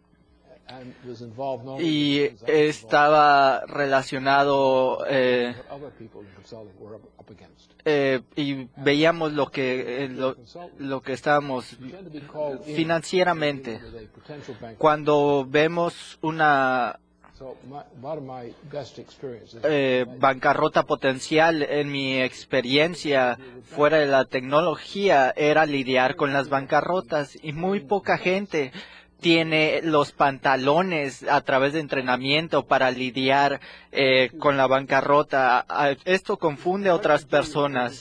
y estaba relacionado eh, eh, y veíamos lo que eh, lo, lo que estábamos financieramente. Cuando vemos una eh, bancarrota potencial, en mi experiencia fuera de la tecnología era lidiar con las bancarrotas y muy poca gente tiene los pantalones a través de entrenamiento para lidiar eh, con la bancarrota. Esto confunde a otras personas.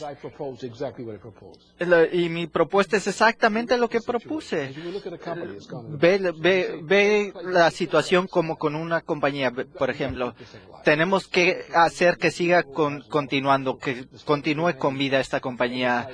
Y mi propuesta es exactamente lo que propuse. Ve, ve, ve la situación como con una compañía, por ejemplo. Tenemos que hacer que siga con, continuando, que continúe con vida esta compañía.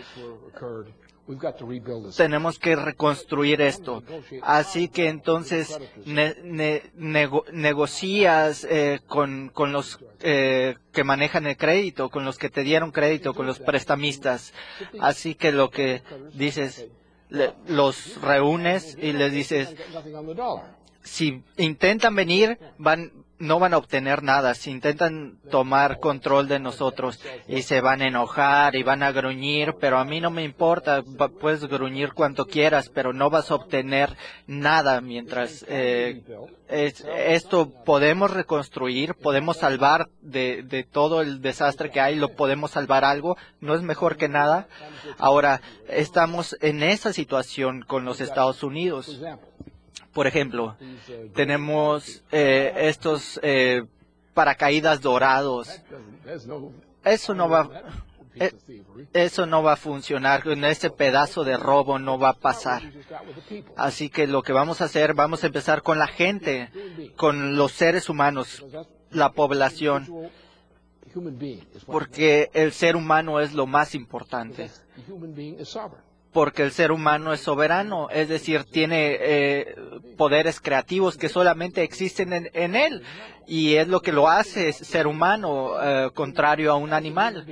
Tenemos que reconstruir esto. Así que entonces ne, ne, nego, negocias eh, con, con los eh, que manejan el crédito, con los que te dieron crédito, con los prestamistas. Así que lo que dices, le, los reúnes y les dices, si intentan venir, van no van a obtener nada. Si intentan tomar control de nosotros y se van a enojar y van a gruñir, pero a mí no me importa, puedes gruñir cuanto quieras, pero no vas a obtener nada mientras eh, es, esto podemos reconstruir, podemos salvar de, de todo el desastre que hay, lo podemos salvar algo, no es mejor que nada. Ahora, estamos en esa situación con los Estados Unidos. Por ejemplo, tenemos eh, estos eh, paracaídas dorados. Eso no va, eh, eso no va a funcionar. En este pedazo de robo no va a pasar. Así que lo que vamos a hacer, vamos a empezar con la gente, con los seres humanos, la población, porque el ser humano es lo más importante. porque el ser humano es soberano, es decir, tiene eh, poderes creativos que solamente existen en, en él, y es lo que lo hace ser humano, eh, contrario a un animal.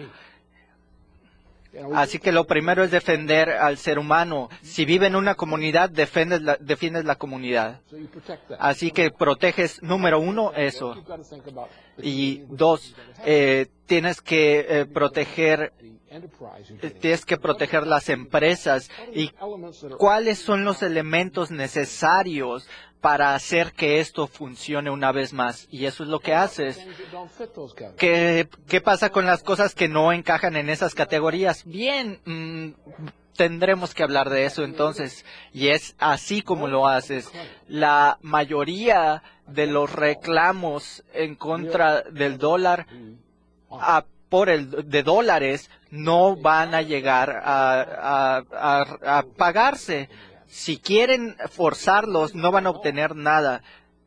Así que lo primero es defender al ser humano. Si vive en una comunidad, defiendes la, defiendes la comunidad. Así que proteges, número uno, eso. Y dos, eh, tienes que eh, proteger, eh, tienes que proteger las empresas. ¿Y cuáles son los elementos necesarios para hacer que esto funcione una vez más? Y eso es lo que haces. ¿Qué, qué pasa con las cosas que no encajan en esas categorías? Bien, mmm, tendremos que hablar de eso entonces. Y es así como lo haces. La mayoría de los reclamos en contra del dólar a, por el de dólares no van a llegar a, a, a, a pagarse. Si quieren forzarlos, no van a obtener nada.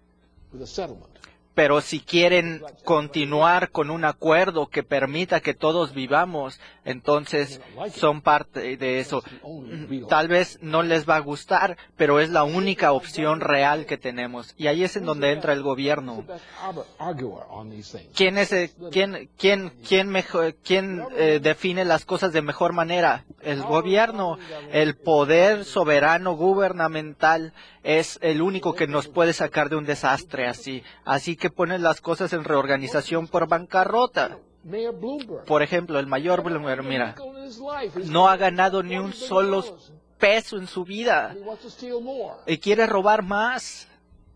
Pero si quieren continuar con un acuerdo que permita que todos vivamos, entonces son parte de eso. Tal vez no les va a gustar, pero es la única opción real que tenemos. Y ahí es en donde entra el gobierno. ¿Quién es, eh, quién, quién, quién, mejor, quién eh, define las cosas de mejor manera? El gobierno. El poder soberano gubernamental es el único que nos puede sacar de un desastre así. Así que ponen las cosas en reorganización por bancarrota. Por ejemplo, el mayor Bloomberg, mira, no ha ganado ni un solo peso en su vida y quiere robar más.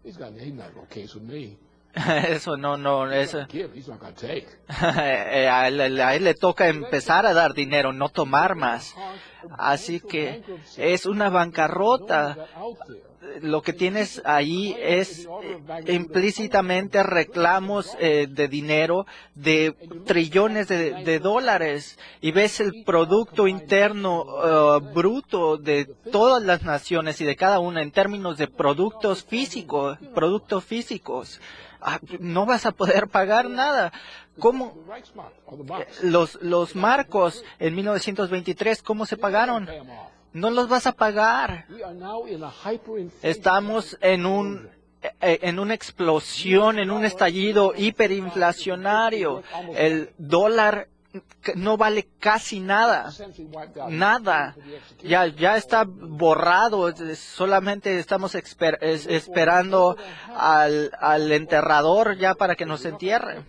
Eso no, no, eso. a, él, a él le toca empezar a dar dinero, no tomar más. Así que es una bancarrota. Lo que tienes ahí es implícitamente reclamos eh, de dinero de trillones de, de dólares, y ves el Producto Interno uh, Bruto de todas las naciones y de cada una en términos de productos físicos, productos físicos. Ah, no vas a poder pagar nada. ¿Cómo? Los, los marcos en mil novecientos veintitrés, ¿cómo se pagaron? No los vas a pagar. Estamos en un en una explosión, en un estallido hiperinflacionario. El dólar no vale casi nada, nada. Ya ya está borrado. Solamente estamos esper, es, esperando al al enterrador ya para que nos entierre.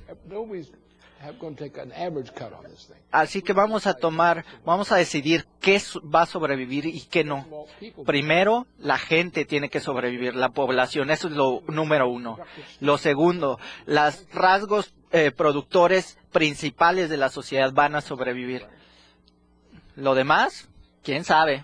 Así que vamos a tomar, vamos a decidir qué va a sobrevivir y qué no. Primero, la gente tiene que sobrevivir, la población, eso es lo número uno. Lo segundo, los rasgos eh, productores principales de la sociedad van a sobrevivir. Lo demás, quién sabe.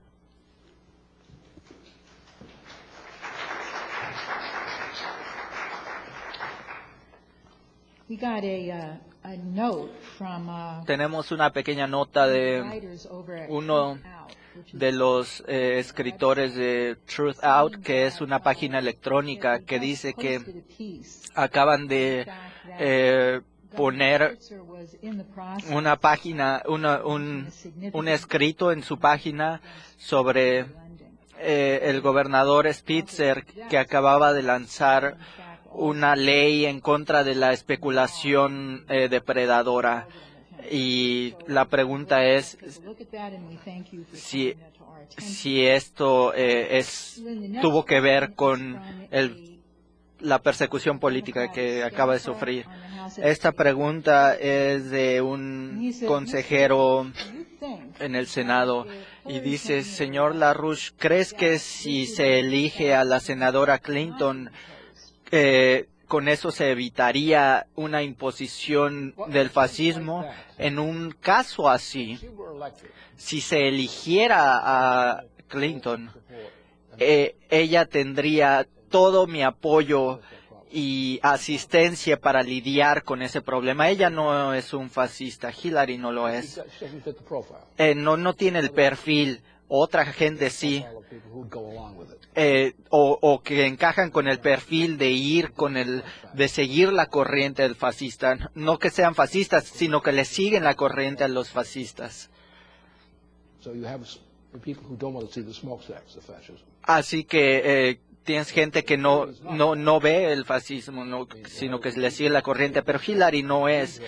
We got a, uh, a note from, uh, Tenemos una pequeña nota de uno de los eh, escritores de Truth Out, que es una página electrónica que dice que acaban de eh, poner una página, una, un, un escrito en su página sobre eh, el gobernador Spitzer, que acababa de lanzar una ley en contra de la especulación eh, depredadora. Y la pregunta es si, si esto eh, es, tuvo que ver con el, la persecución política que acaba de sufrir. Esta pregunta es de un consejero en el Senado y dice, señor LaRouche, ¿crees que si se elige a la senadora Clinton, Eh, con eso se evitaría una imposición del fascismo? En un caso así, si se eligiera a Clinton, eh, ella tendría todo mi apoyo y asistencia para lidiar con ese problema. Ella no es un fascista, Hillary no lo es. Eh, no, no tiene el perfil, otra gente sí. Eh, o, o que encajan con el perfil de ir con el, de seguir la corriente del fascista, no que sean fascistas, sino que le siguen la corriente a los fascistas. Así que eh, tienes gente que no no no ve el fascismo, no, sino que le sigue la corriente, pero Hillary no es.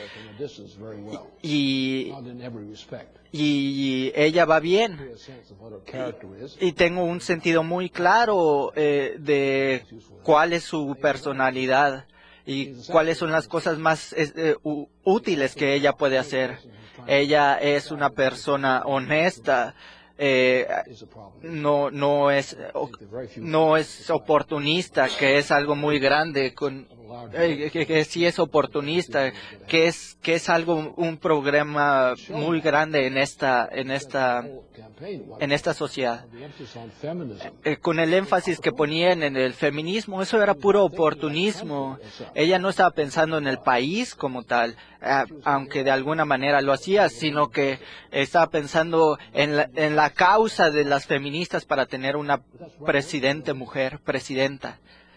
Y, y ella va bien. Y tengo un sentido muy claro eh, de cuál es su personalidad y cuáles son las cosas más eh, útiles que ella puede hacer. Ella es una persona honesta. Eh, no no es no es oportunista, que es algo muy grande, con eh, que, que sí es oportunista, que es que es algo un problema muy grande en esta en esta en esta sociedad. Eh, con el énfasis que ponían en el feminismo, eso era puro oportunismo. Ella no estaba pensando en el país como tal, eh, aunque de alguna manera lo hacía, sino que estaba pensando en la, en la causa de las feministas para tener una presidente mujer, presidenta.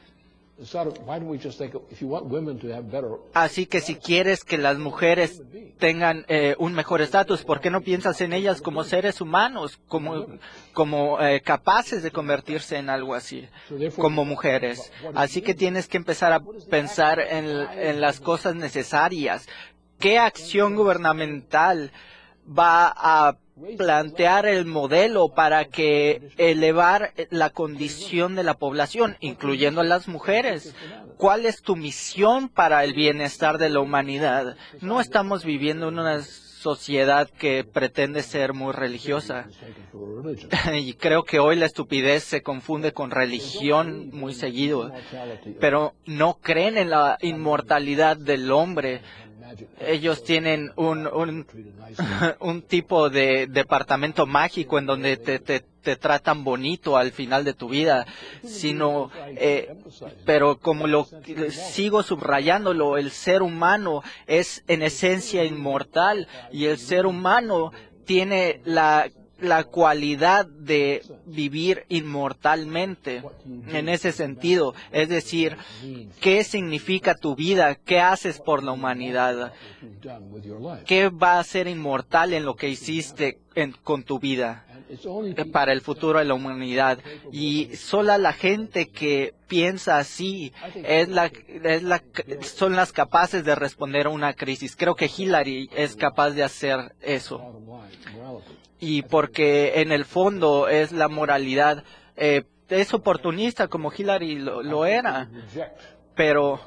Así que si quieres que las mujeres tengan eh, un mejor estatus, ¿por qué no piensas en ellas como seres humanos, como, como eh, capaces de convertirse en algo así, como mujeres? Así que tienes que empezar a pensar en, en las cosas necesarias. ¿Qué acción gubernamental va a plantear el modelo para que elevar la condición de la población, incluyendo a las mujeres? ¿Cuál es tu misión para el bienestar de la humanidad? No estamos viviendo en una sociedad que pretende ser muy religiosa. Y creo que hoy la estupidez se confunde con religión muy seguido. Pero no creen en la inmortalidad del hombre. Ellos tienen un, un, un tipo de departamento mágico en donde te, te, te tratan bonito al final de tu vida, sino, eh, pero como lo sigo subrayándolo, el ser humano es en esencia inmortal y el ser humano tiene la la cualidad de vivir inmortalmente en ese sentido. Es decir, ¿qué significa tu vida? ¿Qué haces por la humanidad? ¿Qué va a ser inmortal en lo que hiciste en, con tu vida para el futuro de la humanidad? Y sola la gente que piensa así es la, es la, son las capaces de responder a una crisis. Creo que Hillary es capaz de hacer eso. Y porque en el fondo es la moralidad, eh, es oportunista como Hillary lo, lo era, pero,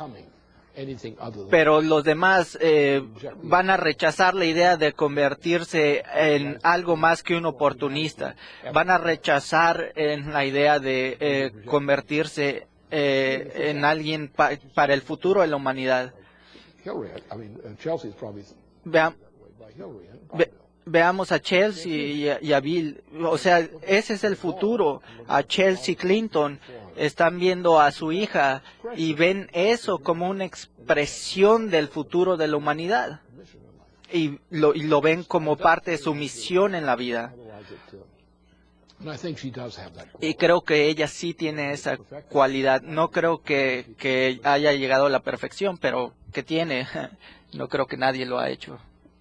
pero los demás eh, van a rechazar la idea de convertirse en algo más que un oportunista, van a rechazar en la idea de eh, convertirse eh, en alguien pa para el futuro de la humanidad. Vean, ve, Veamos a Chelsea y a, y a Bill, o sea, ese es el futuro. A Chelsea Clinton están viendo a su hija y ven eso como una expresión del futuro de la humanidad y lo, y lo ven como parte de su misión en la vida. Y creo que ella sí tiene esa cualidad. No creo que, que haya llegado a la perfección, pero que tiene. No creo que nadie lo ha hecho.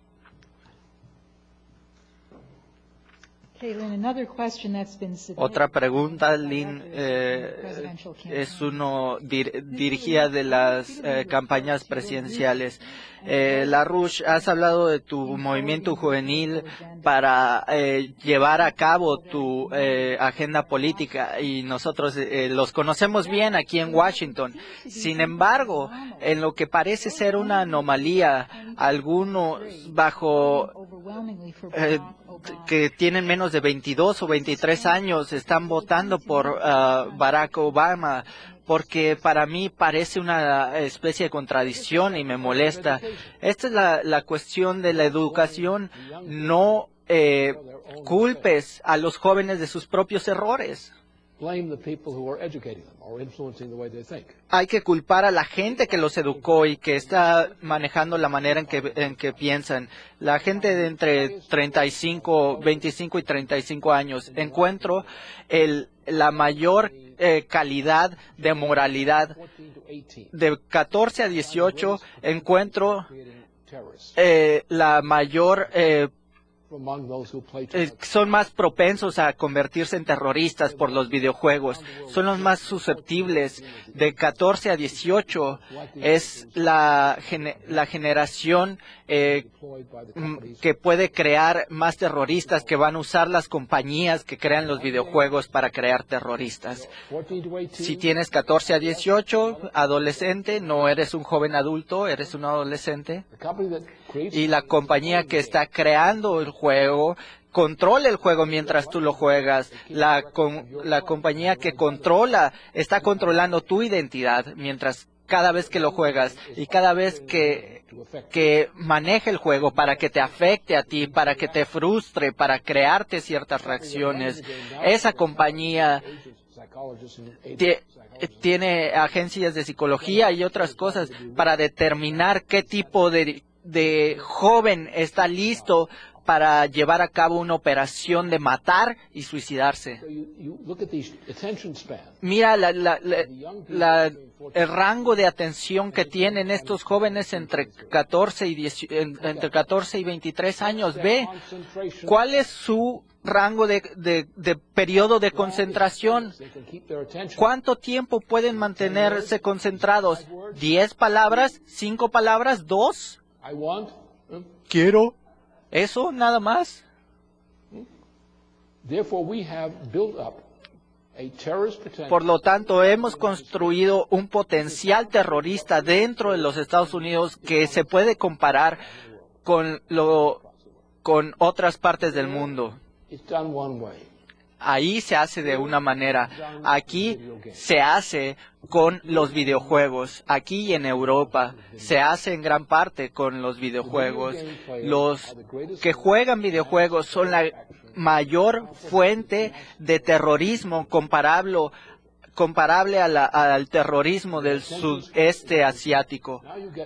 Otra pregunta, Lynn, eh, es uno dir, dirigida de las eh, campañas presidenciales. Eh, LaRouche, has hablado de tu movimiento juvenil para eh, llevar a cabo tu eh, agenda política y nosotros eh, los conocemos bien aquí en Washington. Sin embargo, en lo que parece ser una anomalía, algunos bajo eh, que tienen menos de veintidós o veintitrés años están votando por uh, Barack Obama, porque para mí parece una especie de contradicción y me molesta. Esta es la, la cuestión de la educación. No eh, culpes a los jóvenes de sus propios errores. Hay que culpar a la gente que los educó y que está manejando la manera en que, en que piensan. La gente de entre treinta y cinco, veinticinco y treinta y cinco años. Encuentro el, la mayor eh, calidad de moralidad. De catorce a dieciocho encuentro eh, la mayor eh, eh, son más propensos a convertirse en terroristas por los videojuegos. Son los más susceptibles. De catorce a dieciocho es la, gene- la generación eh, que puede crear más terroristas, que van a usar las compañías que crean los videojuegos para crear terroristas. Si tienes catorce a dieciocho, adolescente, no eres un joven adulto, eres un adolescente, y la compañía que está creando el juego controla el juego mientras tú lo juegas. La, con, la compañía que controla, está controlando tu identidad mientras cada vez que lo juegas y cada vez que, que maneja el juego para que te afecte a ti, para que te frustre, para crearte ciertas reacciones. Esa compañía tiene agencias de psicología y otras cosas para determinar qué tipo de, de joven está listo para llevar a cabo una operación de matar y suicidarse. Mira la, la, la, la, el rango de atención que tienen estos jóvenes entre catorce y diez, entre catorce y veintitrés años. Ve cuál es su rango de, de, de periodo de concentración. ¿Cuánto tiempo pueden mantenerse concentrados? ¿Diez palabras? ¿Cinco palabras? ¿Dos? Quiero. ¿Eso nada más? Por lo tanto, hemos construido un potencial terrorista dentro de los Estados Unidos que se puede comparar con, lo, con otras partes del mundo. Ahí se hace de una manera. Aquí se hace con los videojuegos. Aquí en Europa se hace en gran parte con los videojuegos. Los que juegan videojuegos son la mayor fuente de terrorismo comparable, comparable a la, al terrorismo del sudeste asiático.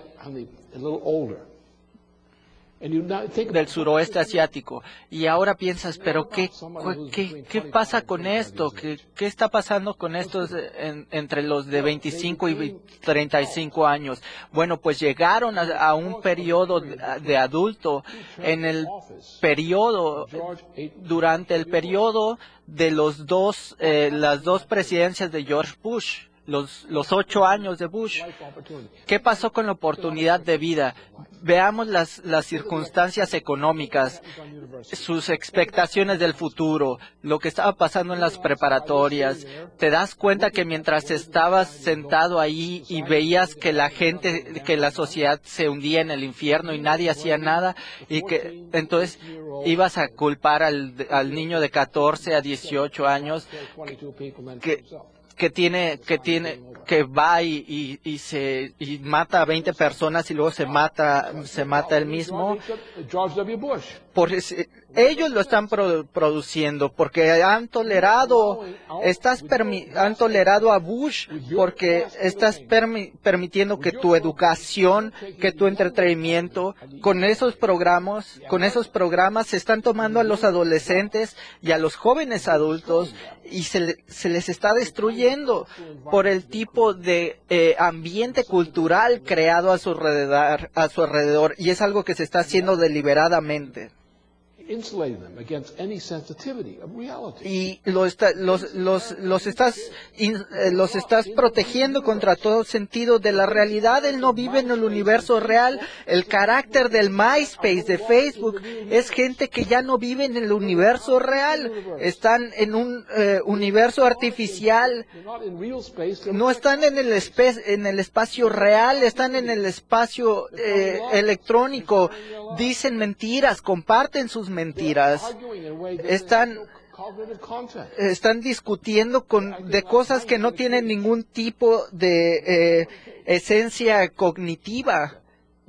Del suroeste asiático. Y ahora piensas, pero ¿qué, qué, qué pasa con esto? ¿Qué, qué está pasando con estos en, entre los de veinticinco y treinta y cinco años? Bueno, pues llegaron a, a un periodo de, de adulto. En el periodo, durante el periodo de los dos, eh, las dos presidencias de George Bush. Los, los ocho años de Bush. ¿Qué pasó con la oportunidad de vida? Veamos las, las circunstancias económicas, sus expectaciones del futuro, lo que estaba pasando en las preparatorias. Te das cuenta que mientras estabas sentado ahí y veías que la gente, que la sociedad se hundía en el infierno y nadie hacía nada, y que entonces ibas a culpar al, al niño de catorce a dieciocho años que, que tiene, que tiene, que va y, y, y se y mata a veinte personas y luego se mata, se mata él mismo. Por ese, ellos lo están pro, produciendo porque han tolerado, estás permi, han tolerado a Bush porque estás permi, permitiendo que tu educación, que tu entretenimiento, con esos programas, con esos programas se están tomando a los adolescentes y a los jóvenes adultos y se, se les está destruyendo por el tipo de eh, ambiente cultural creado a su alrededor, a su alrededor, y es algo que se está haciendo deliberadamente. Y lo está, los, los, los, estás, in, eh, los estás protegiendo contra todo sentido de la realidad. Él no vive en el universo real. El carácter del MySpace, de Facebook, es gente que ya no vive en el universo real. Están en un eh, universo artificial. No están en el, espe en el espacio real, están en el espacio eh, electrónico. Dicen mentiras, comparten sus mentiras, están, están discutiendo con, de cosas que no tienen ningún tipo de eh, esencia cognitiva.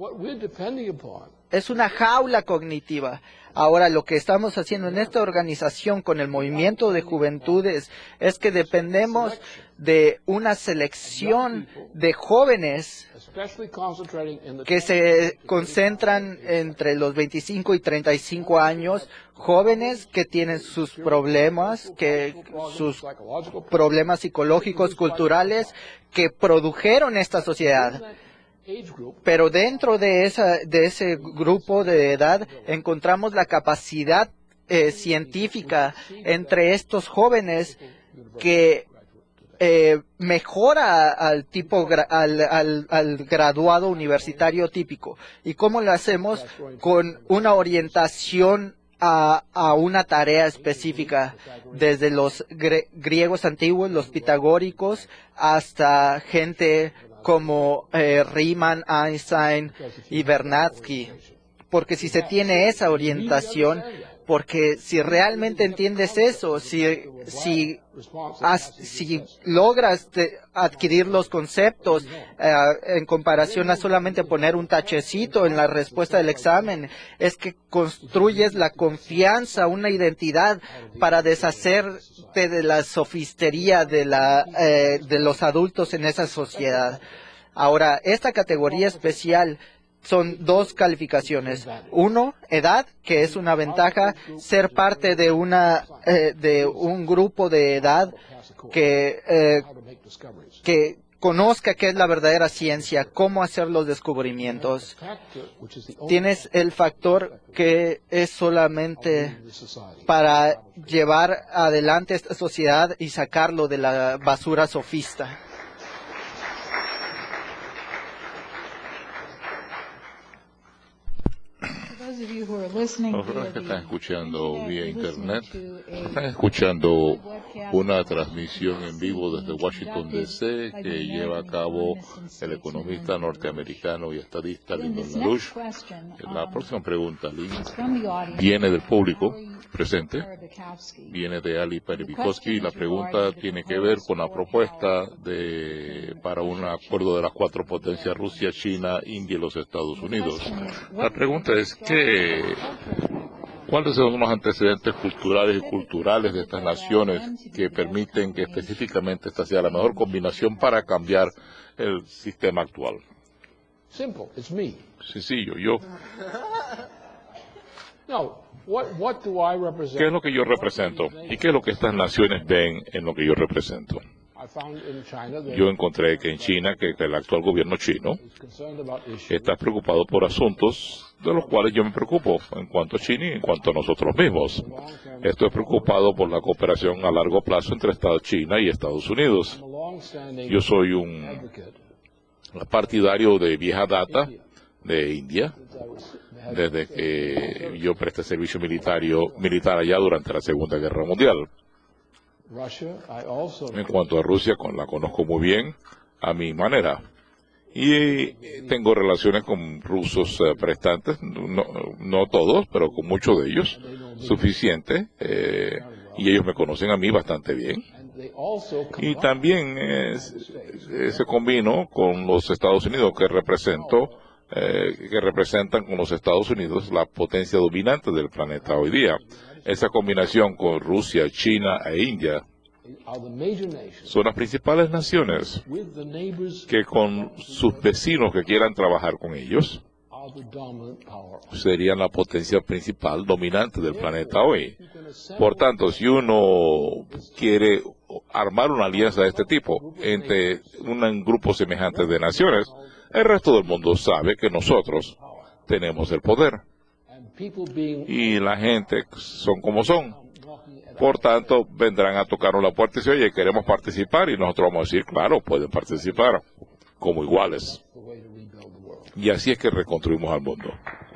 Es una jaula cognitiva. Ahora, lo que estamos haciendo en esta organización con el movimiento de juventudes es que dependemos de una selección de jóvenes que se concentran entre los veinticinco y treinta y cinco años, jóvenes que tienen sus problemas, que sus problemas psicológicos, culturales, que produjeron esta sociedad. pero dentro de, esa, de ese grupo de edad encontramos la capacidad eh, científica entre estos jóvenes que eh, mejora al tipo al, al, al graduado universitario típico. ¿Y cómo lo hacemos? Con una orientación a, a una tarea específica, desde los gre griegos antiguos, los pitagóricos, hasta gente como eh, Riemann, Einstein y Vernadsky. Porque si se tiene esa orientación, porque si realmente entiendes eso, si, si, has, si logras te, adquirir los conceptos eh, en comparación a solamente poner un tachecito en la respuesta del examen, es que construyes la confianza, una identidad para deshacerte de la sofistería de, la, eh, de los adultos en esa sociedad. Ahora, esta categoría especial son dos calificaciones. Uno, edad, que es una ventaja, ser parte de una eh, de un grupo de edad que, eh, que conozca qué es la verdadera ciencia, cómo hacer los descubrimientos. Tienes el factor que es solamente para llevar adelante esta sociedad y sacarlo de la basura sofista. Los que están escuchando vía internet, están escuchando una transmisión en vivo desde Washington, D C que lleva a cabo el economista norteamericano y estadista Lyndon LaRouche. La próxima pregunta, Lynn, viene del público presente, viene de Ali Peribikoski, y la pregunta tiene que ver con la propuesta de para un acuerdo de las cuatro potencias, Rusia, China, India y los Estados Unidos. La pregunta es que ¿cuáles son los antecedentes culturales y culturales de estas naciones que permiten que específicamente esta sea la mejor combinación para cambiar el sistema actual? Sencillo, yo. ¿Qué es lo que yo represento? ¿Y qué es lo que estas naciones ven en lo que yo represento? Yo encontré que en China, que, que el actual gobierno chino está preocupado por asuntos de los cuales yo me preocupo en cuanto a China y en cuanto a nosotros mismos. Estoy preocupado por la cooperación a largo plazo entre Estados China y Estados Unidos. Yo soy un partidario de vieja data de India, desde que yo presté servicio militar, militar allá durante la Segunda Guerra Mundial. En cuanto a Rusia, con, la conozco muy bien, a mi manera. Y tengo relaciones con rusos eh, prestantes, no, no todos, pero con muchos de ellos, suficiente, eh, y ellos me conocen a mí bastante bien. Y también eh, se combinó con los Estados Unidos, que represento, eh, que representan con los Estados Unidos la potencia dominante del planeta hoy día. Esa combinación con Rusia, China e India son las principales naciones que con sus vecinos que quieran trabajar con ellos serían la potencia principal dominante del planeta hoy. Por tanto, si uno quiere armar una alianza de este tipo entre un grupo semejante de naciones, el resto del mundo sabe que nosotros tenemos el poder. Y la gente son como son. Por tanto, vendrán a tocarnos la puerta y dicen, oye, queremos participar, y nosotros vamos a decir, claro, pueden participar como iguales. Y así es que reconstruimos al mundo.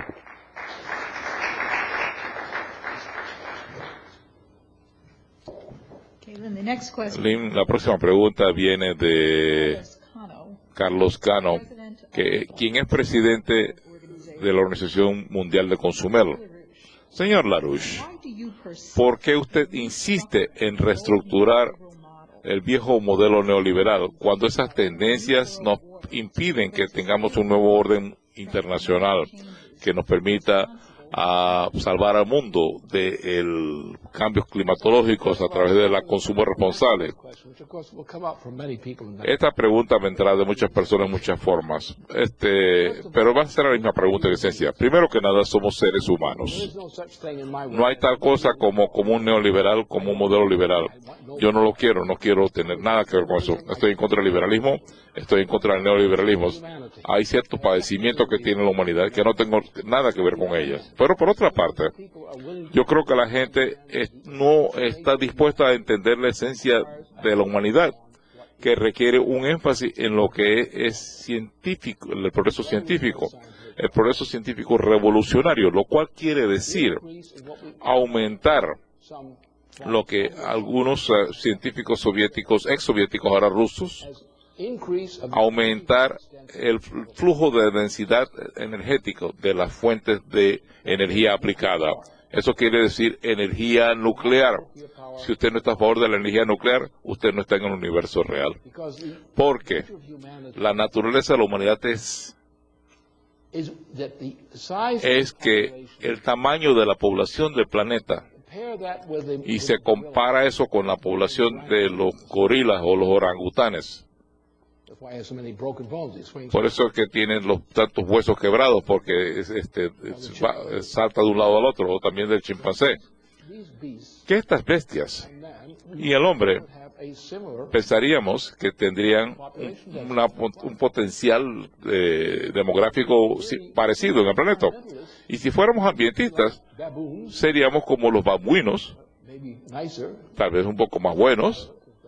Lynn, la próxima pregunta viene de Carlos Cano, que, quien es presidente de la Organización Mundial de Consumidor. Señor LaRouche, ¿por qué usted insiste en reestructurar el viejo modelo neoliberal cuando esas tendencias nos impiden que tengamos un nuevo orden internacional que nos permita a salvar al mundo de el cambios climatológicos a través del consumo responsable? Esta pregunta vendrá de muchas personas en muchas formas, este, pero va a ser la misma pregunta en esencia. Primero que nada, somos seres humanos. No hay tal cosa como, como un neoliberal, como un modelo liberal. Yo no lo quiero, no quiero tener nada que ver con eso. Estoy en contra del liberalismo, estoy en contra del neoliberalismo. Hay ciertos padecimientos que tiene la humanidad que no tengo nada que ver con ellas. Pero por otra parte, yo creo que la gente es, no está dispuesta a entender la esencia de la humanidad, que requiere un énfasis en lo que es, es científico, el progreso científico, el progreso científico revolucionario, lo cual quiere decir aumentar lo que algunos uh, científicos soviéticos, ex soviéticos, ahora rusos, aumentar el flujo de densidad energética de las fuentes de energía aplicada. Eso quiere decir energía nuclear. Si usted no está a favor de la energía nuclear, usted no está en el universo real. Porque la naturaleza de la humanidad es, es que el tamaño de la población del planeta, y se compara eso con la población de los gorilas o los orangutanes. Por eso es que tienen los tantos huesos quebrados, porque es, este, es, va, salta de un lado al otro, o también del chimpancé. Que estas bestias y el hombre pensaríamos que tendrían una, un potencial eh, demográfico parecido en el planeta. Y si fuéramos ambientistas, seríamos como los babuinos, tal vez un poco más buenos.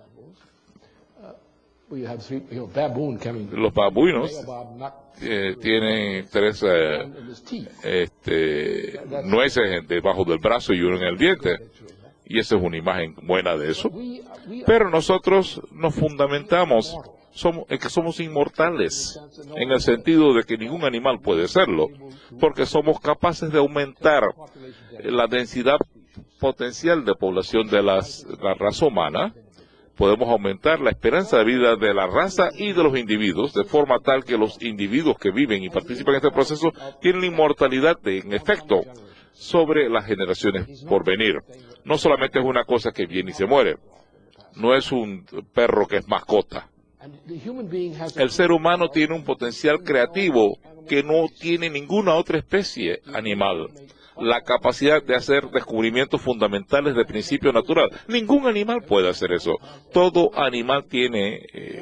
Los babuinos eh, tienen tres eh, este, nueces debajo del brazo y uno en el diente, y esa es una imagen buena de eso. Pero nosotros nos fundamentamos somos, en que somos inmortales, en el sentido de que ningún animal puede serlo, porque somos capaces de aumentar la densidad potencial de población de las, la raza humana. Podemos aumentar la esperanza de vida de la raza y de los individuos, de forma tal que los individuos que viven y participan en este proceso tienen inmortalidad de, en efecto, sobre las generaciones por venir. No solamente es una cosa que viene y se muere, no es un perro que es mascota. El ser humano tiene un potencial creativo que no tiene ninguna otra especie animal. La capacidad de hacer descubrimientos fundamentales de principio natural. Ningún animal puede hacer eso. Todo animal tiene eh,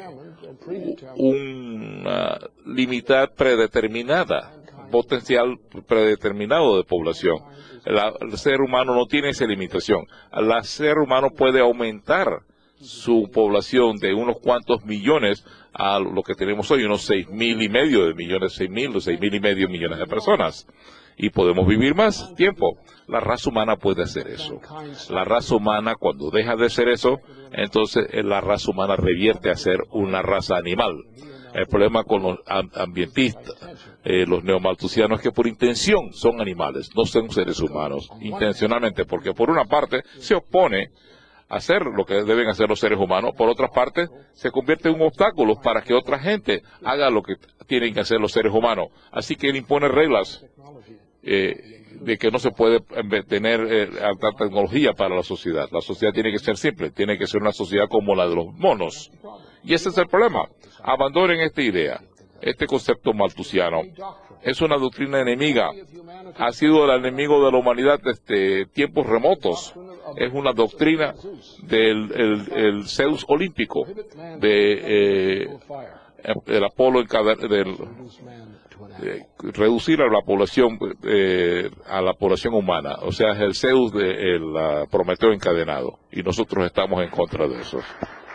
una limitad predeterminada, potencial predeterminado de población. La, el ser humano no tiene esa limitación. El ser humano puede aumentar su población de unos cuantos millones a lo que tenemos hoy, unos seis mil y medio de millones, seis mil o seis mil y medio millones de personas. Y podemos vivir más tiempo. La raza humana puede hacer eso. La raza humana, cuando deja de ser eso, entonces la raza humana revierte a ser una raza animal. El problema con los ambientistas, eh, los neomalthusianos, es que por intención son animales, no son seres humanos, intencionalmente, porque por una parte se opone a hacer lo que deben hacer los seres humanos, por otra parte se convierte en un obstáculo para que otra gente haga lo que tienen que hacer los seres humanos. Así que él impone reglas eh, de que no se puede tener eh, alta tecnología para la sociedad. La sociedad tiene que ser simple, tiene que ser una sociedad como la de los monos. Y ese es el problema. Abandonen esta idea, este concepto malthusiano. Es una doctrina enemiga. Ha sido el enemigo de la humanidad desde tiempos remotos. Es una doctrina del el, el Zeus olímpico, de eh, el Apolo encadena, del de reducir a la población eh, a la población humana. O sea, es el Zeus de el uh, Prometeo encadenado. Y nosotros estamos en contra de eso.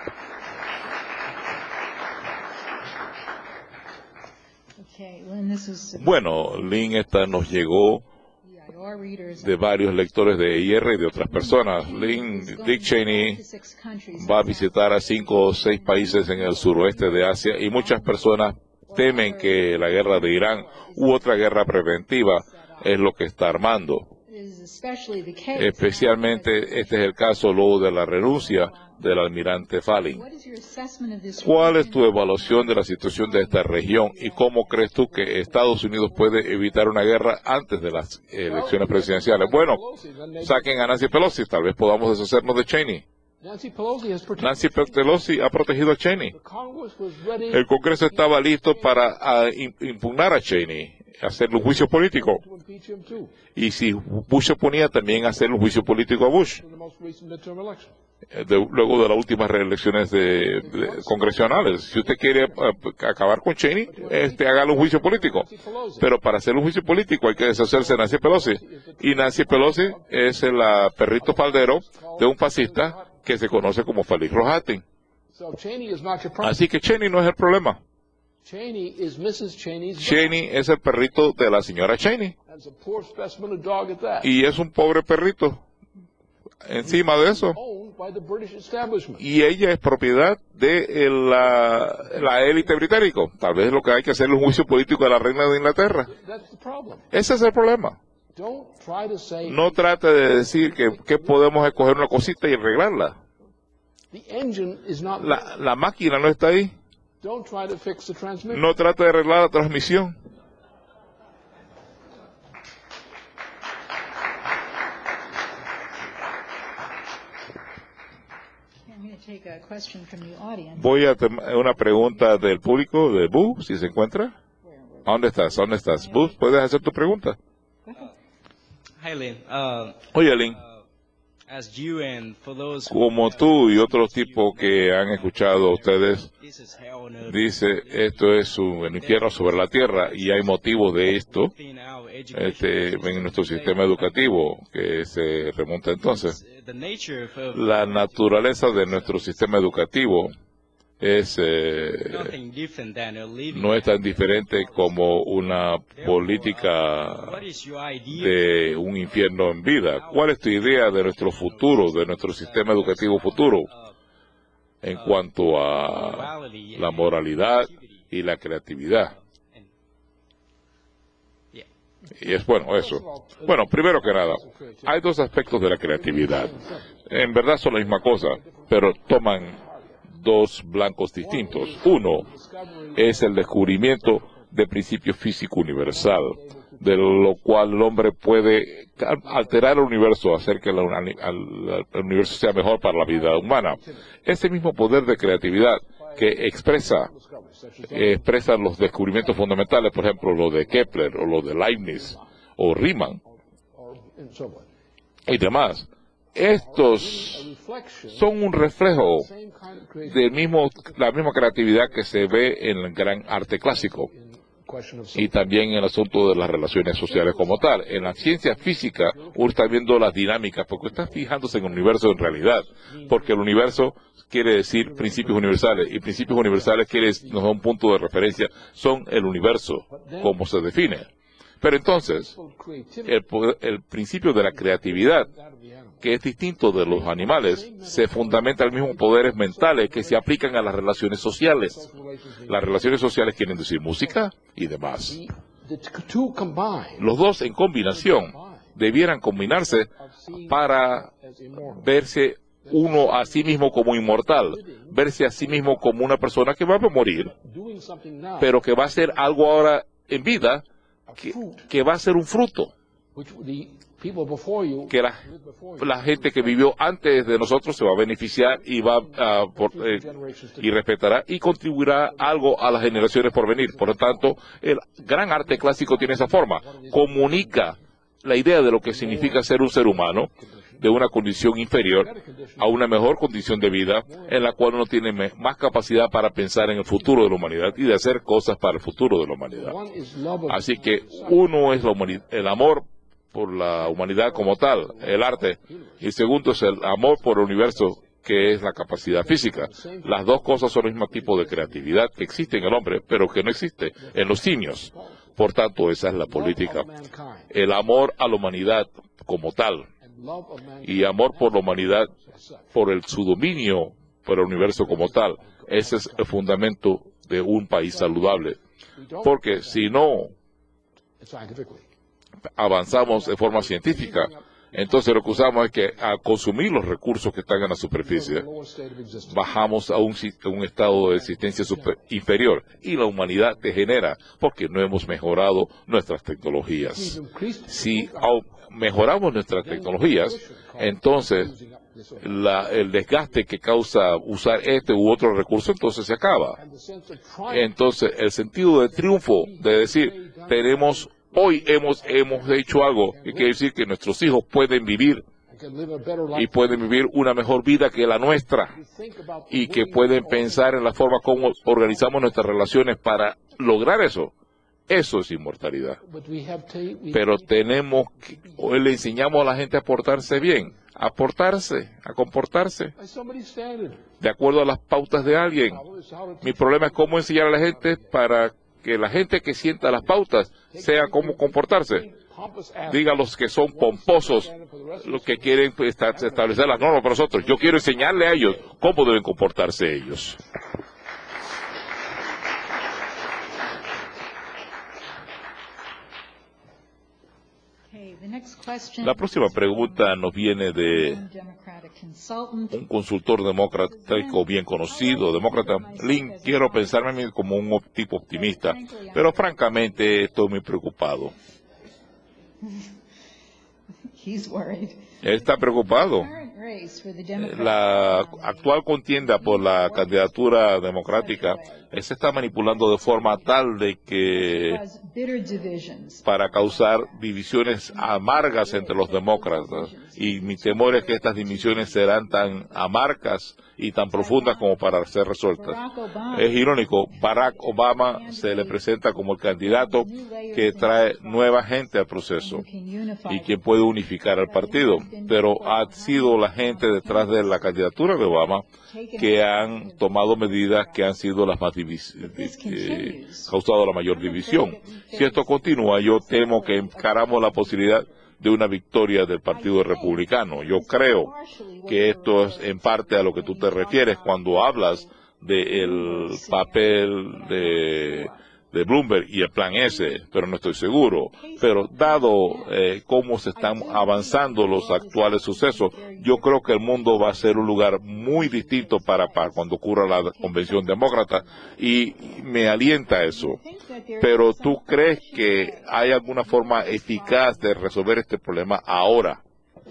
Bueno, Lynn esta nos llegó de varios lectores de I R y de otras personas. Lynn, Dick Cheney va a visitar a cinco o seis países en el suroeste de Asia y muchas personas temen que la guerra de Irán u otra guerra preventiva es lo que está armando. Especialmente este es el caso luego de la renuncia del almirante Fallin. ¿Cuál es tu evaluación de la situación de esta región y cómo crees tú que Estados Unidos puede evitar una guerra antes de las elecciones presidenciales? Bueno, saquen a Nancy Pelosi, tal vez podamos deshacernos de Cheney. Nancy Pelosi has protected Nancy Pelosi ha protegido a Cheney. El Congreso estaba listo para a, impugnar a Cheney, hacerle un juicio político. Y si Bush se oponía, también hacerle un juicio político a Bush. De, luego de las últimas reelecciones de, de, congresionales. Si usted quiere uh, acabar con Cheney, este, hágale un juicio político. Pero para hacer un juicio político hay que deshacerse de Nancy Pelosi. Y Nancy Pelosi es el uh, perrito faldero de un fascista que se conoce como Felix Rohatyn. Así que Cheney no es el problema. Cheney is Missus Cheney's Cheney es el perrito de la señora Cheney. Y es un pobre perrito. Encima de eso. Y ella es propiedad de el, la, la élite británica. Tal vez lo que hay que hacer es un juicio político de la reina de Inglaterra. Ese es el problema. No trate de decir que, que podemos escoger una cosita y arreglarla. La, la máquina no está ahí. No trate de arreglar la transmisión. Voy a tomar una pregunta del público, de Boo, si se encuentra. ¿Dónde estás? ¿Dónde estás? Boo, ¿puedes hacer tu pregunta? Hi, Lynn. Uh, Oye, Lynn, uh, as you and for those como tú y otros tipos que han escuchado a ustedes, this is hell on earth. dice, esto es un infierno sobre la tierra, y hay motivos de esto este, en nuestro sistema educativo, que se remonta entonces. The nature of La naturaleza de nuestro sistema educativo es eh, nothing different than a living. no es tan diferente como una política What is your idea? de un infierno en vida. ¿Cuál es tu idea de nuestro futuro, de nuestro sistema educativo futuro, en cuanto a la moralidad y la creatividad? Y es bueno eso. Bueno, primero que nada, hay dos aspectos de la creatividad. En verdad son la misma cosa, pero toman dos blancos distintos. Uno es el descubrimiento de principio físico universal, de lo cual el hombre puede alterar el universo, hacer que el, el, el universo sea mejor para la vida humana. Ese mismo poder de creatividad que expresa, eh, expresa los descubrimientos fundamentales, por ejemplo, lo de Kepler, o lo de Leibniz, o Riemann, y demás. Estos son un reflejo de mismo, la misma creatividad que se ve en el gran arte clásico, y también en el asunto de las relaciones sociales como tal. En la ciencia física uno está viendo las dinámicas, porque está fijándose en el universo en realidad, porque el universo quiere decir principios universales, y principios universales quiere decir, nos da un punto de referencia, son el universo, como se define. Pero entonces, el, poder, el principio de la creatividad, que es distinto de los animales, se fundamenta en los mismos poderes mentales que se aplican a las relaciones sociales. Las relaciones sociales quieren decir música y demás. Los dos en combinación debieran combinarse para verse uno a sí mismo como inmortal, verse a sí mismo como una persona que va a morir, pero que va a hacer algo ahora en vida, que, que va a ser un fruto, que la, la gente que vivió antes de nosotros se va a beneficiar y va a, por, eh, y respetará y contribuirá algo a las generaciones por venir. Por lo tanto, el gran arte clásico tiene esa forma, comunica la idea de lo que significa ser un ser humano, de una condición inferior a una mejor condición de vida, en la cual uno tiene más capacidad para pensar en el futuro de la humanidad y de hacer cosas para el futuro de la humanidad. Así que uno es la el amor por la humanidad como tal, el arte, y segundo es el amor por el universo, que es la capacidad física. Las dos cosas son el mismo tipo de creatividad que existe en el hombre, pero que no existe en los simios. Por tanto, esa es la política. El amor a la humanidad como tal, y amor por la humanidad, por el, su dominio por el universo como tal. Ese es el fundamento de un país saludable. Porque si no avanzamos de forma científica. Entonces lo que usamos es que al consumir los recursos que están en la superficie, bajamos a un, un estado de existencia super, inferior, y la humanidad degenera porque no hemos mejorado nuestras tecnologías. Si mejoramos nuestras tecnologías, entonces la, el desgaste que causa usar este u otro recurso entonces se acaba. Entonces el sentido de triunfo de decir tenemos hoy hemos, hemos hecho algo que quiere decir que nuestros hijos pueden vivir y pueden vivir una mejor vida que la nuestra, y que pueden pensar en la forma como organizamos nuestras relaciones para lograr eso. Eso es inmortalidad. Pero tenemos que, hoy le enseñamos a la gente a portarse bien, a portarse, a comportarse de acuerdo a las pautas de alguien. Mi problema es cómo enseñar a la gente para que la gente que sienta las pautas sea cómo comportarse. Diga los que son pomposos, los que quieren establecer las normas para nosotros. Yo quiero enseñarle a ellos cómo deben comportarse ellos. La próxima pregunta nos viene de un consultor democrático bien conocido, demócrata. Lynn, quiero pensarme a mí como un tipo optimista, pero francamente estoy muy preocupado. Él está preocupado. La actual contienda por la candidatura democrática se está manipulando de forma tal de que para causar divisiones amargas entre los demócratas, y mi temor es que estas divisiones serán tan amargas y tan profundas como para ser resueltas. Es irónico, Barack Obama se le presenta como el candidato que trae nueva gente al proceso y quien puede unificar al partido, pero ha sido la gente detrás de la candidatura de Obama que han tomado medidas que han sido las más divis eh, causado la mayor división. Si esto continúa, yo temo que encaramos la posibilidad de una victoria del Partido Republicano. Yo creo que esto es en parte a lo que tú te refieres cuando hablas del papel de, de Bloomberg y el plan ese, pero no estoy seguro. Pero dado eh, cómo se están avanzando los actuales sucesos, yo creo que el mundo va a ser un lugar muy distinto para, para cuando ocurra la convención demócrata, y me alienta eso. Pero ¿tú crees que hay alguna forma eficaz de resolver este problema ahora?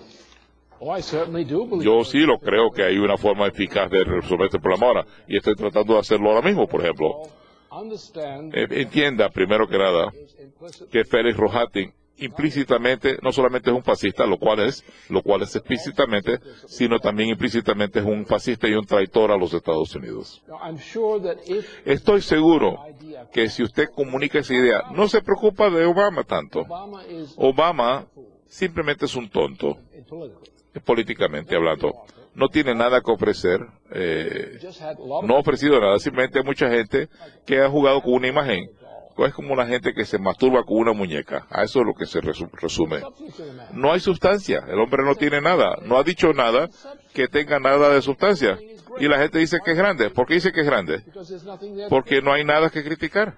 Yo sí lo creo que hay una forma eficaz de resolver este problema ahora, y estoy tratando de hacerlo ahora mismo. Por ejemplo, entienda primero que nada que Félix Rohatyn implícitamente no solamente es un fascista, lo cual es, lo cual es explícitamente, sino también implícitamente es un fascista y un traitor a los Estados Unidos. Estoy seguro que si usted comunica esa idea, no se preocupa de Obama tanto. Obama simplemente es un tonto, políticamente hablando. No tiene nada que ofrecer, eh, no ha ofrecido nada, simplemente hay mucha gente que ha jugado con una imagen. Es como la gente que se masturba con una muñeca. A eso es lo que se resume. No hay sustancia. El hombre no tiene nada. No ha dicho nada que tenga nada de sustancia. Y la gente dice que es grande. ¿Por qué dice que es grande? Porque no hay nada que criticar.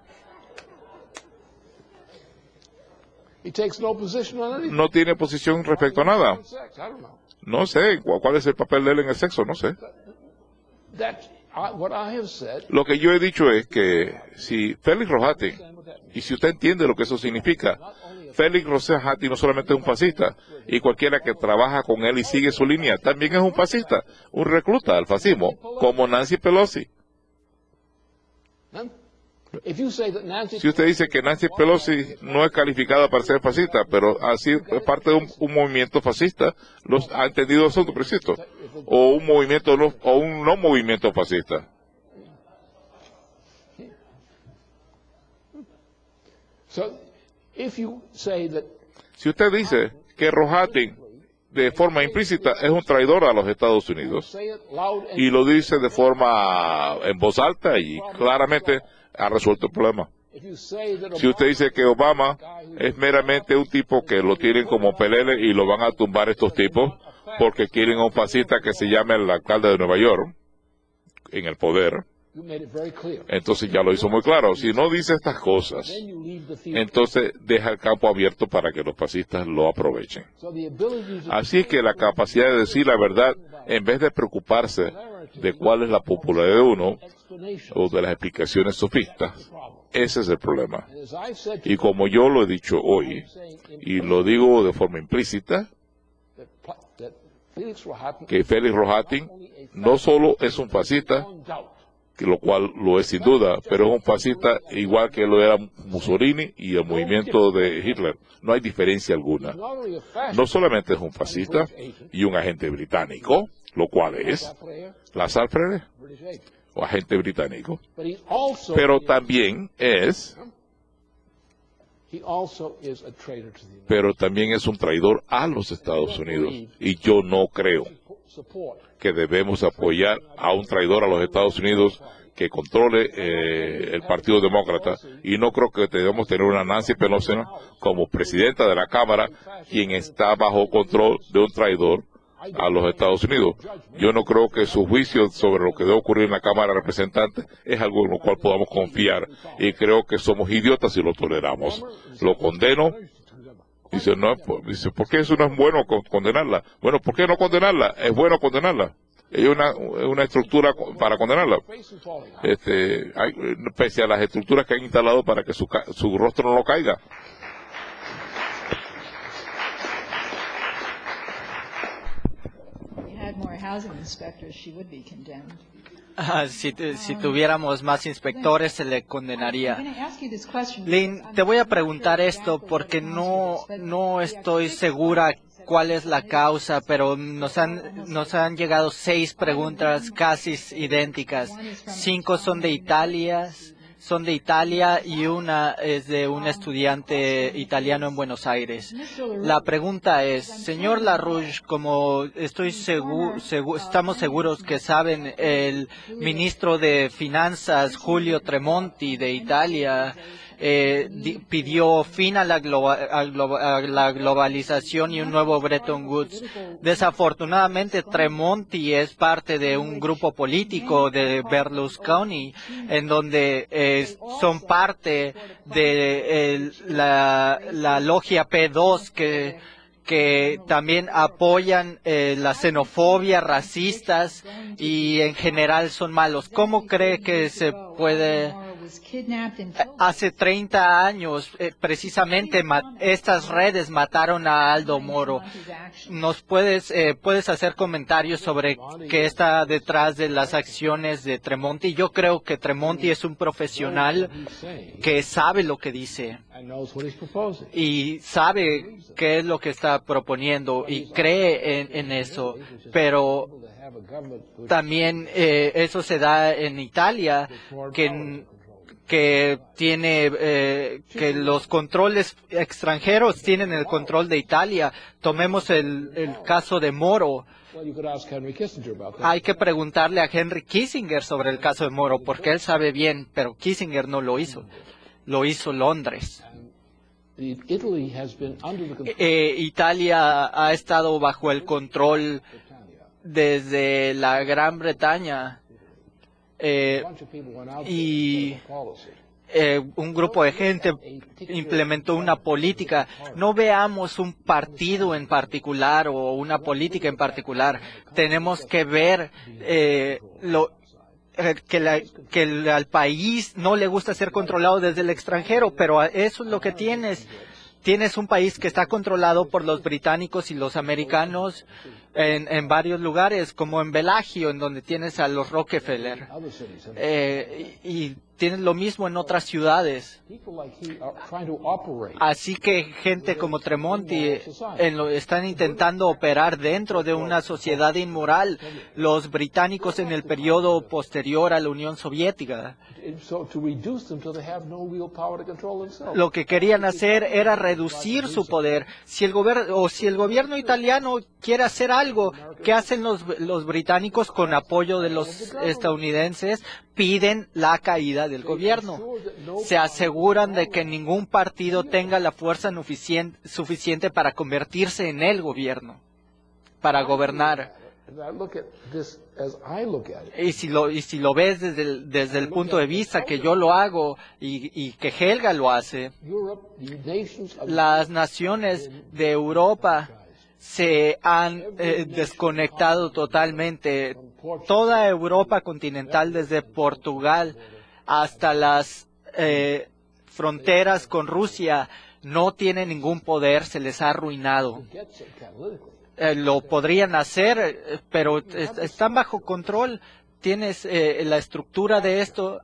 No tiene posición respecto a nada. No sé. ¿Cuál es el papel de él en el sexo? No sé. Lo que yo he dicho es que si Félix Rohatyn, y si usted entiende lo que eso significa, Félix Rohatyn no solamente es un fascista, y cualquiera que trabaja con él y sigue su línea también es un fascista, un recluta al fascismo, como Nancy Pelosi. Si usted dice que Nancy Pelosi no es calificada para ser fascista, pero así es parte de un, un movimiento fascista, los ha entendido eso, preciso, o un movimiento no, o un no movimiento fascista. Si usted dice que Rohatyn de forma implícita es un traidor a los Estados Unidos, y lo dice de forma en voz alta y claramente, ha resuelto el problema. Si usted dice que Obama es meramente un tipo que lo tienen como pelele y lo van a tumbar estos tipos porque quieren a un fascista que se llame el alcalde de Nueva York en el poder, Entonces ya lo hizo muy claro. Si no dice estas cosas, entonces deja el campo abierto para que los fascistas lo aprovechen. Así que la capacidad de decir la verdad, en vez de preocuparse de cuál es la popularidad de uno o de las explicaciones sofistas, ese es el problema. Y como yo lo he dicho hoy, y lo digo de forma implícita, que Félix Rohatyn no solo es un fascista, que lo cual lo es sin duda, pero es un fascista igual que lo era Mussolini y el movimiento de Hitler. No hay diferencia alguna. No solamente es un fascista y un agente británico, lo cual es Lazar Frere, o agente británico, pero también es pero también es un traidor a los Estados Unidos, y yo no creo que debemos apoyar a un traidor a los Estados Unidos que controle eh, el Partido Demócrata, y no creo que debemos tener una Nancy Pelosi como presidenta de la Cámara, quien está bajo control de un traidor a los Estados Unidos. Yo no creo que su juicio sobre lo que debe ocurrir en la Cámara de Representantes es algo en lo cual podamos confiar, y creo que somos idiotas si lo toleramos. Lo condeno. Dice, no, dice, ¿por qué eso no es bueno condenarla? Bueno, ¿por qué no condenarla? Es bueno condenarla. Hay una, una estructura para condenarla. Este, hay, pese a las estructuras que han instalado para que su, su rostro no lo caiga. Ah, si, si tuviéramos más inspectores se le condenaría. Lynn, te voy a preguntar esto porque no, no estoy segura cuál es la causa, pero nos han, nos han llegado seis preguntas casi idénticas. Cinco son de Italia, son de Italia y una es de un estudiante italiano en Buenos Aires. La pregunta es, señor LaRouche, como estoy seguro, segu, estamos seguros que saben, el ministro de Finanzas, Giulio Tremonti, de Italia, Eh, di, pidió fin a la, globa, a, globa, a la globalización y un nuevo Bretton Woods. Desafortunadamente, Tremonti es parte de un grupo político de Berlusconi, en donde eh, son parte de eh, la, la logia P dos que que también apoyan eh, la xenofobia, racistas, y en general son malos. ¿Cómo cree que se puede? Hace treinta años, eh, precisamente, estas redes mataron a Aldo Moro. ¿Nos puedes, eh, puedes hacer comentarios sobre qué está detrás de las acciones de Tremonti? Yo creo que Tremonti es un profesional que sabe lo que dice y sabe qué es lo que está proponiendo y cree en, en eso, pero también eh, eso se da en Italia, que que tiene eh, que los controles extranjeros tienen el control de Italia. Tomemos el, el caso de Moro. Hay que preguntarle a Henry Kissinger sobre el caso de Moro, porque él sabe bien, pero Kissinger no lo hizo. Lo hizo Londres. Eh, Italia ha estado bajo el control desde la Gran Bretaña. Eh, y eh, un grupo de gente implementó una política. No veamos un partido en particular o una política en particular. Tenemos que ver eh, lo eh, que, la, que el, al país no le gusta ser controlado desde el extranjero, pero eso es lo que tienes. Tienes un país que está controlado por los británicos y los americanos en, en varios lugares, como en Bellagio, en donde tienes a los Rockefeller. Eh, y, y tienes lo mismo en otras ciudades. Así que gente como Tremonti en lo, están intentando operar dentro de una sociedad inmoral. Los británicos en el periodo posterior a la Unión Soviética, lo que querían hacer era reducir su poder. Si el gobierno o si el gobierno italiano quiere hacer algo, ¿qué hacen los, los británicos con apoyo de los estadounidenses? Piden la caída del gobierno. Se aseguran de que ningún partido tenga la fuerza suficiente para convertirse en el gobierno, para gobernar. Y si lo, y si lo ves desde el, desde el punto de vista que yo lo hago y, y que Helga lo hace, las naciones de Europa se han eh, desconectado totalmente. Toda Europa continental, desde Portugal hasta las eh, fronteras con Rusia, no tiene ningún poder, se les ha arruinado. Eh, lo podrían hacer, eh, pero est están bajo control. Tienes eh, la estructura de esto.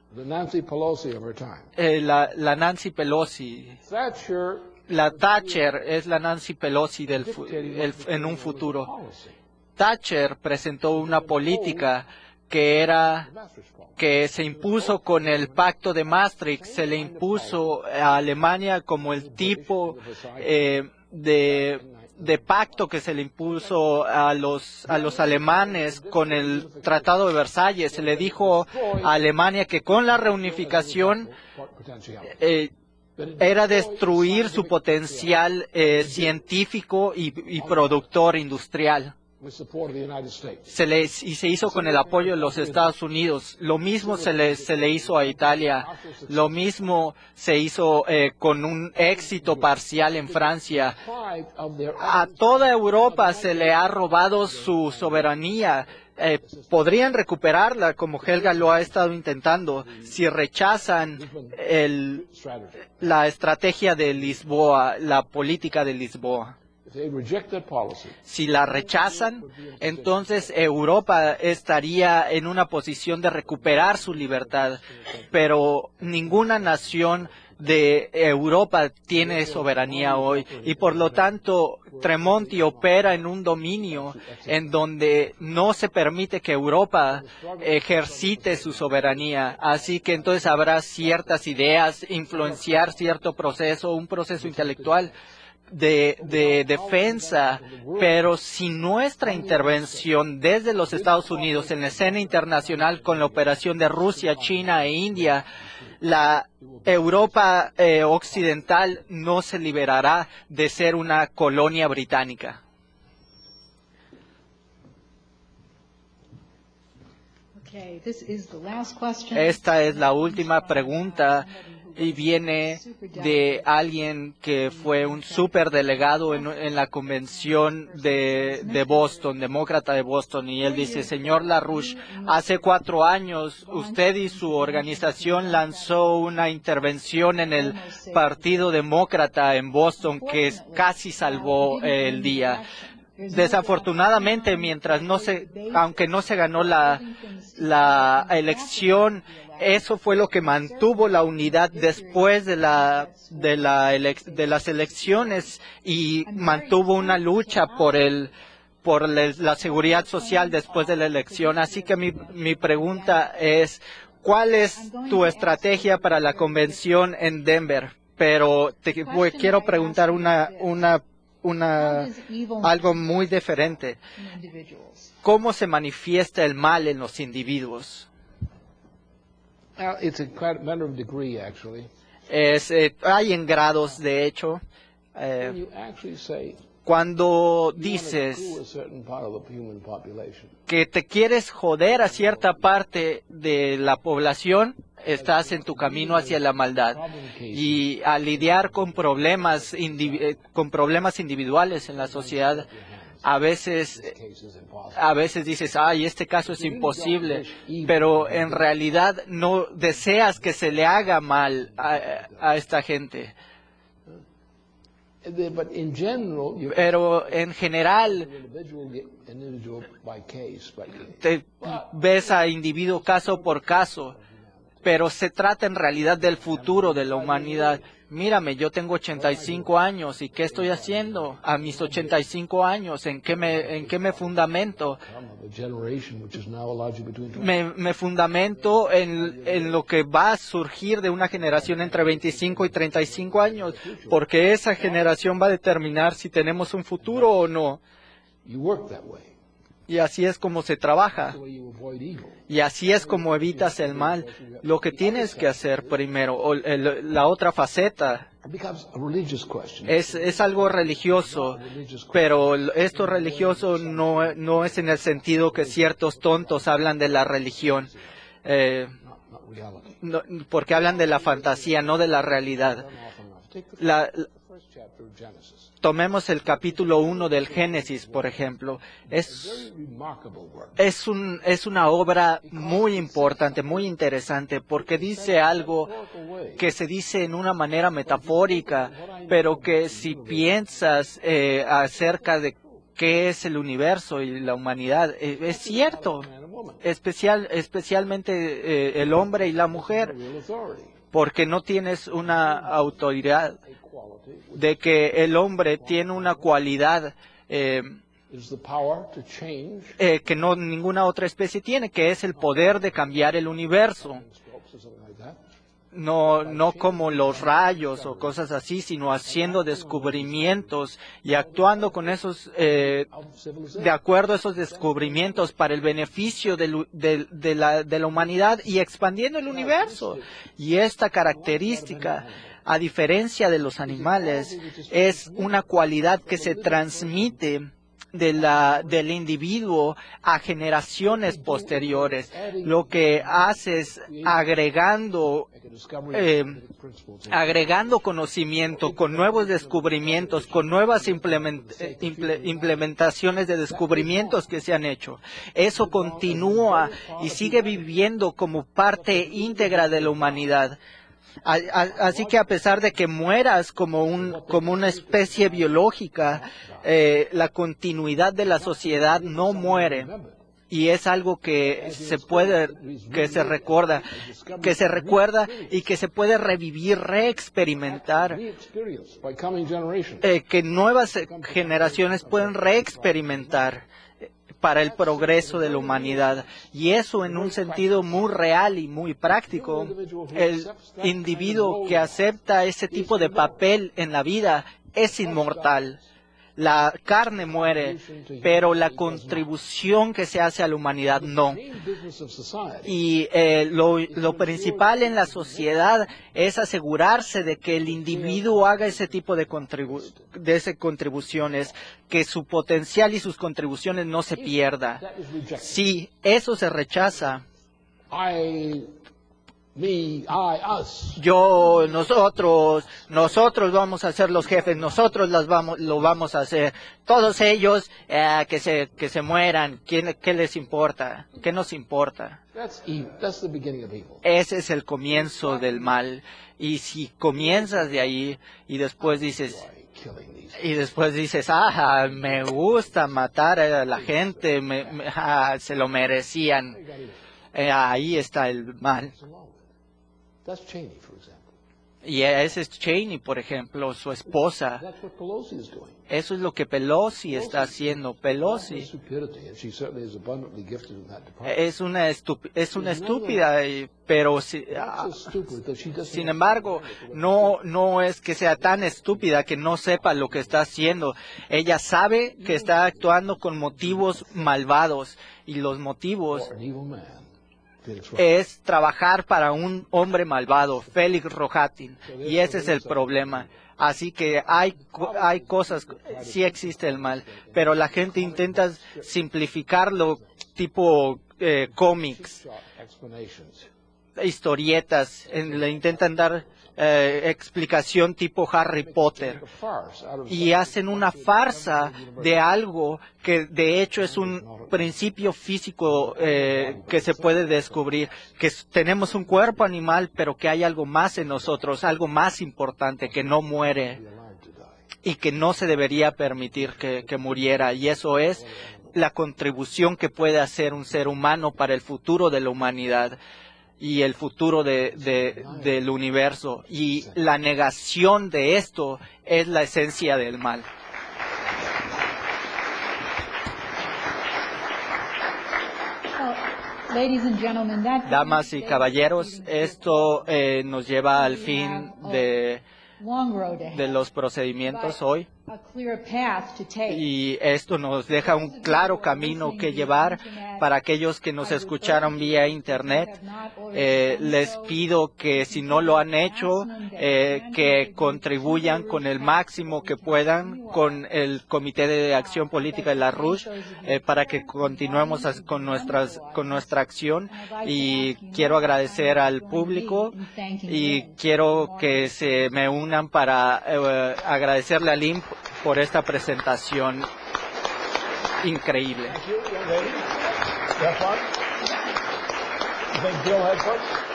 Eh, la, la Nancy Pelosi. La Thatcher es la Nancy Pelosi del fu el, en un futuro. Thatcher presentó una política que era que se impuso con el pacto de Maastricht, se le impuso a Alemania como el tipo eh, de, de pacto que se le impuso a los, a los alemanes con el Tratado de Versalles. Se le dijo a Alemania que con la reunificación eh, era destruir su potencial eh, científico y, y productor industrial. Se le, y se hizo con el apoyo de los Estados Unidos. Lo mismo se le, se le hizo a Italia. Lo mismo se hizo eh, con un éxito parcial en Francia. A toda Europa se le ha robado su soberanía. Eh, podrían recuperarla, como Helga lo ha estado intentando, si rechazan el, la estrategia de Lisboa, la política de Lisboa. Si la rechazan, entonces Europa estaría en una posición de recuperar su libertad, pero ninguna nación de Europa tiene soberanía hoy y por lo tanto Tremonti opera en un dominio en donde no se permite que Europa ejercite su soberanía. Así que entonces habrá ciertas ideas, influenciar cierto proceso, un proceso intelectual De, de defensa, pero sin nuestra intervención desde los Estados Unidos en la escena internacional con la operación de Rusia, China e India, la Europa eh, occidental no se liberará de ser una colonia británica. Esta es la última pregunta y viene de alguien que fue un superdelegado en, en la convención de, de Boston, demócrata de Boston, y él dice: señor LaRouche, hace cuatro años usted y su organización lanzó una intervención en el Partido Demócrata en Boston que casi salvó el día. Desafortunadamente, mientras no se, aunque no se ganó la, la elección, eso fue lo que mantuvo la unidad después de la de la elec de las elecciones y mantuvo una lucha por el por el, la seguridad social después de la elección. Así que mi mi pregunta es: ¿cuál es tu estrategia para la convención en Denver? Pero te voy, quiero preguntar una una una algo muy diferente. ¿Cómo se manifiesta el mal en los individuos? Uh, it's a matter of degree, actually. Es, eh, hay en grados, de hecho. Eh, When you actually say cuando dices que te quieres joder a cierta parte de la población, estás en tu camino hacia la maldad. Y al lidiar con problemas, indiv con problemas individuales en la sociedad, a veces, a veces dices, ay, este caso es imposible, pero en realidad no deseas que se le haga mal a, a esta gente. Pero en general, te ves a individuo caso por caso, pero se trata en realidad del futuro de la humanidad. Mírame, yo tengo ochenta y cinco años, ¿y qué estoy haciendo a mis ochenta y cinco años? ¿En qué me, en qué me fundamento? Me, me fundamento en, en lo que va a surgir de una generación entre veinticinco y treinta y cinco años, porque esa generación va a determinar si tenemos un futuro o no. Y así es como se trabaja. Y así es como evitas el mal. Lo que tienes que hacer primero, o el, la otra faceta Es, es algo religioso, pero esto religioso no, no es en el sentido que ciertos tontos hablan de la religión, eh, no, porque hablan de la fantasía, no de la realidad. La, tomemos el capítulo uno del Génesis, por ejemplo. Es, es, un, es una obra muy importante, muy interesante, porque dice algo que se dice en una manera metafórica, pero que si piensas eh, acerca de qué es el universo y la humanidad, eh, es cierto, especial, especialmente eh, el hombre y la mujer, porque no tienes una autoridad de que el hombre tiene una cualidad eh, eh, que no ninguna otra especie tiene, que es el poder de cambiar el universo. No, no como los rayos o cosas así, sino haciendo descubrimientos y actuando con esos, eh, de acuerdo a esos descubrimientos para el beneficio de, de, de, la, de la humanidad y expandiendo el universo. Y esta característica, a diferencia de los animales, es una cualidad que se transmite de la, del individuo a generaciones posteriores. Lo que hace es agregando, eh, agregando conocimiento, con nuevos descubrimientos, con nuevas implement, imple, implementaciones de descubrimientos que se han hecho. Eso continúa y sigue viviendo como parte íntegra de la humanidad. Así que a pesar de que mueras como, un, como una especie biológica, eh, la continuidad de la sociedad no muere. Y es algo que se puede, que se recuerda, que se recuerda y que se puede revivir, reexperimentar, eh, que nuevas generaciones pueden reexperimentar para el progreso de la humanidad. Y eso en un sentido muy real y muy práctico. El individuo que acepta ese tipo de papel en la vida es inmortal. La carne muere, pero la contribución que se hace a la humanidad no. Y eh, lo, lo principal en la sociedad es asegurarse de que el individuo haga ese tipo de, contribu de ese contribuciones, que su potencial y sus contribuciones no se pierda. Si eso se rechaza, Me, I, us. Yo, nosotros, nosotros vamos a ser los jefes, nosotros las vamos, lo vamos a hacer. Todos ellos eh, que se que se mueran, ¿quién, ¿qué les importa? ¿Qué nos importa? That's evil. That's the beginning of evil. Ese es el comienzo del mal. Y si comienzas de ahí y después dices, y después dices, ah, me gusta matar a la gente, me, me, ah, se lo merecían. Eh, ahí está el mal. That's Cheney, for example. Y ese es Cheney, por ejemplo, su esposa. That's what Pelosi is doing. Eso es lo que Pelosi está haciendo. Pelosi es una, estup es una estúpida, y, pero si, ah, sin embargo, no, no es que sea tan estúpida que no sepa lo que está haciendo. Ella sabe que está actuando con motivos malvados, y los motivos es trabajar para un hombre malvado, Félix Rojatin, y ese es el problema. Así que hay, hay cosas, sí existe el mal, pero la gente intenta simplificarlo tipo eh, cómics, historietas, en, le intentan dar eh, explicación tipo Harry Potter, y hacen una farsa de algo que de hecho es un principio físico eh, que se puede descubrir, que tenemos un cuerpo animal, pero que hay algo más en nosotros, algo más importante, que no muere y que no se debería permitir que, que muriera, y eso es la contribución que puede hacer un ser humano para el futuro de la humanidad y el futuro de, de, del universo. Y la negación de esto es la esencia del mal. Damas y caballeros, esto eh, nos lleva al fin de, de los procedimientos hoy. Y esto nos deja un claro camino que llevar para aquellos que nos escucharon vía Internet. Eh, les pido que si no lo han hecho, eh, que contribuyan con el máximo que puedan con el Comité de Acción Política de la R U S eh, para que continuemos con, nuestras, con nuestra acción. Y quiero agradecer al público y quiero que se me unan para eh, agradecerle a Lynn por esta presentación increíble. Thank you, young lady. Have fun. You think Bill had fun?